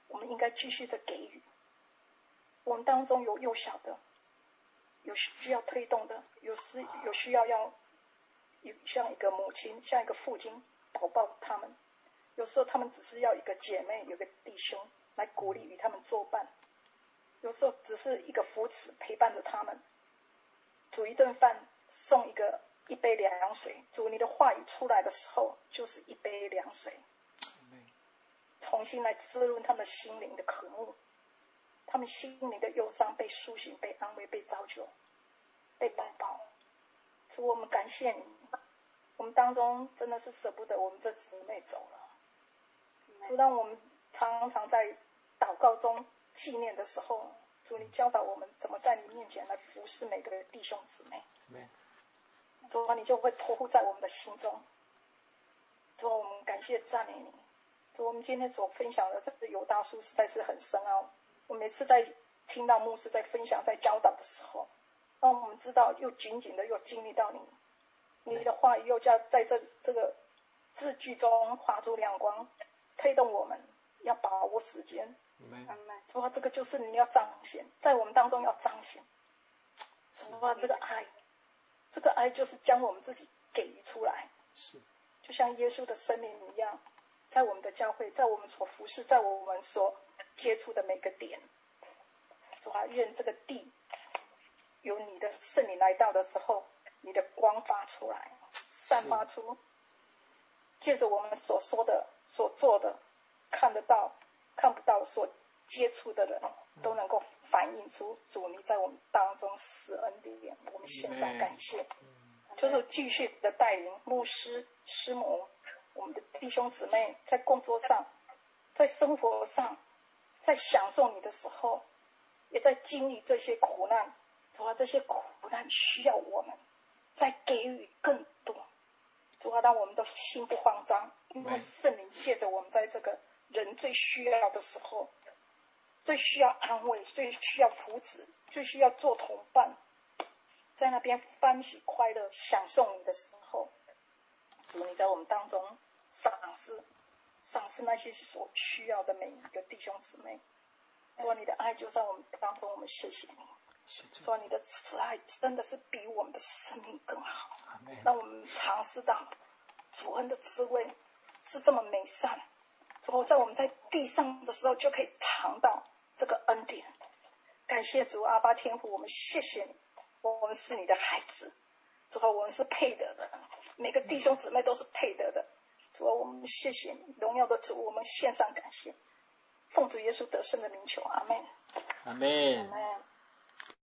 我们应该继续的给予。我们当中有幼小的，有需要推动的，有是有需要要像一个母亲，像一个父亲保抱他们。有时候他们只是要一个姐妹，有个弟兄来鼓励与他们作伴。有时候只是一个扶持陪伴着他们。煮一顿饭，送一个一杯凉水。主，你的话语出来的时候，就是一杯凉水，重新来滋润他们的心灵的渴慕，他们心灵的忧伤被苏醒、被安慰、被造就、被抱抱。主，我们感谢你，我们当中真的是舍不得我们这姊妹走了。主，让我们常常在祷告中纪念的时候，主，你教导我们怎么在你面前来服侍每个弟兄姊妹。主啊，你就会托付在我们的心中。主啊，我们感谢赞美你。主，我们今天所分享的这个犹大书实在是很深奥。我每次在听到牧师在分享、在教导的时候，让我们知道又紧紧的又经历到你，你的话语又在在这这个字句中画出亮光，推动我们要把握时间。主啊，这个就是你要彰显，在我们当中要彰显。主啊，这个爱，这个爱就是将我们自己给予出来，是，就像耶稣的生命一样，在我们的教会，在我们所服侍，在我们所接触的每个点。主啊，愿这个地有你的圣灵来到的时候，你的光发出来，散发出，借着我们所说的、所做的，看得到、看不到、所接触的人，都能够反映出主你在我们当中施恩典。我们献上感谢，就是继续的带领牧师、师母，我们的弟兄姊妹，在工作上，在生活上，在享受你的时候，也在经历这些苦难。主啊，这些苦难需要我们再给予更多。主啊，让我们都心不慌张，因为圣灵借着我们在这个人最需要的时候，最需要安慰，最需要扶持，最需要做同伴，在那边欢喜快乐享受你的时候，主你在我们当中赏赐赏赐那些所需要的每一个弟兄姊妹。主你的爱就在我们当中，我们谢谢你。主你的慈爱真的是比我们的生命更好，让我们尝试到主恩的滋味是这么美善。主在我们在地上的时候就可以尝到这个恩典。感谢主阿爸天父，我们谢谢你，我们是你的孩子。主我们是配得的，每个弟兄姊妹都是配得的。主我们谢谢你，荣耀的主，我们献上感谢，奉主耶稣得胜的名求，阿们。 阿们。